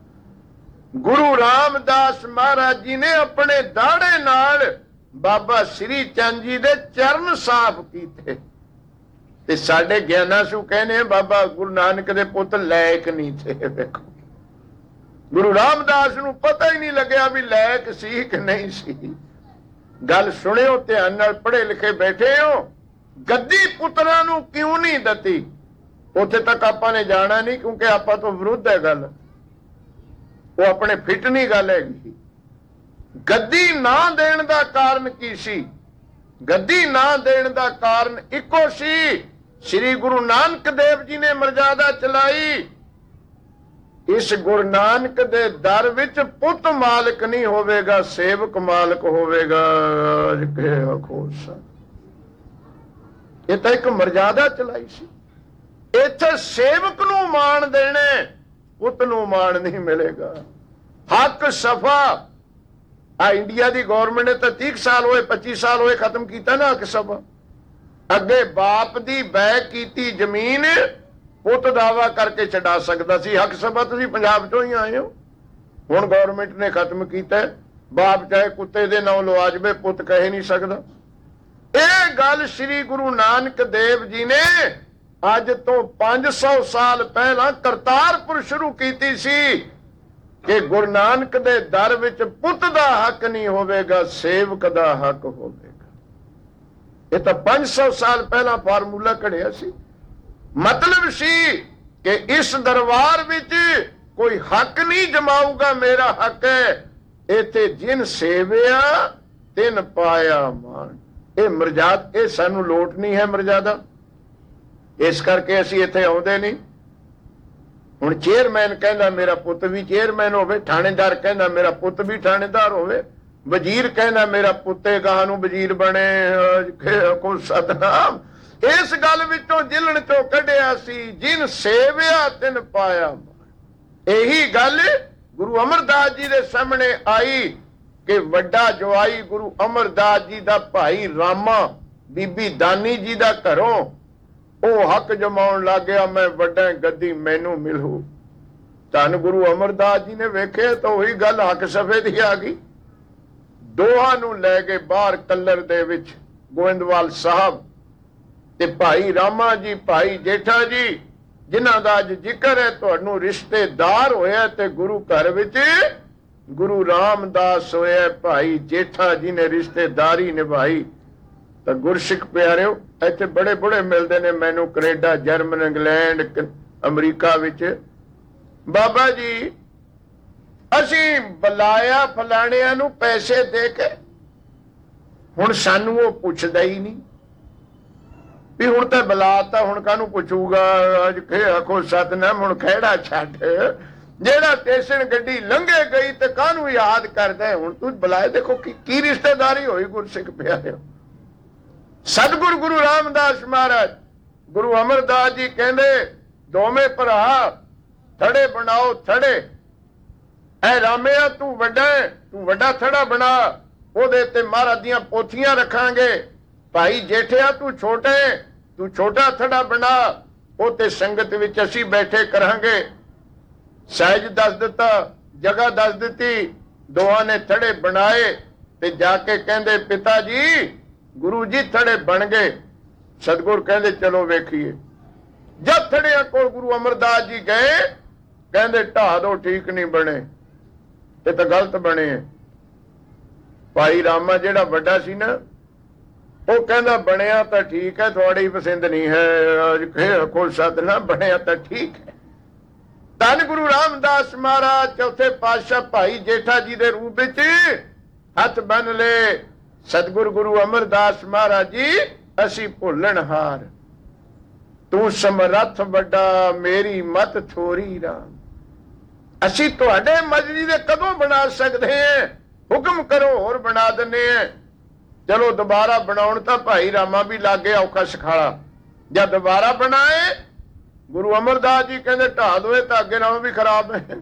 ਗੁਰੂ ਰਾਮਦਾਸ ਮਹਾਰਾਜ ਜੀ ਨੇ ਆਪਣੇ ਦਾੜੇ ਨਾਲ ਬਾਬਾ ਸ੍ਰੀ ਚੰਦ ਜੀ ਦੇ ਚਰਨ ਸਾਫ਼ ਕੀਤੇ। ਤੇ ਸਾਡੇ ਗਿਆਨਾਂ ਸੂ ਕਹਿੰਦੇ ਬਾਬਾ ਗੁਰੂ ਨਾਨਕ ਦੇ ਪੁੱਤ ਲਾਇਕ ਨਹੀਂ ਥੇ। ਵੇਖੋ, ਗੁਰੂ ਰਾਮਦਾਸ ਨੂੰ ਪਤਾ ਹੀ ਨਹੀਂ ਲੱਗਿਆ ਵੀ ਲਾਇਕ ਸੀ ਕਿ ਨਹੀਂ ਸੀ। ਗੱਲ ਸੁਣਿਓ ਧਿਆਨ ਨਾਲ, ਪੜ੍ਹੇ ਲਿਖੇ ਬੈਠੇ ਹੋ। ਗੱਦੀ ਪੁੱਤਰਾਂ ਨੂੰ ਕਿਉਂ ਨਹੀਂ ਦਿੱਤੀ, ਉੱਥੇ ਤੱਕ ਆਪਾਂ ਨੇ ਜਾਣਾ ਨਹੀਂ, ਕਿਉਂਕਿ ਆਪਾਂ ਤੋਂ ਵਿਰੁੱਧ ਹੈ ਗੱਲ, ਉਹ ਆਪਣੇ ਫਿੱਟ ਨਹੀਂ ਗੱਲ ਹੈਗੀ। ਗੱਦੀ ਨਾ ਦੇਣ ਦਾ ਕਾਰਨ ਕੀ ਸੀ? ਗੱਦੀ ਨਾ ਦੇਣ ਦਾ ਕਾਰਨ ਇੱਕੋ ਸੀ, ਸ੍ਰੀ ਗੁਰੂ ਨਾਨਕ ਦੇਵ ਜੀ ਨੇ ਮਰਜ਼ਾਦਾ ਚਲਾਈ। ਇਸ ਗੁਰੂ ਨਾਨਕ ਦੇ ਦਰ ਵਿੱਚ ਪੁੱਤ ਮਾਲਕ ਨਹੀਂ ਹੋਵੇਗਾ, ਸੇਵਕ ਮਾਲਕ ਹੋਵੇਗਾ। ਇਹ ਤਾਂ ਇੱਕ ਮਰਜ਼ਾਦਾ ਚਲਾਈ ਸੀ। ਇੱਥੇ ਸੇਵਕ ਨੂੰ ਮਾਣ ਦੇਣੇ, ਪੁੱਤ ਨੂੰ ਮਾਣ ਨਹੀਂ ਮਿਲੇਗਾ। ਹੱਕ ਸਫਾ। ਆ ਇੰਡੀਆ ਦੀ ਗੌਰਮੈਂਟ ਨੇ ਤਾਂ ਤੀਹ ਸਾਲ ਹੋਏ, ਪੱਚੀ ਸਾਲ ਹੋਏ ਖਤਮ ਕੀਤਾ ਨਾ ਹੱਕ ਸਫਾ। ਅੱਗੇ ਬਾਪ ਦੀ ਬੈ ਕੀਤੀ ਜ਼ਮੀਨ ਪੁੱਤ ਦਾਵਾ ਕਰਕੇ ਛਡਾ ਸਕਦਾ ਸੀ। ਹੱਕ ਸਭਾ ਤੁਸੀਂ ਪੰਜਾਬ ਚੋਂ ਹੀ ਆਏ ਹੋ। ਹੁਣ ਗੌਰਮੈਂਟ ਨੇ ਖਤਮ ਕੀਤਾ, ਬਾਪ ਚਾਹੇ ਕੁੱਤੇ ਦੇ ਨਾਂ ਲਵਾ ਜਾਵੇ, ਪੁੱਤ ਕਹਿ ਨਹੀਂ ਸਕਦਾ। ਇਹ ਗੱਲ ਸ੍ਰੀ ਗੁਰੂ ਨਾਨਕ ਦੇਵ ਜੀ ਨੇ ਅੱਜ ਤੋਂ ਪੰਜ ਸੌ ਸਾਲ ਪਹਿਲਾਂ ਕਰਤਾਰਪੁਰ ਸ਼ੁਰੂ ਕੀਤੀ ਸੀ ਕਿ ਗੁਰੂ ਨਾਨਕ ਦੇ ਦਰ ਵਿੱਚ ਪੁੱਤ ਦਾ ਹੱਕ ਨਹੀਂ ਹੋਵੇਗਾ, ਸੇਵਕ ਦਾ ਹੱਕ ਹੋਵੇਗਾ। ਇਹ ਤਾਂ ਪੰਜ ਸੌ ਸਾਲ ਪਹਿਲਾਂ ਫਾਰਮੂਲਾ ਘੜਿਆ ਸੀ। ਮਤਲਬ ਸੀ ਕਿ ਇਸ ਦਰਬਾਰ ਵਿੱਚ ਕੋਈ ਹੱਕ ਨਹੀਂ ਜਮਾਊਗਾ, ਮੇਰਾ ਹੱਕ ਹੈ। ਇੱਥੇ ਜਿਨ ਸੇਵਿਆ ਤਿਨ ਪਾਇਆ ਮਾਨ। ਇਹ ਮਰਜ਼ਾਦ, ਇਹ ਸਾਨੂੰ ਲੋਟ ਨਹੀਂ ਹੈ ਮਰਜ਼ਾਦਾ, ਇਸ ਕਰਕੇ ਅਸੀਂ ਇੱਥੇ ਆਉਂਦੇ ਨਹੀਂ। ਹੁਣ ਚੇਅਰਮੈਨ ਕਹਿੰਦਾ ਮੇਰਾ ਪੁੱਤ ਵੀ ਚੇਅਰਮੈਨ ਹੋਵੇ, ਥਾਣੇਦਾਰ ਕਹਿੰਦਾ ਮੇਰਾ ਪੁੱਤ ਵੀ ਥਾਣੇਦਾਰ ਹੋਵੇ, ਵਜ਼ੀਰ ਕਹਿੰਦਾ ਮੇਰਾ ਪੁੱਤੇ ਗਾਹ ਨੂੰ ਵਜ਼ੀਰ ਬਣੇ। ਕੋ ਸਤਨਾਮ, ਇਸ ਗੱਲ ਵਿੱਚੋਂ ਜਿਲਣ ਚੋਂ ਕੱਢਿਆ ਸੀ, ਜਿਨ ਸੇਵਿਆ ਤਿਨ ਪਾਇਆ। ਇਹੀ ਗੱਲ ਗੁਰੂ ਅਮਰਦਾਸ ਜੀ ਦੇ ਸਾਹਮਣੇ ਆਈ ਕਿ ਵੱਡਾ ਜਵਾਈ ਗੁਰੂ ਅਮਰਦਾਸ ਜੀ ਦਾ ਭਾਈ ਰਾਮਾ ਬੀਬੀ ਦਾਨੀ ਜੀ ਦਾ ਘਰੋਂ ਉਹ ਹੱਕ ਜਮਾਉਣ ਲੱਗ ਗਿਆ, ਮੈਂ ਵੱਡਾ ਗੱਦੀ ਮੈਨੂੰ ਮਿਲੂ। ਧੰਨ ਗੁਰੂ ਅਮਰਦਾਸ ਜੀ ਨੇ ਵੇਖਿਆ ਤਾਂ ਉਹੀ ਗੱਲ ਹੱਕ ਸਫੇ ਦੀ ਆ ਗਈ। ਦੋਹਾਂ ਨੂੰ ਲੈ ਕੇ ਬਾਹਰ ਕਲਰ ਦੇ ਵਿੱਚ ਗੋਇੰਦਵਾਲ ਸਾਹਿਬ ਤੇ ਭਾਈ ਰਾਮਾ ਜੀ, ਭਾਈ ਜੇਠਾ ਜੀ, ਜਿਨ੍ਹਾਂ ਦਾ ਅੱਜ ਜ਼ਿਕਰ ਹੈ, ਤੁਹਾਨੂੰ ਰਿਸ਼ਤੇਦਾਰ ਹੋਇਆ ਤੇ ਗੁਰੂ ਘਰ ਵਿੱਚ ਗੁਰੂ ਰਾਮਦਾਸ ਹੋਇਆ। ਭਾਈ ਜੇਠਾ ਜੀ ਨੇ ਰਿਸ਼ਤੇਦਾਰੀ ਨਿਭਾਈ। ਤਾਂ ਗੁਰਸਿੱਖ ਪਿਆਰਿਓ, ਇੱਥੇ ਬੜੇ ਬੜੇ ਮਿਲਦੇ ਨੇ ਮੈਨੂੰ, ਕੈਨੇਡਾ, ਜਰਮਨ, ਇੰਗਲੈਂਡ, ਅਮਰੀਕਾ ਵਿੱਚ। ਬਾਬਾ ਜੀ ਅਸੀਂ ਬੁਲਾਇਆ ਫਲਾਣਿਆਂ ਨੂੰ ਪੈਸੇ ਦੇ ਕੇ, ਹੁਣ ਸਾਨੂੰ ਉਹ ਪੁੱਛਦਾ ਹੀ ਨਹੀਂ ਵੀ ਹੁਣ ਤਾਂ ਬੁਲਾਤਾ, ਹੁਣ ਕਾਹਨੂੰ ਪੁੱਛੂਗਾ। ਅੱਜ ਖੇ ਆਖੋ ਸਤਨਾਮ, ਹੁਣ ਖਹਿੜਾ ਛੱਡ, ਜਿਹੜਾ ਸਟੇਸ਼ਨ ਗੱਡੀ ਲੰਘੇ ਗਈ ਤੇ ਕਾਹਨੂੰ ਯਾਦ ਕਰਦਾ। ਹੁਣ ਤੂੰ ਬੁਲਾਏ, ਦੇਖੋ ਕੀ ਕੀ ਰਿਸ਼ਤੇਦਾਰੀ ਹੋਈ ਗੁਰਸਿੱਖ ਪਿਆਰਿਓ। ਸਤਿਗੁਰੂ ਗੁਰੂ ਰਾਮਦਾਸ ਮਹਾਰਾਜ, ਗੁਰੂ ਅਮਰਦਾਸ ਜੀ ਕਹਿੰਦੇ ਦੋਵੇਂ ਭਰਾ ਥੜੇ ਬਣਾਓ, ਥੜੇ। ਐ ਰਾਮਿਆ ਤੂੰ ਵੱਡਾ, ਤੂੰ ਵੱਡਾ ਥੜਾ ਬਣਾ, ਉਹਦੇ ਤੇ ਮਹਾਰਾਜ ਦੀਆਂ ਪੋਥੀਆਂ ਰੱਖਾਂਗੇ। ਭਾਈ ਜੇਠਿਆ ਤੂੰ ਛੋਟੇ, ਤੂੰ ਛੋਟਾ ਥੜਾ ਬਣਾ, ਉਹ ਤੇ ਸੰਗਤ ਵਿੱਚ ਅਸੀਂ ਬੈਠੇ ਕਰਾਂਗੇ। ਸਹਿਜ ਦੱਸ ਦਿੱਤਾ, ਜਗ੍ਹਾ ਦੱਸ ਦਿੱਤੀ, ਦੋਹਾਂ ਨੇ ਥੜੇ ਬਣਾਏ ਤੇ ਜਾ ਕੇ ਕਹਿੰਦੇ ਪਿਤਾ ਜੀ ਗੁਰੂ ਜੀ ਥੜੇ ਬਣ ਗਏ। ਸਤਿਗੁਰ ਕਹਿੰਦੇ ਚਲੋ ਵੇਖੀਏ। ਜਦ ਥੜਿਆਂ ਕੋਲ ਗੁਰੂ ਅਮਰਦਾਸ ਜੀ ਗਏ, ਕਹਿੰਦੇ ਢਾਹ ਦੋ, ਠੀਕ ਨਹੀਂ ਬਣੇ, ਇਹ ਤਾਂ ਗਲਤ ਬਣੇ। ਭਾਈ ਰਾਮਾ ਜਿਹੜਾ ਵੱਡਾ ਸੀ ਨਾ, ਉਹ ਕਹਿੰਦਾ ਬਣਿਆ ਤਾਂ ਠੀਕ ਹੈ, ਤੁਹਾਡੀ ਪਸੰਦ ਨਹੀਂ ਹੈ। ਕੋਲ ਸਤਨਾ ਬਣਿਆ ਤਾਂ ਠੀਕ ਹੈ। ਧੰਨ ਗੁਰੂ ਰਾਮਦਾਸ ਮਹਾਰਾਜ ਚੌਥੇ ਪਾਤਸ਼ਾਹ ਭਾਈ ਜੇਠਾ ਜੀ ਦੇ ਰੂਪ ਵਿੱਚ ਹੱਥ ਬੰਨ ਲਏ। ਸਤਿਗੁਰੂ ਗੁਰੂ ਅਮਰਦਾਸ ਮਹਾਰਾਜ ਜੀ ਅਸੀਂ ਭੁੱਲਣਹਾਰ, ਤੂੰ ਸਮਰੱਥ ਵੱਡਾ, ਮੇਰੀ ਮਤ ਥੋਰੀ ਰਾਮ। ਅਸੀਂ ਤੁਹਾਡੇ ਮਰਜ਼ੀ ਦੇ ਕਦੋਂ ਬਣਾ ਸਕਦੇ ਹਾਂ, ਹੁਕਮ ਕਰੋ ਹੋਰ ਬਣਾ ਦਿੰਦੇ ਹਾਂ। ਚਲੋ ਦੁਬਾਰਾ ਬਣਾਉਣ ਤਾਂ ਭਾਈ ਰਾਮਾ ਵੀ ਲੱਗ ਗਿਆ ਔਖਾ ਸਖਾਲਾ। ਜਦ ਦੁਬਾਰਾ ਬਣਾਏ, ਗੁਰੂ ਅਮਰਦਾਸ ਜੀ ਕਹਿੰਦੇ ਢਾਹ ਦੋਏ ਤਾਂ ਅੱਗੇ ਨਾਲੋਂ ਵੀ ਖਰਾਬ ਹੈ।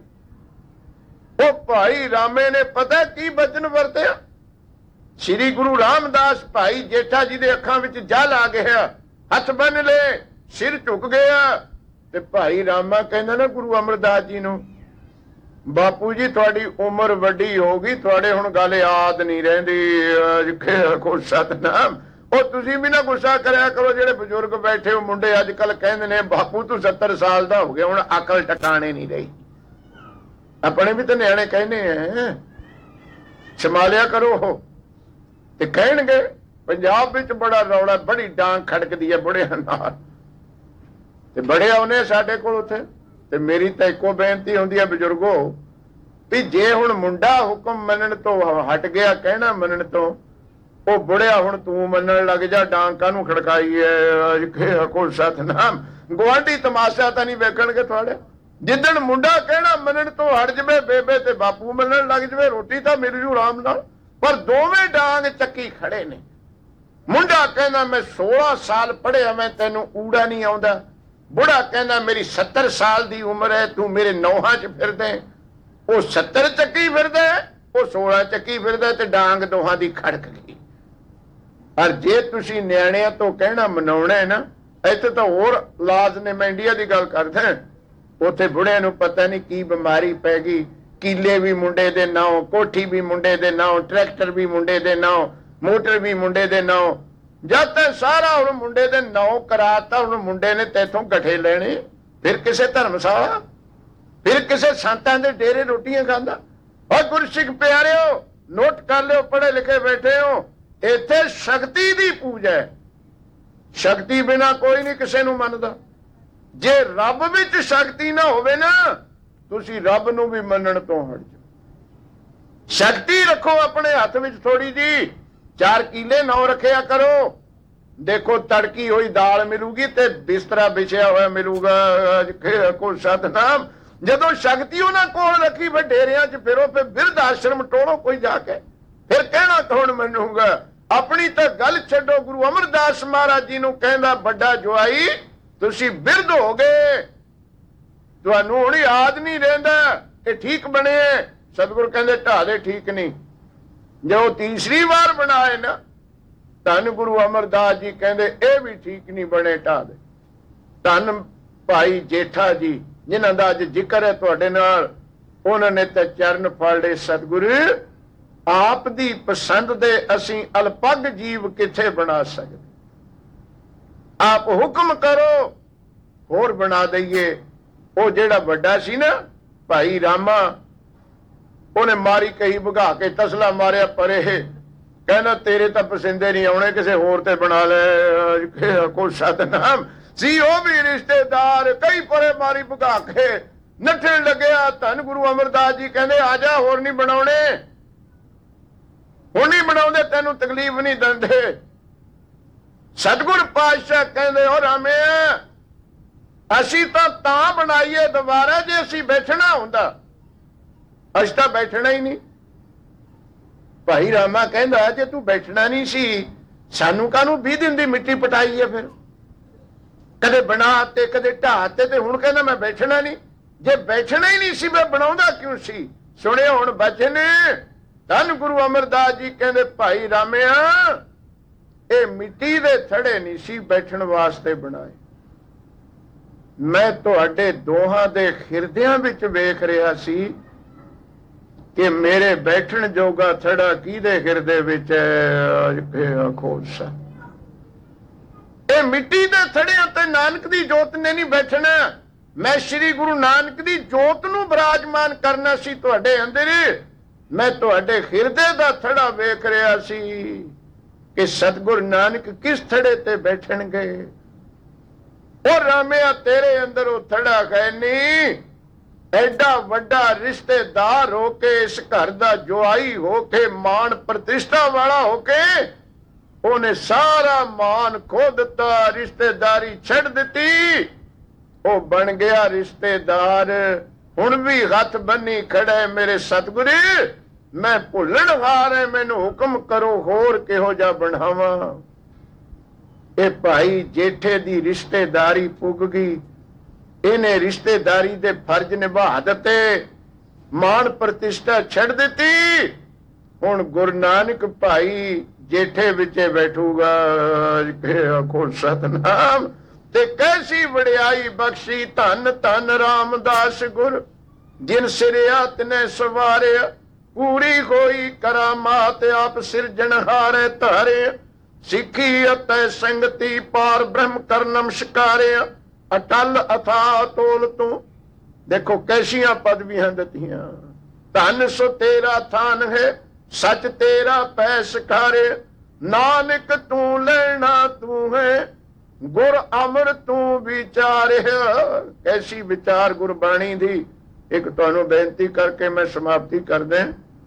ਉਹ ਭਾਈ ਰਾਮੇ ਨੇ ਪਤਾ ਕੀ ਬਚਨ ਵਰਤਿਆ। ਸ੍ਰੀ ਗੁਰੂ ਰਾਮਦਾਸ ਭਾਈ ਜੇਠਾ ਜੀ ਦੇ ਅੱਖਾਂ ਵਿੱਚ ਜਲ ਆ ਗਿਆ, ਹੱਥ ਬੰਨ ਲਏ, ਸਿਰ ਝੁਕ ਗਿਆ। ਤੇ ਭਾਈ ਰਾਮਾ ਕਹਿੰਦਾ ਨਾ ਗੁਰੂ ਅਮਰਦਾਸ ਜੀ ਨੂੰ, ਬਾਪੂ ਜੀ ਤੁਹਾਡੀ ਉਮਰ ਵੱਡੀ ਹੋ ਗਈ, ਤੁਹਾਡੇ ਹੁਣ ਗੱਲ ਯਾਦ ਨਹੀਂ ਰਹਿੰਦੀ। ਖੁਦ ਸਤਨਾਮ, ਉਹ ਤੁਸੀਂ ਵੀ ਨਾ ਗੁੱਸਾ ਕਰਿਆ ਕਰੋ। ਜਿਹੜੇ ਬਜ਼ੁਰਗ ਬੈਠੇ ਹੋ ਮੁੰਡੇ ਅੱਜ ਕੱਲ ਕਹਿੰਦੇ ਨੇ ਬਾਪੂ ਤੂੰ ਸੱਤਰ ਸਾਲ ਦਾ ਹੋ ਗਿਆ, ਹੁਣ ਅਕਲ ਟਿਕਾਣੇ ਨਹੀਂ ਰਹੀ। ਆਪਣੇ ਵੀ ਤਾਂ ਨਿਆਣੇ ਕਹਿੰਦੇ ਆ, ਸੰਭਾਲਿਆ ਕਰੋ। ਤੇ ਕਹਿਣਗੇ ਪੰਜਾਬ ਵਿੱਚ ਬੜਾ ਰੌਲਾ, ਬੜੀ ਡਾਂਗ ਖੜਕਦੀ ਹੈ ਬੁੜਿਆਂ ਨਾਲ, ਤੇ ਬੜੇ ਆਉਨੇ ਸਾਡੇ ਕੋਲ ਉੱਥੇ। ਤੇ ਮੇਰੀ ਤਾਂ ਇੱਕੋ ਬੇਨਤੀ ਹੁੰਦੀ ਹੈ ਬਜ਼ੁਰਗੋ, ਵੀ ਜੇ ਹੁਣ ਮੁੰਡਾ ਹੁਕਮ ਮੰਨਣ ਤੋਂ ਹਟ ਗਿਆ, ਕਹਿਣਾ ਮੰਨਣ ਤੋਂ, ਉਹ ਬੁੜਿਆ ਹੁਣ ਤੂੰ ਮੰਨਣ ਲੱਗ ਜਾ, ਡਾਂਗ ਕਾਹਨੂੰ ਖੜਕਾਈ ਹੈ। ਕੋਲ ਸਤਨਾਮ, ਗੁਆਂਢੀ ਤਮਾਸ਼ਾ ਤਾਂ ਨਹੀਂ ਵੇਖਣਗੇ ਤੁਹਾਡੇ। ਜਿੱਦਣ ਮੁੰਡਾ ਕਹਿਣਾ ਮੰਨਣ ਤੋਂ ਹਟ ਜਵੇ, ਬੇਬੇ ਤੇ ਬਾਪੂ ਮੰਨਣ ਲੱਗ ਜਵੇ, ਰੋਟੀ ਤਾਂ ਮਿਲ ਜੂ ਆਰਾਮ ਨਾਲ। ਪਰ ਦੋਵੇਂ ਡਾਂਗ ਚੱਕੀ ਖੜੇ ਨੇ। ਮੁੰਡਾ ਕਹਿੰਦਾ ਮੈਂ ਸੋਲਾਂ ਸਾਲ ਪੜ੍ਹਿਆ, ਮੈਂ ਤੈਨੂੰ ਊੜਾ ਨਹੀਂ ਆਉਂਦਾ। ਬੁੜਾ ਕਹਿੰਦਾ ਮੇਰੀ ਸੱਤਰ ਸਾਲ ਦੀ ਉਮਰ ਹੈ, ਤੂੰ ਮੇਰੇ ਨੌਹਾਂ 'ਚ ਫਿਰਦੇ। ਉਹ ਸੱਤਰ ਚੱਕੀ ਫਿਰਦਾ, ਉਹ ਸੋਲਾਂ ਚੱਕੀ ਫਿਰਦਾ, ਤੇ ਡਾਂਗ ਦੋਹਾਂ ਦੀ ਖੜਕ ਗਈ। ਪਰ ਜੇ ਤੁਸੀਂ ਨਿਆਣਿਆਂ ਤੋਂ ਕਹਿਣਾ ਮਨਾਉਣਾ ਹੈ ਨਾ, ਇੱਥੇ ਤਾਂ ਹੋਰ ਲਾਜ਼ ਨੇ। ਮੈਂ ਇੰਡੀਆ ਦੀ ਗੱਲ ਕਰਦਾ, ਉੱਥੇ ਬੁੜਿਆਂ ਨੂੰ ਪਤਾ ਨਹੀਂ ਕੀ ਬਿਮਾਰੀ ਪੈ ਗਈ, ਕੀਲੇ ਵੀ ਮੁੰਡੇ ਦੇ ਨਾਂ, ਕੋਠੀ ਵੀ ਮੁੰਡੇ ਦੇ ਨਾਂ, ਟਰੈਕਟਰ ਵੀ ਮੁੰਡੇ ਦੇ ਨਾਂ, ਮੋਟਰ ਵੀ ਮੁੰਡੇ ਦੇ ਨਾਂ। ਜਦ ਤੱਕ ਸਾਰਾ ਹੁਣ ਮੁੰਡੇ ਦੇ ਨਾਂ ਕਰਾਤਾ, ਹੁਣ ਮੁੰਡੇ ਨੇ ਤੈਥੋਂ ਗੱਠੇ ਲੈਣੇ, ਫਿਰ ਕਿਸੇ ਧਰਮਸ਼ਾਲਾ, ਫਿਰ ਕਿਸੇ ਸੰਤਾਂ ਦੇ ਡੇਰੇ ਰੋਟੀਆਂ ਖਾਂਦਾ। ਔਰ ਗੁਰਸਿੱਖ ਪਿਆਰਿਓ, ਨੋਟ ਕਰ ਲਿਓ, ਪੜ੍ਹੇ ਲਿਖੇ ਬੈਠੇ ਹੋ, ਇੱਥੇ ਸ਼ਕਤੀ ਦੀ ਪੂਜਾ ਹੈ। ਸ਼ਕਤੀ ਬਿਨਾਂ ਕੋਈ ਨਹੀਂ ਕਿਸੇ ਨੂੰ ਮੰਨਦਾ। ਜੇ ਰੱਬ ਵਿੱਚ ਸ਼ਕਤੀ ਨਾ ਹੋਵੇ ਨਾ, ਤੁਸੀਂ ਰੱਬ ਨੂੰ ਵੀ ਮੰਨਣ ਤੋਂ ਹਟ ਜਾਓ। ਸ਼ਕਤੀ ਰੱਖੋ ਆਪਣੇ ਹੱਥ ਵਿੱਚ ਥੋੜੀ ਜੀ, ਚਾਰ ਕੀਲੇ ਨੌ ਰੱਖਿਆ ਕਰੋ। ਦੇਖੋ ਤੜਕੀ ਹੋਈ ਦਾਲ ਮਿਲੂਗੀ ਤੇ ਬਿਸਤਰਾ ਵਿਛਿਆ ਹੋਇਆ ਮਿਲੂਗਾ। ਕੋ ਸਤਨਾਮ। ਜਦੋਂ ਸ਼ਕਤੀ ਉਹਨਾਂ ਕੋਲ ਰੱਖੀ, ਫਿਰ ਡੇਰਿਆਂ 'ਚ ਫਿਰੋ, ਫਿਰ ਬਿਰਧ ਆਸ਼ਰਮ ਟੋਲੋ ਕੋਈ ਜਾ ਕੇ, ਫਿਰ ਕਹਿਣਾ ਕੌਣ ਮੰਨੂਗਾ? ਆਪਣੀ ਤਾਂ ਗੱਲ ਛੱਡੋ। ਗੁਰੂ ਅਮਰਦਾਸ ਮਹਾਰਾਜ ਜੀ ਨੂੰ ਕਹਿੰਦਾ, ਵੱਡਾ ਜਵਾਈ ਤੁਸੀਂ ਬਿਰਧ ਹੋ ਗਏ, ਤੁਹਾਨੂੰ ਹੁਣ ਯਾਦ ਨਹੀਂ ਰਹਿੰਦਾ ਇਹ ਠੀਕ ਬਣੇ। ਸਤਿਗੁਰ ਕਹਿੰਦੇ ਢਾਹ ਦੇ ਠੀਕ ਨਹੀਂ। ਜੋ ਤੀਸਰੀ ਵਾਰ ਬਣਾਏ ਨਾ, ਧੰਨ ਗੁਰੂ ਅਮਰਦਾਸ ਜੀ ਕਹਿੰਦੇ ਇਹ ਵੀ ਠੀਕ ਨਹੀਂ ਬਣੇ, ਢਾਹ ਦੇ। ਧੰਨ ਭਾਈ ਜੇਠਾ ਜੀ, ਜਿਨ੍ਹਾਂ ਦਾ ਅੱਜ ਜ਼ਿਕਰ ਹੈ ਤੁਹਾਡੇ ਨਾਲ, ਉਹਨਾਂ ਨੇ ਤਾਂ ਚਰਨ ਫੜ ਲਏ। ਸਤਿਗੁਰ ਆਪ ਦੀ ਪਸੰਦ ਦੇ ਅਸੀਂ ਅਲਪਗ ਜੀਵ ਕਿੱਥੇ ਬਣਾ ਸਕਦੇ, ਆਪ ਹੁਕਮ ਕਰੋ ਹੋਰ ਬਣਾ ਦਈਏ। ਉਹ ਜਿਹੜਾ ਵੱਡਾ ਸੀ ਨਾ ਭਾਈ ਰਾਮਾ, ਉਹਨੇ ਮਾਰੀ ਕਹੀ ਭਗਾ ਕੇ ਤਸਲਾ ਮਾਰਿਆ ਪਰੇ, ਕਹਿੰਦਾ ਤੇਰੇ ਤਾਂ ਪਸੰਦੇ ਨਹੀਂ ਆਉਣੇ, ਕਿਸੇ ਹੋਰ ਤੇ ਬਣਾ ਲੈ। ਕੋਈ ਸਤਨਾਮ ਸੀ ਉਹ ਵੀ ਰਿਸ਼ਤੇਦਾਰ, ਕਈ ਪਰੇ ਮਾਰੀ ਭਗਾ ਕੇ ਨੱਠਣ ਲੱਗਿਆ। ਧੰਨ ਗੁਰੂ ਅਮਰਦਾਸ ਜੀ ਕਹਿੰਦੇ ਆ ਜਾ, ਹੋਰ ਨਹੀਂ ਬਣਾਉਣੇ, ਹੁਣ ਨਹੀਂ ਬਣਾਉਂਦੇ, ਤੈਨੂੰ ਤਕਲੀਫ ਨਹੀਂ ਦਿੰਦੇ। ਸਤਿਗੁਰ ਪਾਤਸ਼ਾਹ ਕਹਿੰਦੇ ਹੋ ਰਾਮੇ, ਅਸੀਂ ਤਾਂ ਤਾਂ ਬਣਾਈਏ ਦੁਬਾਰਾ ਜੇ ਅਸੀਂ ਬੈਠਣਾ ਹੁੰਦਾ, ਅਸੀਂ ਤਾਂ ਬੈਠਣਾ ਹੀ ਨਹੀਂ। ਭਾਈ ਰਾਮਾ ਕਹਿੰਦਾ ਜੇ ਤੂੰ ਬੈਠਣਾ ਨਹੀਂ ਸੀ, ਸਾਨੂੰ ਕਾਹਨੂੰ ਵੀਹ ਦਿਨ ਦੀ ਮਿੱਟੀ ਪਟਾਈ ਹੈ? ਫਿਰ ਕਦੇ ਬਣਾ ਤੇ ਕਦੇ ਢਾਹ ਤੇ, ਤੇ ਹੁਣ ਕਹਿੰਦਾ ਮੈਂ ਬੈਠਣਾ ਨਹੀਂ। ਜੇ ਬੈਠਣਾ ਹੀ ਨਹੀਂ ਸੀ ਮੈਂ ਬਣਾਉਂਦਾ ਕਿਉਂ ਸੀ? ਸੁਣਿਓ ਹੁਣ ਬਚਨ, ਧੰਨ ਗੁਰੂ ਅਮਰਦਾਸ ਜੀ ਕਹਿੰਦੇ ਭਾਈ ਰਾਮਿਆ, ਇਹ ਮਿੱਟੀ ਦੇ ਥੜੇ ਨਹੀਂ ਸੀ ਬੈਠਣ ਵਾਸਤੇ ਬਣਾਏ। ਮੈਂ ਤੁਹਾਡੇ ਦੋਹਾਂ ਦੇ ਹਿਰਦਿਆਂ ਵਿੱਚ ਵੇਖ ਰਿਹਾ ਸੀ ਕਿ ਮੇਰੇ ਬੈਠਣ ਜੋਗਾ ਥੜਾ ਕਿਹਦੇ ਹਿਰਦੇ ਵਿੱਚ ਹੈ। ਖੋਸਾ ਇਹ ਮਿੱਟੀ ਦੇ ਥੜਿਆਂ ਤੇ ਨਾਨਕ ਦੀ ਜੋਤ ਨੇ ਨਹੀਂ ਬੈਠਣਾ। ਮੈਂ ਸ੍ਰੀ ਗੁਰੂ ਨਾਨਕ ਦੀ ਜੋਤ ਨੂੰ ਬਿਰਾਜਮਾਨ ਕਰਨਾ ਸੀ ਤੁਹਾਡੇ ਅੰਦਰ। ਮੈਂ ਤੁਹਾਡੇ ਹਿਰਦੇ ਦਾ ਥੜਾ ਵੇਖ ਰਿਹਾ ਸੀ ਕਿ ਸਤਿਗੁਰ ਨਾਨਕ ਕਿਸ ਥੜੇ ਤੇ ਬੈਠਣਗੇ। ਉਹ ਰਾਮਿਆ ਤੇਰੇ ਅੰਦਰ ਉਹ ਥੜਾ ਹੈ ਨਹੀਂ। ਐਡਾ ਵੱਡਾ ਰਿਸ਼ਤੇਦਾਰ ਹੋ ਕੇ, ਇਸ ਘਰ ਦਾ ਜਵਾਈ ਹੋ ਕੇ, ਮਾਣ ਪ੍ਰਤਿਸ਼ਠਾ ਵਾਲਾ ਹੋ ਕੇ, ਉਹਨੇ ਸਾਰਾ ਮਾਣ ਖੋ ਦਿੱਤਾ, ਰਿਸ਼ਤੇਦਾਰੀ ਛੱਡ ਦਿੱਤੀ। ਉਹ ਬਣ ਗਿਆ ਰਿਸ਼ਤੇਦਾਰ। ਹੁਣ ਵੀ ਹੱਥ ਬੰਨੀ ਖੜਾ ਮੇਰੇ ਸਤਿਗੁਰ, ਮੈਂ ਭੁੱਲਣ ਹਾਰ ਹੈ, ਮੈਨੂੰ ਹੁਕਮ ਕਰੋ ਹੋਰ ਕਿਹੋ ਜਿਹਾ ਬਣਾਵਾਂ। ਇਹ ਭਾਈ ਜੇਠੇ ਦੀ ਰਿਸ਼ਤੇਦਾਰੀ ਪੁੱਗ ਗਈ। ਇਹਨੇ ਰਿਸ਼ਤੇਦਾਰੀ ਦੇ ਫਰਜ਼ ਨਿਭਾ ਦਿੱਤੇ, ਮਾਣ ਪ੍ਰਤਿਸ਼ਠਾ ਛੱਡ ਦਿੱਤੀ। ਹੁਣ ਗੁਰੂ ਨਾਨਕ ਭਾਈ ਜੇਠੇ ਵਿੱਚ ਬੈਠੂਗਾ। ਆਖੋ ਸਤਨਾਮ। ਤੇ ਕੈਸੀ ਵਡਿਆਈ ਬਖਸ਼ੀ, ਧੰਨ ਧੰਨ ਰਾਮਦਾਸ ਗੁਰ, ਜਿਨ ਸਿਰਿਆਤ ਨੇ ਸਵਾਰਿਆ। ਪੂਰੀ ਹੋਈ ਕਰਾਮਾਤ, ਆਪ ਸਿਰਜਣਹਾਰੇ ਧਾਰੇ। ਸਿੱਖੀ ਅਤੇ ਸੰਗਤੀ ਪਾਰ ਬ੍ਰਹਮ ਕਰ ਨਮਸਕਾਰਿਆ। ਅਟਲ ਅਥਾ ਤੋਲ ਤੂੰ। ਦੇਖੋ ਕੈਸੀਆਂ ਪਦਵੀਆਂ ਦਿੱਤੀਆਂ। ਧਨ ਸੋ ਤੇਰਾ ਥਾਨ ਹੈ, ਸੱਚ ਤੇਰਾ ਪੈ ਸਕਾਰੇ। ਨਾਨਕ ਤੂੰ ਲੈਣਾ ਤੂੰ ਹੈ, ਗੁਰ ਅਮਰ ਤੂੰ ਵਿਚਾਰਿਆ। ਕੈਸੀ ਵਿਚਾਰ ਗੁਰਬਾਣੀ ਦੀ। ਇੱਕ ਤੁਹਾਨੂੰ ਬੇਨਤੀ ਕਰਕੇ ਮੈਂ ਸਮਾਪਤੀ ਕਰਦਾ।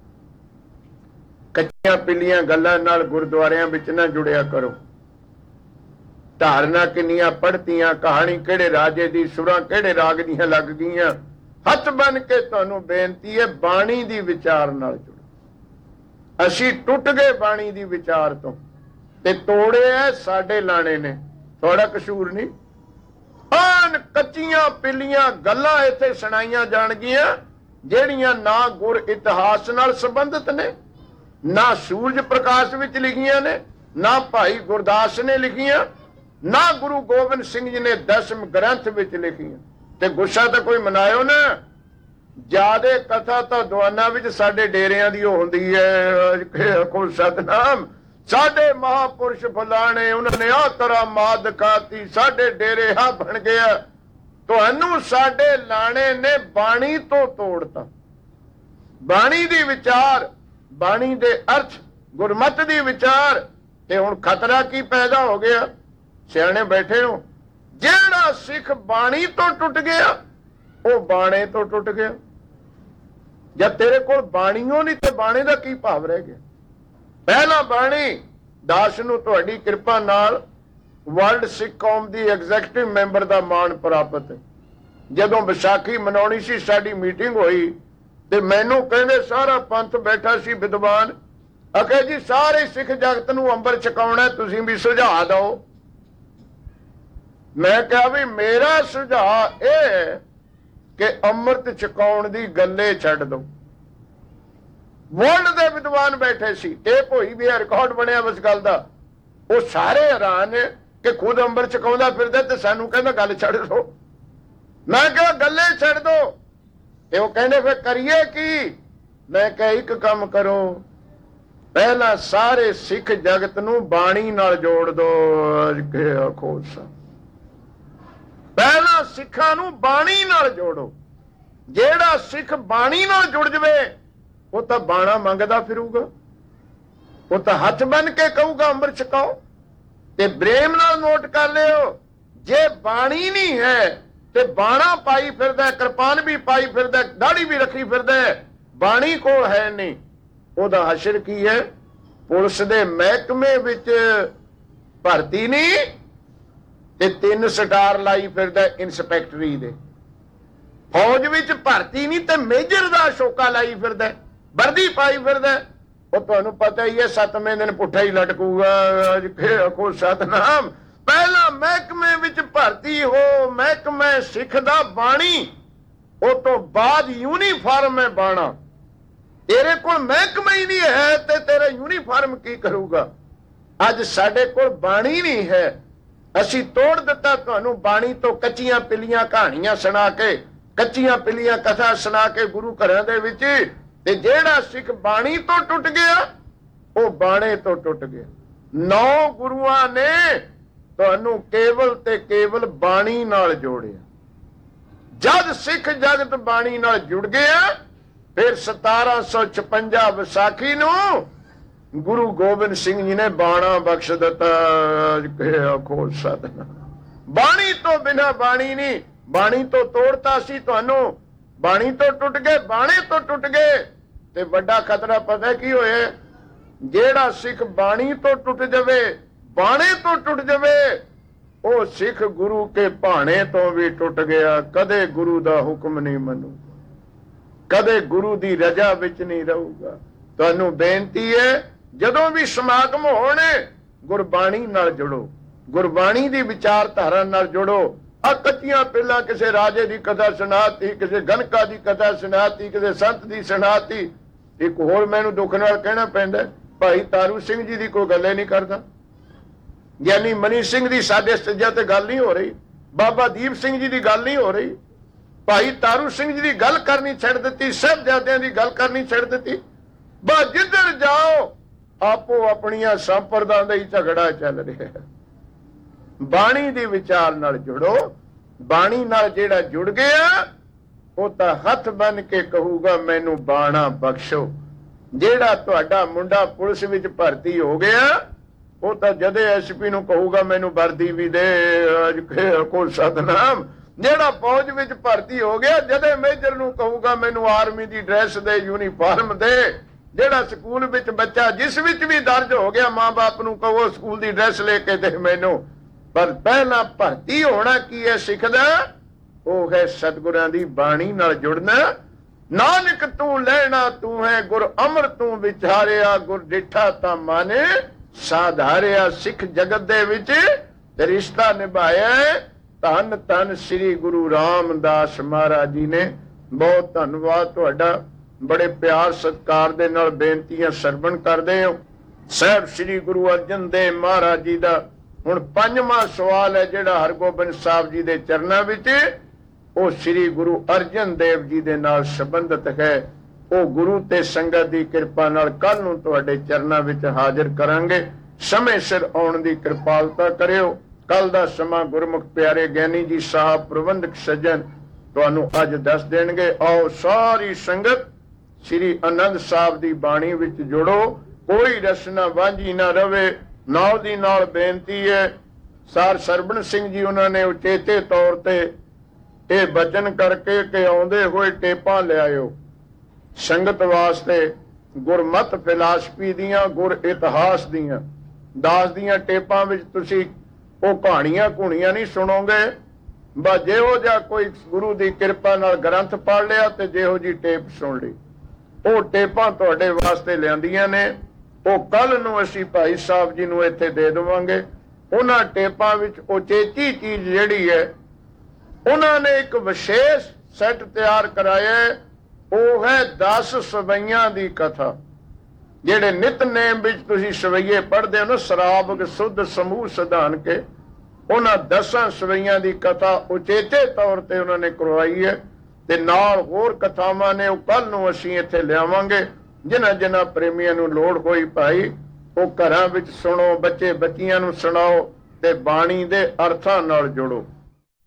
ਕੱਚੀਆਂ ਪਿੱਲੀਆਂ ਗੱਲਾਂ ਨਾਲ ਗੁਰਦੁਆਰਿਆਂ ਵਿੱਚ ਨਾ ਜੁੜਿਆ ਕਰੋ। ਧਾਰਨਾ ਕਿੰਨੀਆਂ ਪੜ੍ਹਤੀਆਂ, ਕਹਾਣੀ ਕਿਹੜੇ ਰਾਜੇ ਦੀ, ਸੁਰਾਂ ਕਿਹੜੇ ਰਾਗ ਦੀਆਂ ਲੱਗ ਗਈਆਂ। ਹੱਥ ਬਨ ਕੇ ਤੁਹਾਨੂੰ ਬੇਨਤੀ ਹੈ, ਬਾਣੀ ਦੀ ਵਿਚਾਰ ਨਾਲ ਜੁੜੋ। ਅਸੀਂ ਟੁੱਟ ਗਏ ਬਾਣੀ ਦੀ ਵਿਚਾਰ ਤੋਂ, ਤੇ ਤੋੜੇ ਐ ਸਾਡੇ ਲਾਣੇ ਨੇ, ਤੁਹਾਡਾ ਕਸੂਰ ਨਹੀਂ। ਆਨ ਕੱਚੀਆਂ ਪਿੱਲੀਆਂ ਗੱਲਾਂ ਇੱਥੇ ਸੁਣਾਈਆਂ ਜਾਣਗੀਆਂ, ਜਿਹੜੀਆਂ ਨਾ ਗੁਰ ਇਤਿਹਾਸ ਨਾਲ ਸੰਬੰਧਿਤ ਨੇ, ਨਾ ਸੂਰਜ ਪ੍ਰਕਾਸ਼ ਵਿੱਚ ਲਿਖੀਆਂ ਨੇ, ਨਾ ਭਾਈ ਗੁਰਦਾਸ ਨੇ ਲਿਖੀਆਂ, ਨਾ ਗੁਰੂ ਗੋਬਿੰਦ ਸਿੰਘ ਜੀ ਨੇ ਦਸਮ ਗ੍ਰੰਥ ਵਿੱਚ ਲਿਖੀਆਂ। ਤੇ ਗੁੱਸਾ ਤਾਂ ਕੋਈ ਮਨਾਇਓ ਨਾ। ਜਿਆਦੇ ਕਥਾ ਤਾਂ ਦੁਆਨਾ ਵਿੱਚ ਸਾਡੇ ਡੇਰਿਆਂ ਦੀ ਉਹ ਹੁੰਦੀ ਹੈ। ਕੋ ਸਤਨਾਮ ਸਾਡੇ ਮਹਾਪੁਰਸ਼ ਫਲਾਣੇ ਉਹਨਾਂ ਨੇ ਆ ਕਰਾ ਮਾਤ ਦਿਖਾਤੀ, ਸਾਡੇ ਡੇਰੇ ਆ ਬਣ ਗਿਆ। ਤੁਹਾਨੂੰ ਸਾਡੇ ਲਾਣੇ ਨੇ ਬਾਣੀ ਤੋਂ ਤੋੜਤਾ। ਬਾਣੀ ਦੀ ਵਿਚਾਰ, ਬਾਣੀ ਦੇ ਅਰਥ, ਗੁਰਮਤ ਦੀ ਵਿਚਾਰ, ਤੇ ਹੁਣ ਖਤਰਾ ਕੀ ਪੈਦਾ ਹੋ ਗਿਆ? ਸਿਆਣੇ ਬੈਠੇ ਹੋ, ਜਿਹੜਾ ਸਿੱਖ ਬਾਣੀ ਤੋਂ ਟੁੱਟ ਗਿਆ ਉਹ ਬਾਣੇ ਤੋਂ ਟੁੱਟ ਗਿਆ। ਜਦ ਤੇਰੇ ਕੋਲ ਬਾਣੀਓ ਨਹੀਂ ਤੇ ਬਾਣੇ ਦਾ ਕੀ ਭਾਵ ਰਹਿ ਗਿਆ? ਪਹਿਲਾ ਬਾਣੀ ਦਾਸ ਨੂੰ ਤੁਹਾਡੀ ਕਿਰਪਾ ਨਾਲ ਵਰਲਡ ਸਿੱਖ ਕੌਮ ਦੀ ਐਗਜ਼ੈਕਟਿਵ ਮੈਂਬਰ ਦਾ ਮਾਣ ਪ੍ਰਾਪਤ ਹੈ। ਜਦੋਂ ਵਿਸਾਖੀ ਮਨਾਉਣੀ ਸੀ, ਸਾਡੀ ਮੀਟਿੰਗ ਹੋਈ ਤੇ ਮੈਨੂੰ ਕਹਿੰਦੇ, ਸਾਰਾ ਪੰਥ ਬੈਠਾ ਸੀ ਵਿਦਵਾਨ, ਅਖੇ ਜੀ ਸਾਰੇ ਸਿੱਖ ਜਗਤ ਨੂੰ ਅੰਮ੍ਰਿਤ ਛਕਾਉਣਾ, ਤੁਸੀਂ ਵੀ ਸੁਝਾਅ ਦਿਓ। ਮੈਂ ਕਿਹਾ ਵੀ ਮੇਰਾ ਸੁਝਾਅ ਇਹ ਕਿ ਅੰਮ੍ਰਿਤ ਛਕਾਉਣ ਦੀ ਗੱਲੇ ਛੱਡ ਦਿਓ। ਵਰਲਡ ਦੇ ਵਿਦਵਾਨ ਬੈਠੇ ਸੀ, ਟੇਪ ਹੋਈ ਵੀ ਰਿਕਾਰਡ ਬਣਿਆ ਉਸ ਗੱਲ ਦਾ। ਉਹ ਸਾਰੇ ਹੈਰਾਨ ਨੇ ਕਿ ਖੁਦ ਅੰਮ੍ਰਿਤ ਛਕਾਉਂਦਾ ਫਿਰਦਾ ਤੇ ਸਾਨੂੰ ਕਹਿੰਦਾ ਗੱਲ ਛੱਡ ਦਿਓ। ਮੈਂ ਕਿਹਾ ਗੱਲੇ ਛੱਡ ਦਿਓ। ਤੇ ਉਹ ਕਹਿੰਦੇ ਫਿਰ ਕਰੀਏ ਕੀ? ਮੈਂ ਕਿਹਾ ਇੱਕ ਕੰਮ ਕਰੋ, ਪਹਿਲਾਂ ਸਾਰੇ ਸਿੱਖ ਜਗਤ ਨੂੰ ਬਾਣੀ ਨਾਲ ਜੋੜ ਦੋ। ਖੋਸਾ ਪਹਿਲਾਂ ਸਿੱਖਾਂ ਨੂੰ ਬਾਣੀ ਨਾਲ ਜੋੜੋ। ਜਿਹੜਾ ਸਿੱਖ ਬਾਣੀ ਨਾਲ ਜੁੜ ਜਵੇ ਉਹ ਤਾਂ ਬਾਣਾ ਮੰਗਦਾ ਫਿਰੂਗਾ, ਉਹ ਤਾਂ ਹੱਥ ਬੰਨ ਕੇ ਕਹੂਗਾ ਅੰਮ੍ਰਿਤ ਛਕਾਓ। ਤੇ ਬ੍ਰੇਮ ਨਾਲ ਨੋਟ ਕਰ ਲਿਓ, ਜੇ ਬਾਣੀ ਨਹੀਂ ਹੈ ਤੇ ਬਾਣਾ ਪਾਈ ਫਿਰਦਾ, ਕਿਰਪਾਨ ਵੀ ਪਾਈ ਫਿਰਦਾ, ਦਾੜੀ ਵੀ ਰੱਖੀ ਫਿਰਦਾ, ਬਾਣੀ ਕੋਲ ਹੈ ਨਹੀਂ, ਉਹਦਾ ਹਸ਼ਰ ਕੀ ਹੈ? ਪੁਲਿਸ ਦੇ ਮਹਿਕਮੇ ਵਿੱਚ ਭਰਤੀ ਨਹੀਂ ਤੇ ਤਿੰਨ ਸਟਾਰ ਲਾਈ ਫਿਰਦਾ ਇੰਸਪੈਕਟਰੀ ਦੇ। ਫੌਜ ਵਿੱਚ ਭਰਤੀ ਨਹੀਂ ਤੇ ਮੇਜਰ ਦਾ ਸ਼ੋਕਾ ਲਾਈ ਫਿਰਦਾ, ਵਰਦੀ ਪਾਈ ਫਿਰਦਾ। ਉਹ ਤੁਹਾਨੂੰ ਪਤਾ ਹੀ ਹੈ ਸੱਤਵੇਂ ਦਿਨ ਪੁੱਠਾ ਹੀ ਲਟਕੂਗਾ। ਕੋ ਸਤਨਾਮ ਪਹਿਲਾਂ ਮਹਿਕਮੇ ਵਿੱਚ ਭਰਤੀ ਹੋ, ਮਹਿਕਮੇ ਸਿੱਖ ਦਾ ਬਾਣੀ, ਉਹ ਤੋਂ ਬਾਅਦ ਯੂਨੀਫਾਰਮ ਹੈ ਬਾਣਾ। ਤੇਰੇ ਕੋਲ ਮਹਿਕਮਾ ਹੀ ਨਹੀਂ ਹੈ ਤੇ ਤੇਰਾ ਯੂਨੀਫਾਰਮ ਕੀ ਕਰੂਗਾ? ਅੱਜ ਸਾਡੇ ਕੋਲ ਬਾਣੀ ਨਹੀਂ ਹੈ, ਅਸੀਂ ਤੋੜ ਦਿੱਤਾ ਤੁਹਾਨੂੰ ਬਾਣੀ ਤੋਂ। ਕੱਚੀਆਂ ਪਿੱਲੀਆਂ ਕਹਾਣੀਆਂ ਸੁਣਾ ਕੇ, ਕੱਚੀਆਂ ਪਿੱਲੀਆਂ ਕਥਾ ਸੁਣਾ ਕੇ ਗੁਰੂ ਘਰਾਂ ਦੇ ਵਿੱਚ। ਤੇ ਜਿਹੜਾ ਸਿੱਖ ਬਾਣੀ ਤੋਂ ਟੁੱਟ ਗਿਆ ਉਹ ਬਾਣੇ ਤੋਂ ਟੁੱਟ ਗਿਆ। ਨੌ ਗੁਰੂਆਂ ਨੇ ਤੁਹਾਨੂੰ ਕੇਵਲ ਤੇ ਕੇਵਲ ਬਾਣੀ ਨਾਲ ਜੋੜਿਆ। ਜਦ ਸਿੱਖ ਜਗਤ ਬਾਣੀ ਨਾਲ ਜੁੜ ਗਿਆ, ਫਿਰ ਸਤਾਰਾਂ ਸੌ ਛਪੰਜਾ ਵਿਸਾਖੀ ਨੂੰ ਗੁਰੂ ਗੋਬਿੰਦ ਸਿੰਘ ਜੀ ਨੇ ਬਾਣਾ ਬਖਸ਼ ਦਿੱਤਾ। ਖੋਲ ਸਤਨਾ ਬਾਣੀ ਤੋਂ ਬਿਨਾਂ ਬਾਣੀ ਨਹੀਂ। ਬਾਣੀ ਤੋਂ ਤੋੜਤਾ ਸੀ ਤੁਹਾਨੂੰ, ਬਾਣੀ ਤੋਂ ਟੁੱਟ ਗਏ, ਬਾਣੇ ਤੋਂ ਟੁੱਟ ਗਏ। ਤੇ ਵੱਡਾ ਖਤਰਾ ਪਤਾ ਕੀ ਹੋਇਆ? ਜਿਹੜਾ ਸਿੱਖ ਬਾਣੀ ਤੋਂ ਟੁੱਟ ਜਾਵੇ, ਬਾਣੇ ਤੋਂ ਟੁੱਟ ਜਾਵੇ, ਉਹ ਸਿੱਖ ਗੁਰੂ ਕੇ ਭਾਣੇ ਤੋਂ ਵੀ ਟੁੱਟ ਗਿਆ। ਕਦੇ ਗੁਰੂ ਦਾ ਹੁਕਮ ਨਹੀਂ ਮੰਨੂ, ਕਦੇ ਗੁਰੂ ਦੀ ਰਜ਼ਾ ਵਿੱਚ ਨਹੀਂ ਰਹੂਗਾ। ਤੁਹਾਨੂੰ ਬੇਨਤੀ ਹੈ, ਜਦੋਂ ਵੀ ਸਮਾਗਮ ਹੋਣੇ ਗੁਰਬਾਣੀ ਨਾਲ ਜੁੜੋ, ਗੁਰਬਾਣੀ ਦੀ ਵਿਚਾਰਧਾਰਾ ਨਾਲ ਜੁੜੋ। ਆ ਕੱਚੀਆਂ ਪਹਿਲਾਂ ਕਿਸੇ ਰਾਜੇ ਦੀ ਕਥਾ ਸੁਣਾਤੀ, ਕਿਸੇ ਗਨਕਾ ਦੀ ਕਥਾ ਸੁਣਾਤੀ, ਕਿਸੇ ਸੰਤ ਦੀ ਸੁਣਾਤੀ। ਇੱਕ ਹੋਰ ਮੈਨੂੰ ਦੁੱਖ ਨਾਲ ਕਹਿਣਾ ਪੈਂਦਾ, ਭਾਈ ਤਾਰੂ ਸਿੰਘ ਜੀ ਦੀ ਕੋਈ ਗੱਲੇ ਨਹੀਂ ਕਰਦਾ, ਗਿਆਨੀ ਮਨੀ ਸਿੰਘ ਦੀ ਸਾਡੇ ਸੱਜਾ ਤੇ ਗੱਲ ਨਹੀਂ ਹੋ ਰਹੀ, ਬਾਬਾ ਦੀਪ ਸਿੰਘ ਜੀ ਦੀ ਗੱਲ ਨਹੀਂ ਹੋ ਰਹੀ। ਭਾਈ ਤਾਰੂ ਸਿੰਘ ਜੀ ਦੀ ਗੱਲ ਕਰਨੀ ਛੱਡ ਦਿੱਤੀ, ਸਾਹਿਬਜ਼ਾਦਿਆਂ ਦੀ ਗੱਲ ਕਰਨੀ ਛੱਡ ਦਿੱਤੀ। ਬਸ ਜਿੱਧਰ ਜਾਓ ਆਪੋ ਆਪਣੀਆਂ ਸੰਪਰਦਾਵਾਂ ਦਾ ਹੀ ਝਗੜਾ ਚੱਲ ਰਿਹਾ ਹੈ। ਬਾਣੀ ਦੇ ਵਿਚਾਰ ਨਾਲ ਜੁੜੋ। ਬਾਣੀ ਨਾਲ ਜਿਹੜਾ ਜੁੜ ਗਿਆ ਉਹ ਤਾਂ ਹੱਥ ਬੰਨ ਕੇ ਕਹੂਗਾ ਮੈਨੂੰ ਬਾਣਾ ਬਖਸ਼ੋ। ਜਿਹੜਾ ਤੁਹਾਡਾ ਮੁੰਡਾ ਪੁਲਿਸ ਵਿੱਚ ਭਰਤੀ ਹੋ ਗਿਆ ਉਹ ਤਾਂ ਜਦੇ ਐਸਪੀ ਨੂੰ ਕਹੂਗਾ ਮੈਨੂੰ ਵਰਦੀ ਵੀ ਦੇ। ਕੋ ਸਤਨਾਮ ਜਿਹੜਾ ਫੌਜ ਵਿੱਚ ਭਰਤੀ ਹੋ ਗਿਆ ਜਦੇ ਮੇਜਰ ਨੂੰ ਕਹੂਗਾ ਮੈਨੂੰ ਆਰਮੀ ਦੀ ਡਰੈਸ ਦੇ, ਯੂਨੀਫਾਰਮ ਦੇ। ਜਿਹੜਾ ਸਕੂਲ ਵਿੱਚ ਬੱਚਾ ਜਿਸ ਵਿੱਚ ਵੀ ਦਰਜ ਹੋ ਗਿਆ ਮਾਂ ਬਾਪ ਨੂੰ ਕਹੋ ਸਕੂਲ ਦੀ ਡਰੈਸ ਲੈ ਕੇ ਦੇ ਮੈਨੂੰ। ਪਰ ਪਹਿਲਾਂ ਭਰਤੀ ਹੋਣਾ ਕੀ ਹੈ ਸਿੱਖ ਦਾ? ਉਹ ਹੈ ਸਤਿਗੁਰਾਂ ਦੀ ਬਾਣੀ ਨਾਲ ਜੁੜਨਾ। ਨਾਨਕ ਤੂੰ ਲੈਣਾ ਤੂੰ ਹੈ ਗੁਰ ਅਮਰ ਤੂੰ ਵਿਚਾਰਿਆ, ਗੁਰ ਡਿਠਾ ਤਾਂ ਮਾਨੇ ਸਾਧਾਰਿਆ। ਸਿੱਖ ਜਗਤ ਦੇ ਵਿੱਚ ਰਿਸ਼ਤਾ ਨਿਭਾਇਆ। ਧੰਨ ਧੰਨ ਸ੍ਰੀ ਗੁਰੂ ਰਾਮਦਾਸ ਮਹਾਰਾਜ ਜੀ ਨੇ। ਬਹੁਤ ਧੰਨਵਾਦ ਤੁਹਾਡਾ। ਬੜੇ ਪਿਆਰ ਸਤਿਕਾਰ ਦੇ ਨਾਲ ਬੇਨਤੀਆਂ ਸਰਵਣ ਕਰਦੇ ਹੋ। ਸਾਹਿਬ ਸ੍ਰੀ ਗੁਰੂ ਅਰਜਨ ਦੇਵ ਮਹਾਰਾਜ ਜੀ ਦਾ ਹੁਣ ਪੰਜਵਾਂ ਸਵਾਲ ਹੈ ਜਿਹੜਾ ਹਰਗੋਬਿੰਦ ਸਾਹਿਬ ਜੀ ਦੇ ਚਰਨਾਂ ਵਿੱਚ ਉਹ ਸ੍ਰੀ ਗੁਰੂ ਅਰਜਨ ਦੇਵ ਜੀ ਦੇ ਨਾਲ ਸੰਬੰਧਿਤ ਹੈ। ਉਹ ਗੁਰੂ ਤੇ ਸੰਗਤ ਦੀ ਕਿਰਪਾ ਨਾਲ ਕੱਲ ਨੂੰ ਤੁਹਾਡੇ ਚਰਨਾਂ ਵਿੱਚ ਹਾਜ਼ਰ ਕਰਾਂਗੇ। ਸਮੇਂ ਸਿਰ ਆਉਣ ਦੀ ਕਿਰਪਾਲਤਾ ਕਰਿਓ। ਕੱਲ ਦਾ ਸਮਾਂ ਗੁਰਮੁਖ ਪਿਆਰੇ ਗਿਆਨੀ ਜੀ ਸਾਹਿਬ ਪ੍ਰਬੰਧਕ ਸੱਜਣ ਤੁਹਾਨੂੰ ਅੱਜ ਦੱਸ ਦੇਣਗੇ। ਆਓ ਸਾਰੀ ਸੰਗਤ ਸ੍ਰੀ ਆਨੰਦ ਸਾਹਿਬ ਦੀ ਬਾਣੀ ਵਿੱਚ ਜੁੜੋ, ਕੋਈ ਰਸਨਾ ਵਾਂਝੀ ਨਾ ਰਵੇ। ਨਾਲ ਦੀ ਨਾਲ ਬੇਨਤੀ ਹੈ, ਸਰ ਸਰਬਣ ਸਿੰਘ ਜੀ ਉਹਨਾਂ ਨੇ ਉਚੇਚੇ ਤੌਰ ਤੇ ਇਹ ਬਚਨ ਕਰਕੇ ਕਿ ਆਉਂਦੇ ਹੋਏ ਟੇਪਾਂ ਲਿਆਇਓ ਸੰਗਤ ਵਾਸਤੇ, ਗੁਰਮਤ ਫਿਲਾਸਫੀ ਦੀਆਂ, ਗੁਰ ਇਤਿਹਾਸ ਦੀਆਂ, ਦਾਸ ਦੀਆਂ ਟੇਪਾਂ ਵਿੱਚ ਤੁਸੀਂ ਉਹ ਕਹਾਣੀਆਂ ਘੁਣੀਆਂ ਨਹੀਂ ਸੁਣੋਗੇ। ਬਸ ਜਿਹੋ ਜਿਹਾ ਕੋਈ ਗੁਰੂ ਦੀ ਕਿਰਪਾ ਨਾਲ ਗ੍ਰੰਥ ਪੜ੍ਹ ਲਿਆ ਤੇ ਜਿਹੋ ਜੀ ਟੇਪ ਸੁਣ ਲਈ, ਉਹ ਟੇਪਾਂ ਤੁਹਾਡੇ ਵਾਸਤੇ ਲਿਆਂਦੀਆਂ ਨੇ। ਉਹ ਕੱਲ ਨੂੰ ਅਸੀਂ ਭਾਈ ਸਾਹਿਬ ਜੀ ਨੂੰ ਇੱਥੇ ਦੇ ਦੇਵਾਂਗੇ। ਉਹਨਾਂ ਟੇਪਾਂ ਵਿੱਚ ਉਚੇਚੀ ਚੀਜ਼ ਜਿਹੜੀ ਹੈ, ਉਹਨਾਂ ਨੇ ਇੱਕ ਵਿਸ਼ੇਸ਼ ਸੈੱਟ ਤਿਆਰ ਕਰਾਇਆ, ਉਹ ਹੈ ਦਸ ਸਵਈਆਂ ਦੀ ਕਥਾ। ਜਿਹੜੇ ਨਿਤਨੇਮ ਵਿੱਚ ਤੁਸੀਂ ਸਵਈਏ ਪੜ੍ਹਦੇ ਹੋ ਨਾ, ਸ਼ਰਾਬਕ ਸੁਧ ਸਮੂਹ ਸਿਧਾਨ ਕੇ, ਉਹਨਾਂ ਦਸਾਂ ਸਵਈਆਂ ਦੀ ਕਥਾ ਉਚੇਚੇ ਤੌਰ ਤੇ ਉਹਨਾਂ ਨੇ ਕਰਵਾਈ ਹੈ। ਤੇ ਨਾਲ ਹੋਰ ਕਥਾਵਾਂ ਨੇ, ਉਹ ਕੱਲ ਨੂੰ ਅਸੀਂ ਇੱਥੇ ਲਿਆਵਾਂਗੇ। ਜਿਨ੍ਹਾਂ ਜਿਨ੍ਹਾਂ ਪ੍ਰੇਮੀਆਂ ਨੂੰ ਲੋੜ ਹੋਈ ਭਾਈ, ਉਹ ਘਰਾਂ ਵਿੱਚ ਸੁਣੋ, ਬੱਚੇ ਬੱਚੀਆਂ ਨੂੰ ਸੁਣਾਓ ਤੇ ਬਾਣੀ ਦੇ ਅਰਥਾਂ ਨਾਲ ਜੁੜੋ।